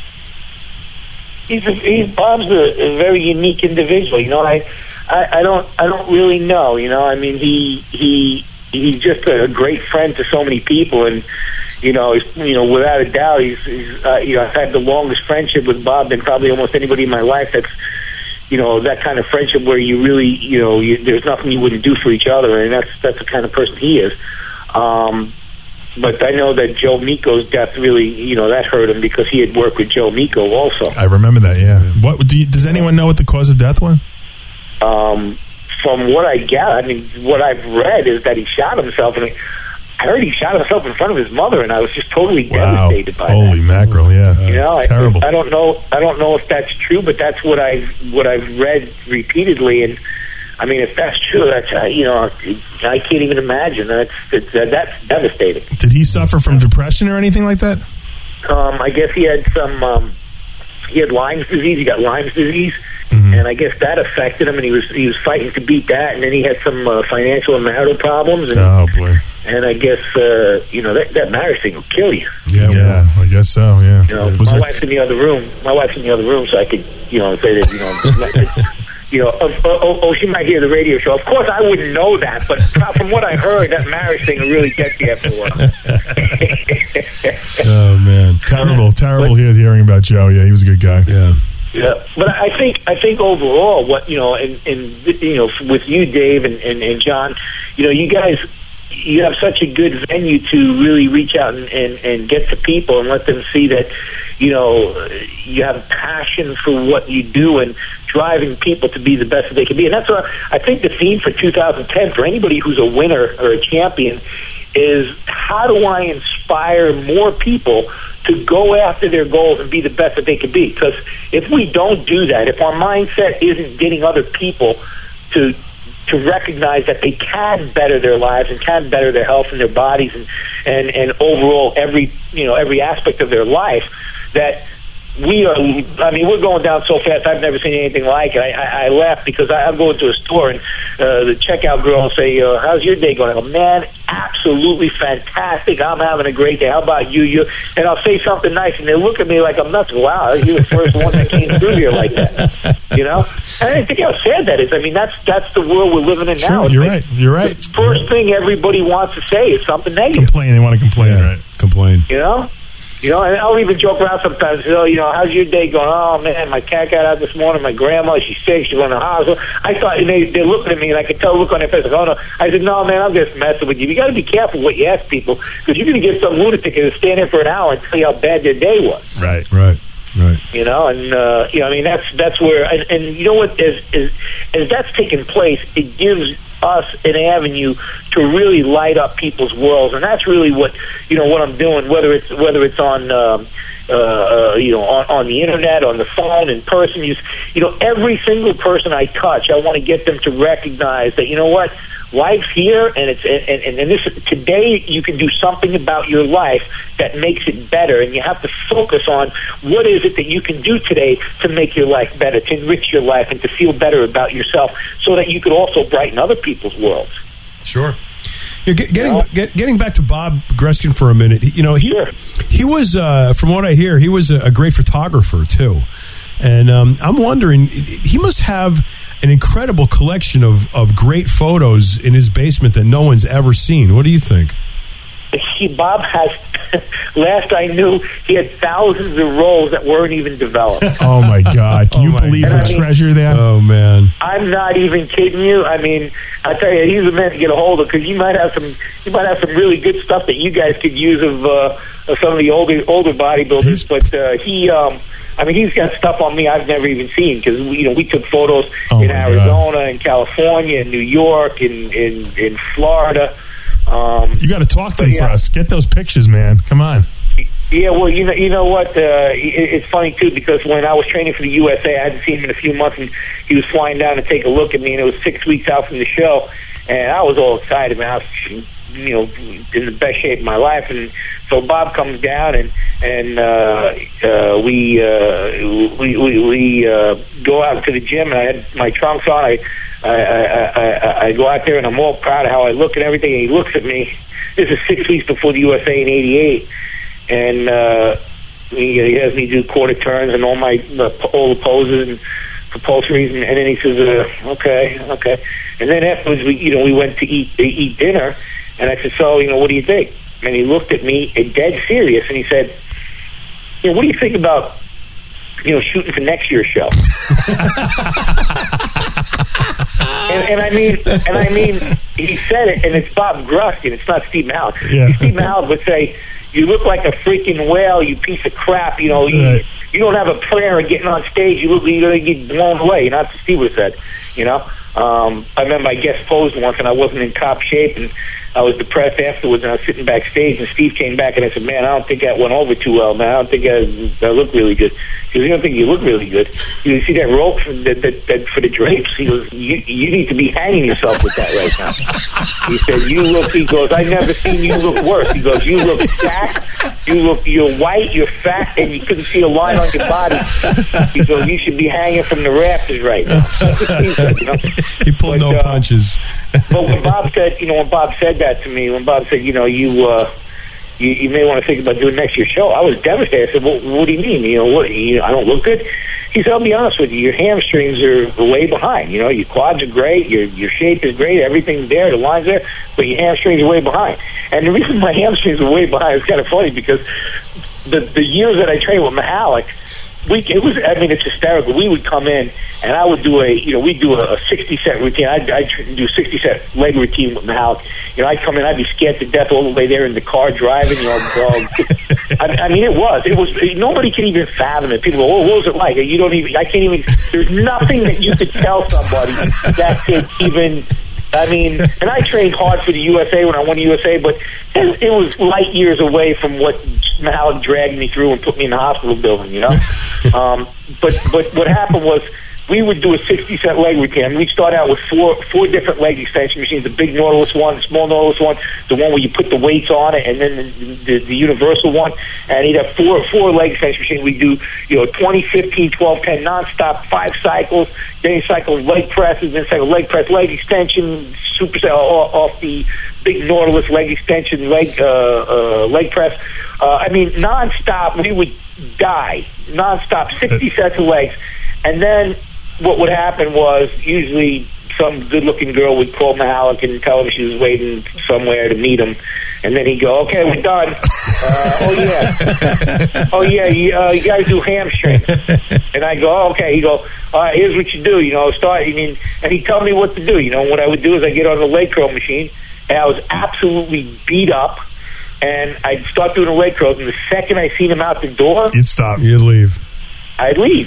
Bob's a very unique individual. I don't really know. I mean, he's just a great friend to so many people, and without a doubt, he's I've had the longest friendship with Bob than probably almost anybody in my life. That's that kind of friendship where you really there's nothing you wouldn't do for each other, and that's the kind of person he is. But I know that Joe Miko's death really, that hurt him because he had worked with Joe Miko also. I remember that. Yeah. Does anyone know what the cause of death was? From what I gather, what I've read is that he shot himself, and I heard he shot himself in front of his mother, and I was just totally devastated by that. Holy mackerel! Yeah, it's terrible. I don't know if that's true, but that's what I've read repeatedly, and if that's true, that's I can't even imagine. That's devastating. Did he suffer from depression or anything like that? I guess he had he had Lyme's disease. He got Lyme's disease. And I guess that affected him, and he was fighting to beat that, and then he had some financial and marital problems. And, oh boy! And I guess that marriage thing will kill you. Yeah, I guess so. Yeah. My wife's in the other room. So I could say that she might hear the radio show. Of course, I wouldn't know that, but from what I heard, that marriage thing will really get you after a while. Oh man, terrible hearing about Joe. Yeah, he was a good guy. Yeah, but I think overall, what with you, Dave, and John, you guys, you have such a good venue to really reach out and get to people and let them see that you have passion for what you do and driving people to be the best that they can be. And that's what I think the theme for 2010 for anybody who's a winner or a champion is: how do I inspire more people to go after their goals and be the best that they can be? Because if we don't do that, if our mindset isn't getting other people to recognize that they can better their lives and can better their health and their bodies and overall every aspect of their life, that we're going down so fast. I've never seen anything like it. I laugh because I'll go into a store and the checkout girl will say, how's your day going? I go, man, absolutely fantastic. I'm having a great day. How about you? And I'll say something nice, and they look at me like I'm nuts. Wow, you're the first one that came through here like that. And I think how sad that is. That's the world we're living in now. You're right. The first thing everybody wants to say is something negative. Complain. They want to complain, right? Complain. And I'll even joke around sometimes. How's your day going? Oh man, my cat got out this morning. My grandma, she's sick. She's going to the hospital. I thought they're looking at me, and I could tell the look on their face. Like, oh no. I said, no, man, I'm just messing with you. You got to be careful what you ask people, because you're going to get some lunatic to stand there for an hour and tell you how bad their day was. Right. That's where, and you know what? As that's taking place, it gives us an avenue to really light up people's worlds, and that's really what I'm doing. Whether it's on on the internet, on the phone, in person. Every single person I touch, I want to get them to recognize that life's here, and this today you can do something about your life that makes it better, and you have to focus on what is it that you can do today to make your life better, to enrich your life, and to feel better about yourself, so that you could also brighten other people's worlds. Sure. Getting back to Bob Greskin for a minute, he was, from what I hear, he was a great photographer too, and I'm wondering, he must have an incredible collection of great photos in his basement that no one's ever seen. What do you think? Bob has, last I knew, he had thousands of rolls that weren't even developed. Oh my God! Can you believe the treasure there? Oh man! I'm not even kidding you. I tell you, he's a man to get a hold of, because you might have some really good stuff that you guys could use of some of the older bodybuilders. He's got stuff on me I've never even seen, because we took photos in Arizona, in California, in New York, in Florida. You got to talk to him for us. Get those pictures, man. Come on. Yeah, well, you know what? It's funny too, because when I was training for the USA, I hadn't seen him in a few months, and he was flying down to take a look at me, and it was 6 weeks out from the show. and I was all excited, man. I was, in the best shape of my life, and so Bob comes down, and we go out to the gym, and I had my trunks on. I go out there, and I'm all proud of how I look and everything. And he looks at me. This is 6 weeks before the USA in '88, and he has me do quarter turns and all the poses and compulsories, and then he says, "Okay." And then afterwards, we went to eat dinner, and I said, "So, what do you think?" And he looked at me, dead serious, and he said, "What do you think about, shooting for next year's show?" and I mean, he said it, and it's Bob Gruskin, it's not Steve Malik. Yeah. Steve Malik would say, "You look like a freaking whale, you piece of crap. You don't have a prayer of getting on stage. You're going to get blown away." That's what Steve would have said. I remember I guest posed once, and I wasn't in top shape, and I was depressed afterwards, and I was sitting backstage, and Steve came back, and I said, "Man, I don't think that went over too well, man. I don't think I look really good." He goes, "You don't think you look really good? You see that rope for the drapes?" He goes, you need to be hanging yourself with that right now." He said, he goes, "I've never seen you look worse." He goes, "You look fat, you're white, you're fat, and you couldn't see a line on your body." He goes, "You should be hanging from the rafters right now." He pulled no punches. But when Bob said that to me, when Bob said, you may want to think about doing next year's show, I was devastated. I said, "Well, what do you mean? I don't look good?" He said, "I'll be honest with you, your hamstrings are way behind. Your quads are great, your shape is great, everything's there, the line's there, but your hamstrings are way behind." And the reason my hamstrings are way behind is kind of funny, because the years that I trained with Mihalik, it's hysterical. We would come in, and I would do we'd do a 60-set routine. I'd do 60-set leg routine with Mihalik. I'd come in, I'd be scared to death all the way there in the car driving. It was. Nobody can even fathom it. People go, "Oh, what was it like?" I can't even. There's nothing that you could tell somebody that could even. And I trained hard for the USA when I won the USA, but it was light years away from what Mihalik dragged me through and put me in the hospital building, But what happened was, we would do a 60-set leg routine. We'd start out with four different leg extension machines: the big Nautilus one, the small Nautilus one, the one where you put the weights on it, and then the universal one. And he'd have four leg extension machines. We'd do 20, 15, 12, 10 nonstop, 5 cycles. Then he cycled leg presses, then cycled leg press, leg extension, superset off the big Nautilus leg extension, leg press. Nonstop. We would die nonstop, 60 sets of legs, and then what would happen was, usually some good-looking girl would call Mihalik and tell him she was waiting somewhere to meet him, and then he'd go, "Okay, we're done. You got to do hamstrings." And I go, "Oh, okay." He go, "All right, here's what you do. Start." And he'd tell me what to do. What I would do is I get on the leg curl machine, and I was absolutely beat up, and I'd start doing the leg curls, and the second I seen him out the door, you'd stop. You'd leave. I'd leave,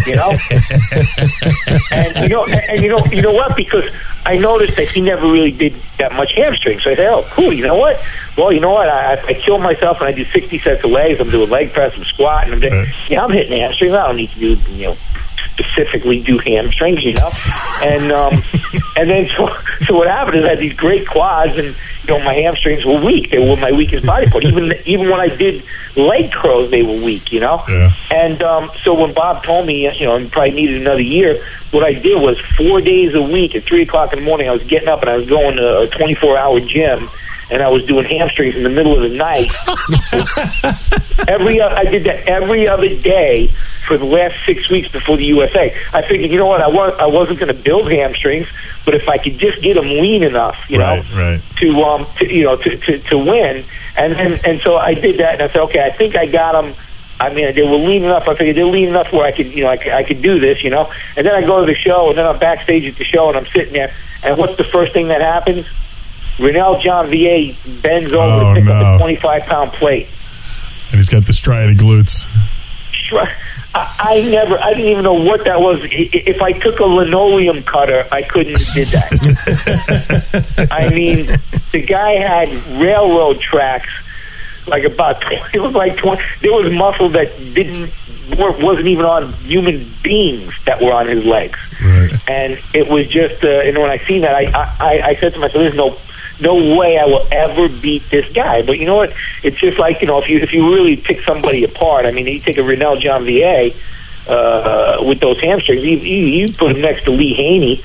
and you know what? Because I noticed that he never really did that much hamstring. So I said, "Oh, cool. You know what? Well, you know what? I killed myself, and I do 60 sets of legs. I'm doing leg press, I'm squatting. I'm hitting hamstrings. I don't need to do specifically do hamstrings, And then so what happened is I had these great quads, and my hamstrings were weak. They were my weakest body part. Even when I did leg curls, they were weak, Yeah. And so when Bob told me, I probably needed another year, what I did was 4 days a week at 3 o'clock in the morning, I was getting up and I was going to a 24-hour gym, and I was doing hamstrings in the middle of the night. I did that every other day for the last 6 weeks before the USA. I figured, I wasn't going to build hamstrings, but if I could just get them lean enough, to win. And so I did that, and I said, okay, I think I got them. They were lean enough. I figured they're lean enough where I could, I could do this, And then I go to the show, and then I'm backstage at the show, and I'm sitting there, and what's the first thing that happens? Renell Janvier bends over to pick up a 25-pound plate. And he's got the striated glutes. I didn't even know what that was. If I took a linoleum cutter, I couldn't have did that. The guy had railroad tracks like about 20. It was like 20. There was muscle that wasn't even on human beings that were on his legs. Right. And it was just, and when I seen that, I said to myself, there's no way I will ever beat this guy. But you know what? It's just like, if you really pick somebody apart, I mean, you take a Renell Janvier with those hamstrings, you put him next to Lee Haney,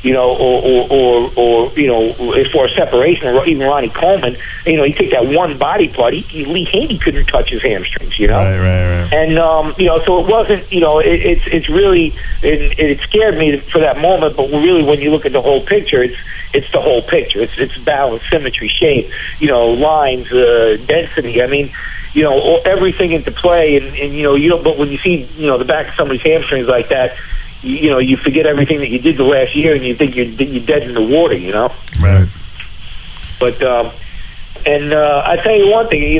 or as far as separation, or even Ronnie Coleman, you take that one body part, Lee Haney couldn't touch his hamstrings, Right. And, so it wasn't, it's really, it scared me for that moment, but really when you look at the whole picture, it's the whole picture. It's balance, symmetry, shape, lines, density. I mean, everything into play, and but when you see, the back of somebody's hamstrings like that, you forget everything that you did the last year, and you think you're dead in the water, Right. But I tell you one thing,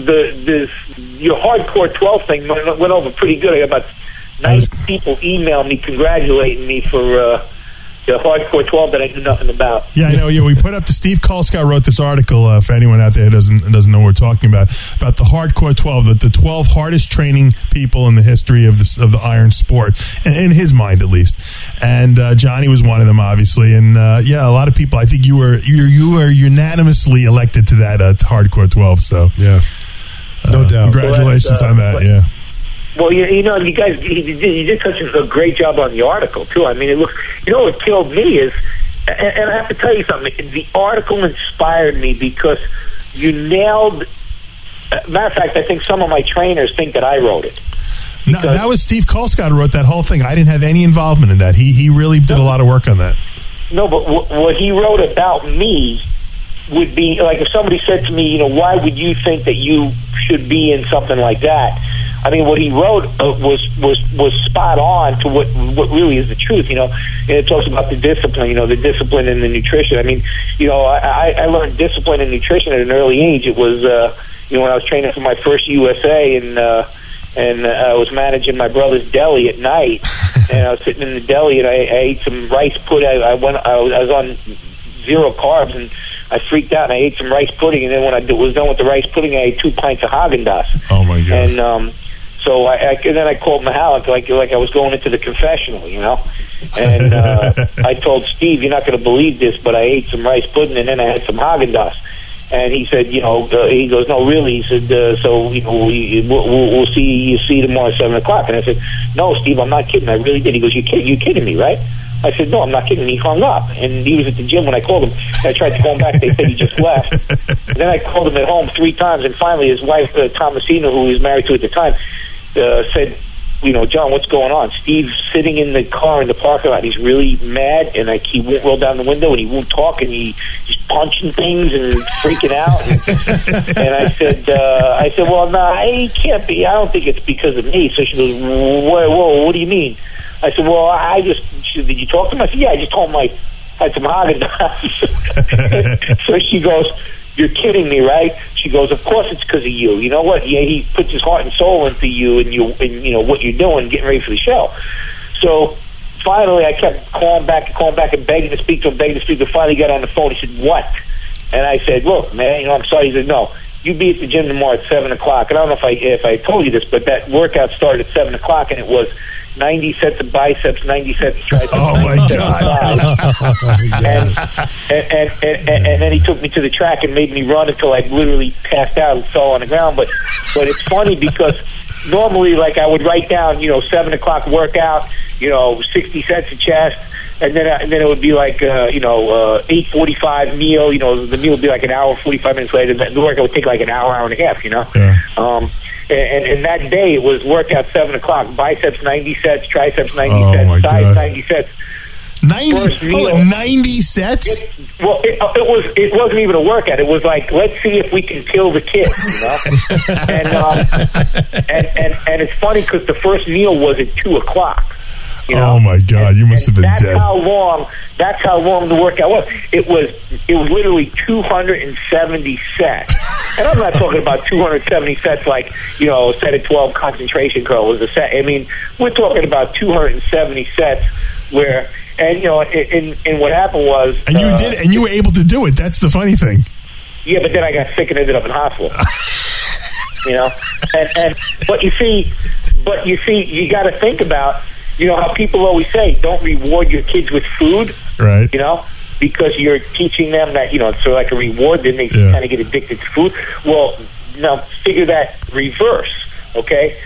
your hardcore 12 thing went over pretty good. I got about 90 people email me congratulating me for the hardcore 12 that I knew nothing about. Yeah, I know. Yeah, we put up. Steve Kolscott wrote this article for anyone out there who doesn't know what we're talking about the hardcore 12, the 12 hardest training people in the history of the iron sport, in his mind at least. And Johnny was one of them, obviously. And a lot of people. I think you were unanimously elected to that hardcore 12. So yeah, no doubt. Congratulations on that. Yeah. Well, you guys, you did such a great job on the article too. I mean, it looks. What killed me is, and I have to tell you something. The article inspired me because you nailed. Matter of fact, I think some of my trainers think that I wrote it. No, that was Steve Kolscott who wrote that whole thing. I didn't have any involvement in that. He really did a lot of work on that. No, but what he wrote about me would be like if somebody said to me, why would you think that you should be in something like that? I mean, what he wrote was spot on to what really is the truth, And it talks about the discipline, the discipline and the nutrition. I mean, I learned discipline and nutrition at an early age. It was, when I was training for my first USA and I was managing my brother's deli at night, and I was sitting in the deli and I ate some rice pudding. I was on 0 carbs and I freaked out and I ate some rice pudding, and then when I was done with the rice pudding, I ate 2 pints of Haagen-Dazs. Oh my God! And so then I called Mahalik like I was going into the confessional, And I told Steve, "You're not going to believe this, but I ate some rice pudding and then I had some Haagen-Dazs." And he said, he goes, "No, really?" He said, "So we'll see you tomorrow at 7:00." And I said, "No, Steve, I'm not kidding. I really did." He goes, "You kidding me, right?" I said, "No, I'm not kidding." He hung up, and he was at the gym when I called him. I tried to call him back. They said he just left. And then I called him at home 3 times, and finally his wife, Thomasina, who he was married to at the time, said, "John, what's going on?" Steve's sitting in the car in the parking lot. He's really mad, and he won't roll down the window, and he won't talk, and he's punching things and freaking out. And I said, "Well, no, he can't be. I don't think it's because of me." So she goes, "Whoa, what do you mean?" I said, "Well, did you talk to him?" I said, "Yeah, I just told him I had some Haagen-Dazs." So she goes, "You're kidding me, right?" She goes, "Of course it's because of you. You know what? Yeah, he puts his heart and soul into you and what you're doing, getting ready for the show." So finally, I kept calling back and begging to speak to him, But finally got on the phone. He said, "What?" And I said, "Look, man, I'm sorry." He said, "No, you be at the gym tomorrow at 7:00. And I don't know if I told you this, but that workout started at 7:00, and it was 90 sets of biceps, 90 sets of triceps. Oh my God! And then he took me to the track and made me run until I literally passed out and fell on the ground. But it's funny because normally, like, I would write down, 7:00 workout, 60 sets of chest. And then it would be like 8:45 meal. The meal would be like an hour 45 minutes later. The workout would take like an hour and a half. Yeah. And that day it was workout 7:00. Biceps 90 sets, triceps 90 Oh, sets, my thighs God. 90 sets. 90 sets? It wasn't even a workout. It was like, let's see if we can kill the kid. And it's funny because the first meal was at 2:00. Oh my God! You must have been that's dead. That's how long the workout was. It was literally 270 sets, and I'm not talking about 270 sets like a set of 12 concentration curl was a set. I mean, we're talking about 270 sets where, and what happened was, and you did, and you were able to do it. That's the funny thing. Yeah, but then I got sick and ended up in hospital. you know. But you see, you got to think about, you know, how people always say, don't reward your kids with food, right? You know, because you're teaching them that, you know, it's sort of like a reward, then they kind of get addicted to food. Well, now figure that reverse, okay?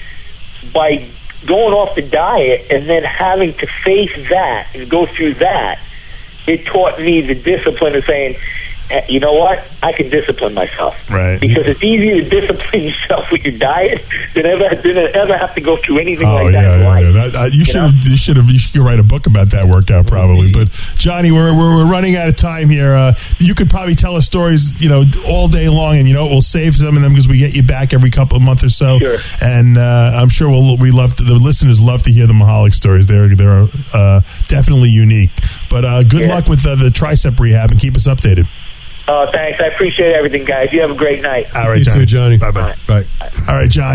By going off the diet and then having to face that and go through that, it taught me the discipline of saying, you know what? I can discipline myself. Right. Because it's easier to discipline yourself with your diet than ever have to go through anything like that in life. You should write a book about that workout probably. But Johnny, we're running out of time here. You could probably tell us stories, you know, all day long, and you know we'll save some of them because we get you back every couple of months or so. Sure. And I'm sure the listeners love to hear the Mahalik stories. They're definitely unique. But good luck with the tricep rehab, and keep us updated. Oh, thanks. I appreciate everything, guys. You have a great night. All right, You Johnny. too, Johnny. Bye-bye. Bye. All right, John.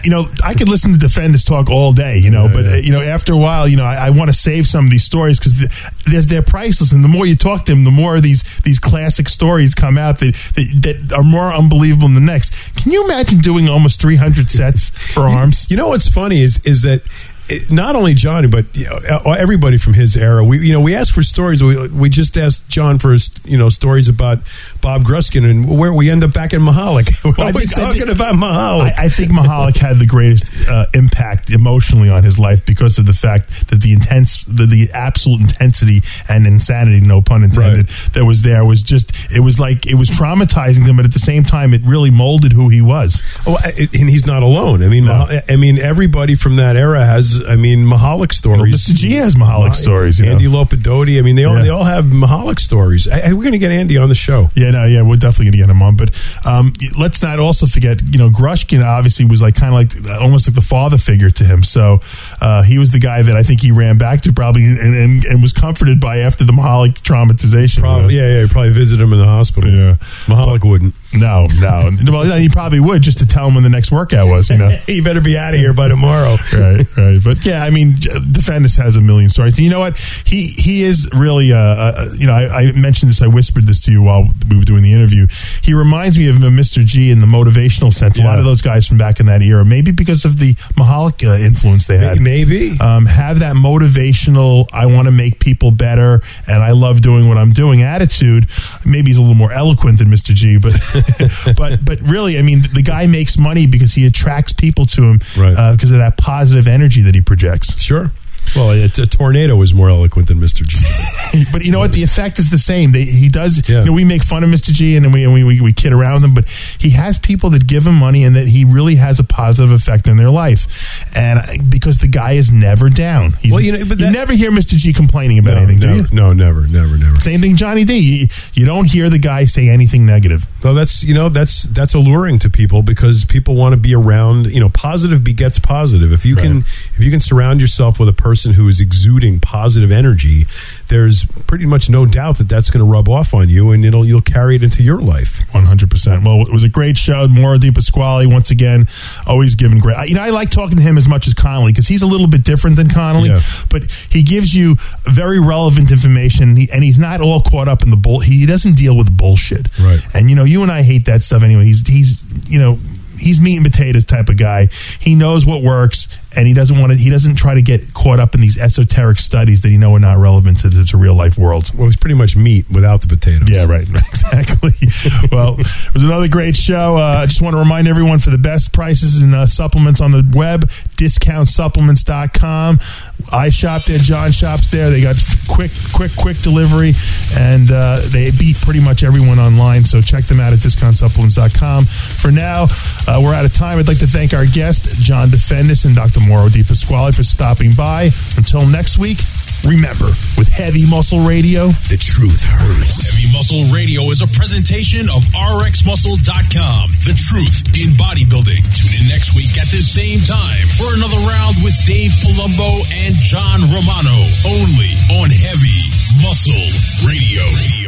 I could listen to Defenders talk all day, you know, but you know, after a while, you know, I want to save some of these stories because they're priceless, and the more you talk to them, the more these classic stories come out that are more unbelievable than the next. Can you imagine doing almost 300 sets for arms? You know what's funny is that not only Johnny, but you know, everybody from his era. We asked for stories. We just asked John for stories about Bob Gruskin, and where we end up back in Mahalik. We're always talking about Mahalik. I think Mahalik had the greatest impact emotionally on his life because of the fact that the absolute intensity and insanity, no pun intended, that was there was just it was traumatizing him, but at the same time, it really molded who he was. Oh, and he's not alone. I mean, everybody from that era has. Mahalik stories. Mr. G has Mahalik stories. Andy Lopadotti. They all have Mahalik stories. We're going to get Andy on the show. We're definitely going to get him on. But let's not also forget, Grushkin obviously was almost like the father figure to him. So he was the guy that I think he ran back to probably and was comforted by after the Mahalik traumatization. Probably, he probably visited him in the hospital. Yeah, Mahalik wouldn't. No. Well, he probably would just to tell him when the next workout was. He better be out of here by tomorrow. Right. But yeah, Defenders has a million stories. And you know what? He is really. I mentioned this. I whispered this to you while we were doing the interview. He reminds me of Mr. G in the motivational sense. A lot of those guys from back in that era, maybe because of the Mahalik influence they had. Maybe have that motivational. I want to make people better, and I love doing what I'm doing attitude. Maybe he's a little more eloquent than Mr. G, but. but really, the guy makes money because he attracts people to him because of that positive energy that he projects. Sure. Well, a tornado is more eloquent than Mr. G. But you know what? The effect is the same. He does. Yeah. We make fun of Mr. G and we kid around with him, but he has people that give him money and that he really has a positive effect in their life. And because the guy is never down. You never hear Mr. G complaining about anything, do you? No, never. Same thing, Johnny D. You don't hear the guy say anything negative. Well, that's alluring to people because people want to be around. Positive begets positive. If you can surround yourself with a person who is exuding positive energy, there's pretty much no doubt that that's going to rub off on you, and you'll carry it into your life. 100%. Well, it was a great show. Mauro Di Pasquale, once again, always giving great. I like talking to him as much as Connolly because he's a little bit different than Connolly, but he gives you very relevant information, and he's not all caught up in the bull. He doesn't deal with bullshit. Right. And you and I hate that stuff anyway. He's meat and potatoes type of guy. He knows what works, and he doesn't try to get caught up in these esoteric studies that are not relevant to real life worlds. Well, he's pretty much meat without the potatoes. Yeah, right. Exactly. Well, it was another great show. I just want to remind everyone for the best prices and supplements on the web, discountsupplements.com. I shop there. John shops there. They got quick delivery, and they beat pretty much everyone online. So check them out at discountsupplements.com. For now, we're out of time. I'd like to thank our guest, John Defendis and Dr. Mauro Di Pasquale, for stopping by. Until next week, remember, with Heavy Muscle Radio, the truth hurts. Heavy Muscle Radio is a presentation of RxMuscle.com. The truth in bodybuilding. Tune in next week at the same time for another round with Dave Palumbo and John Romano. Only on Heavy Muscle Radio.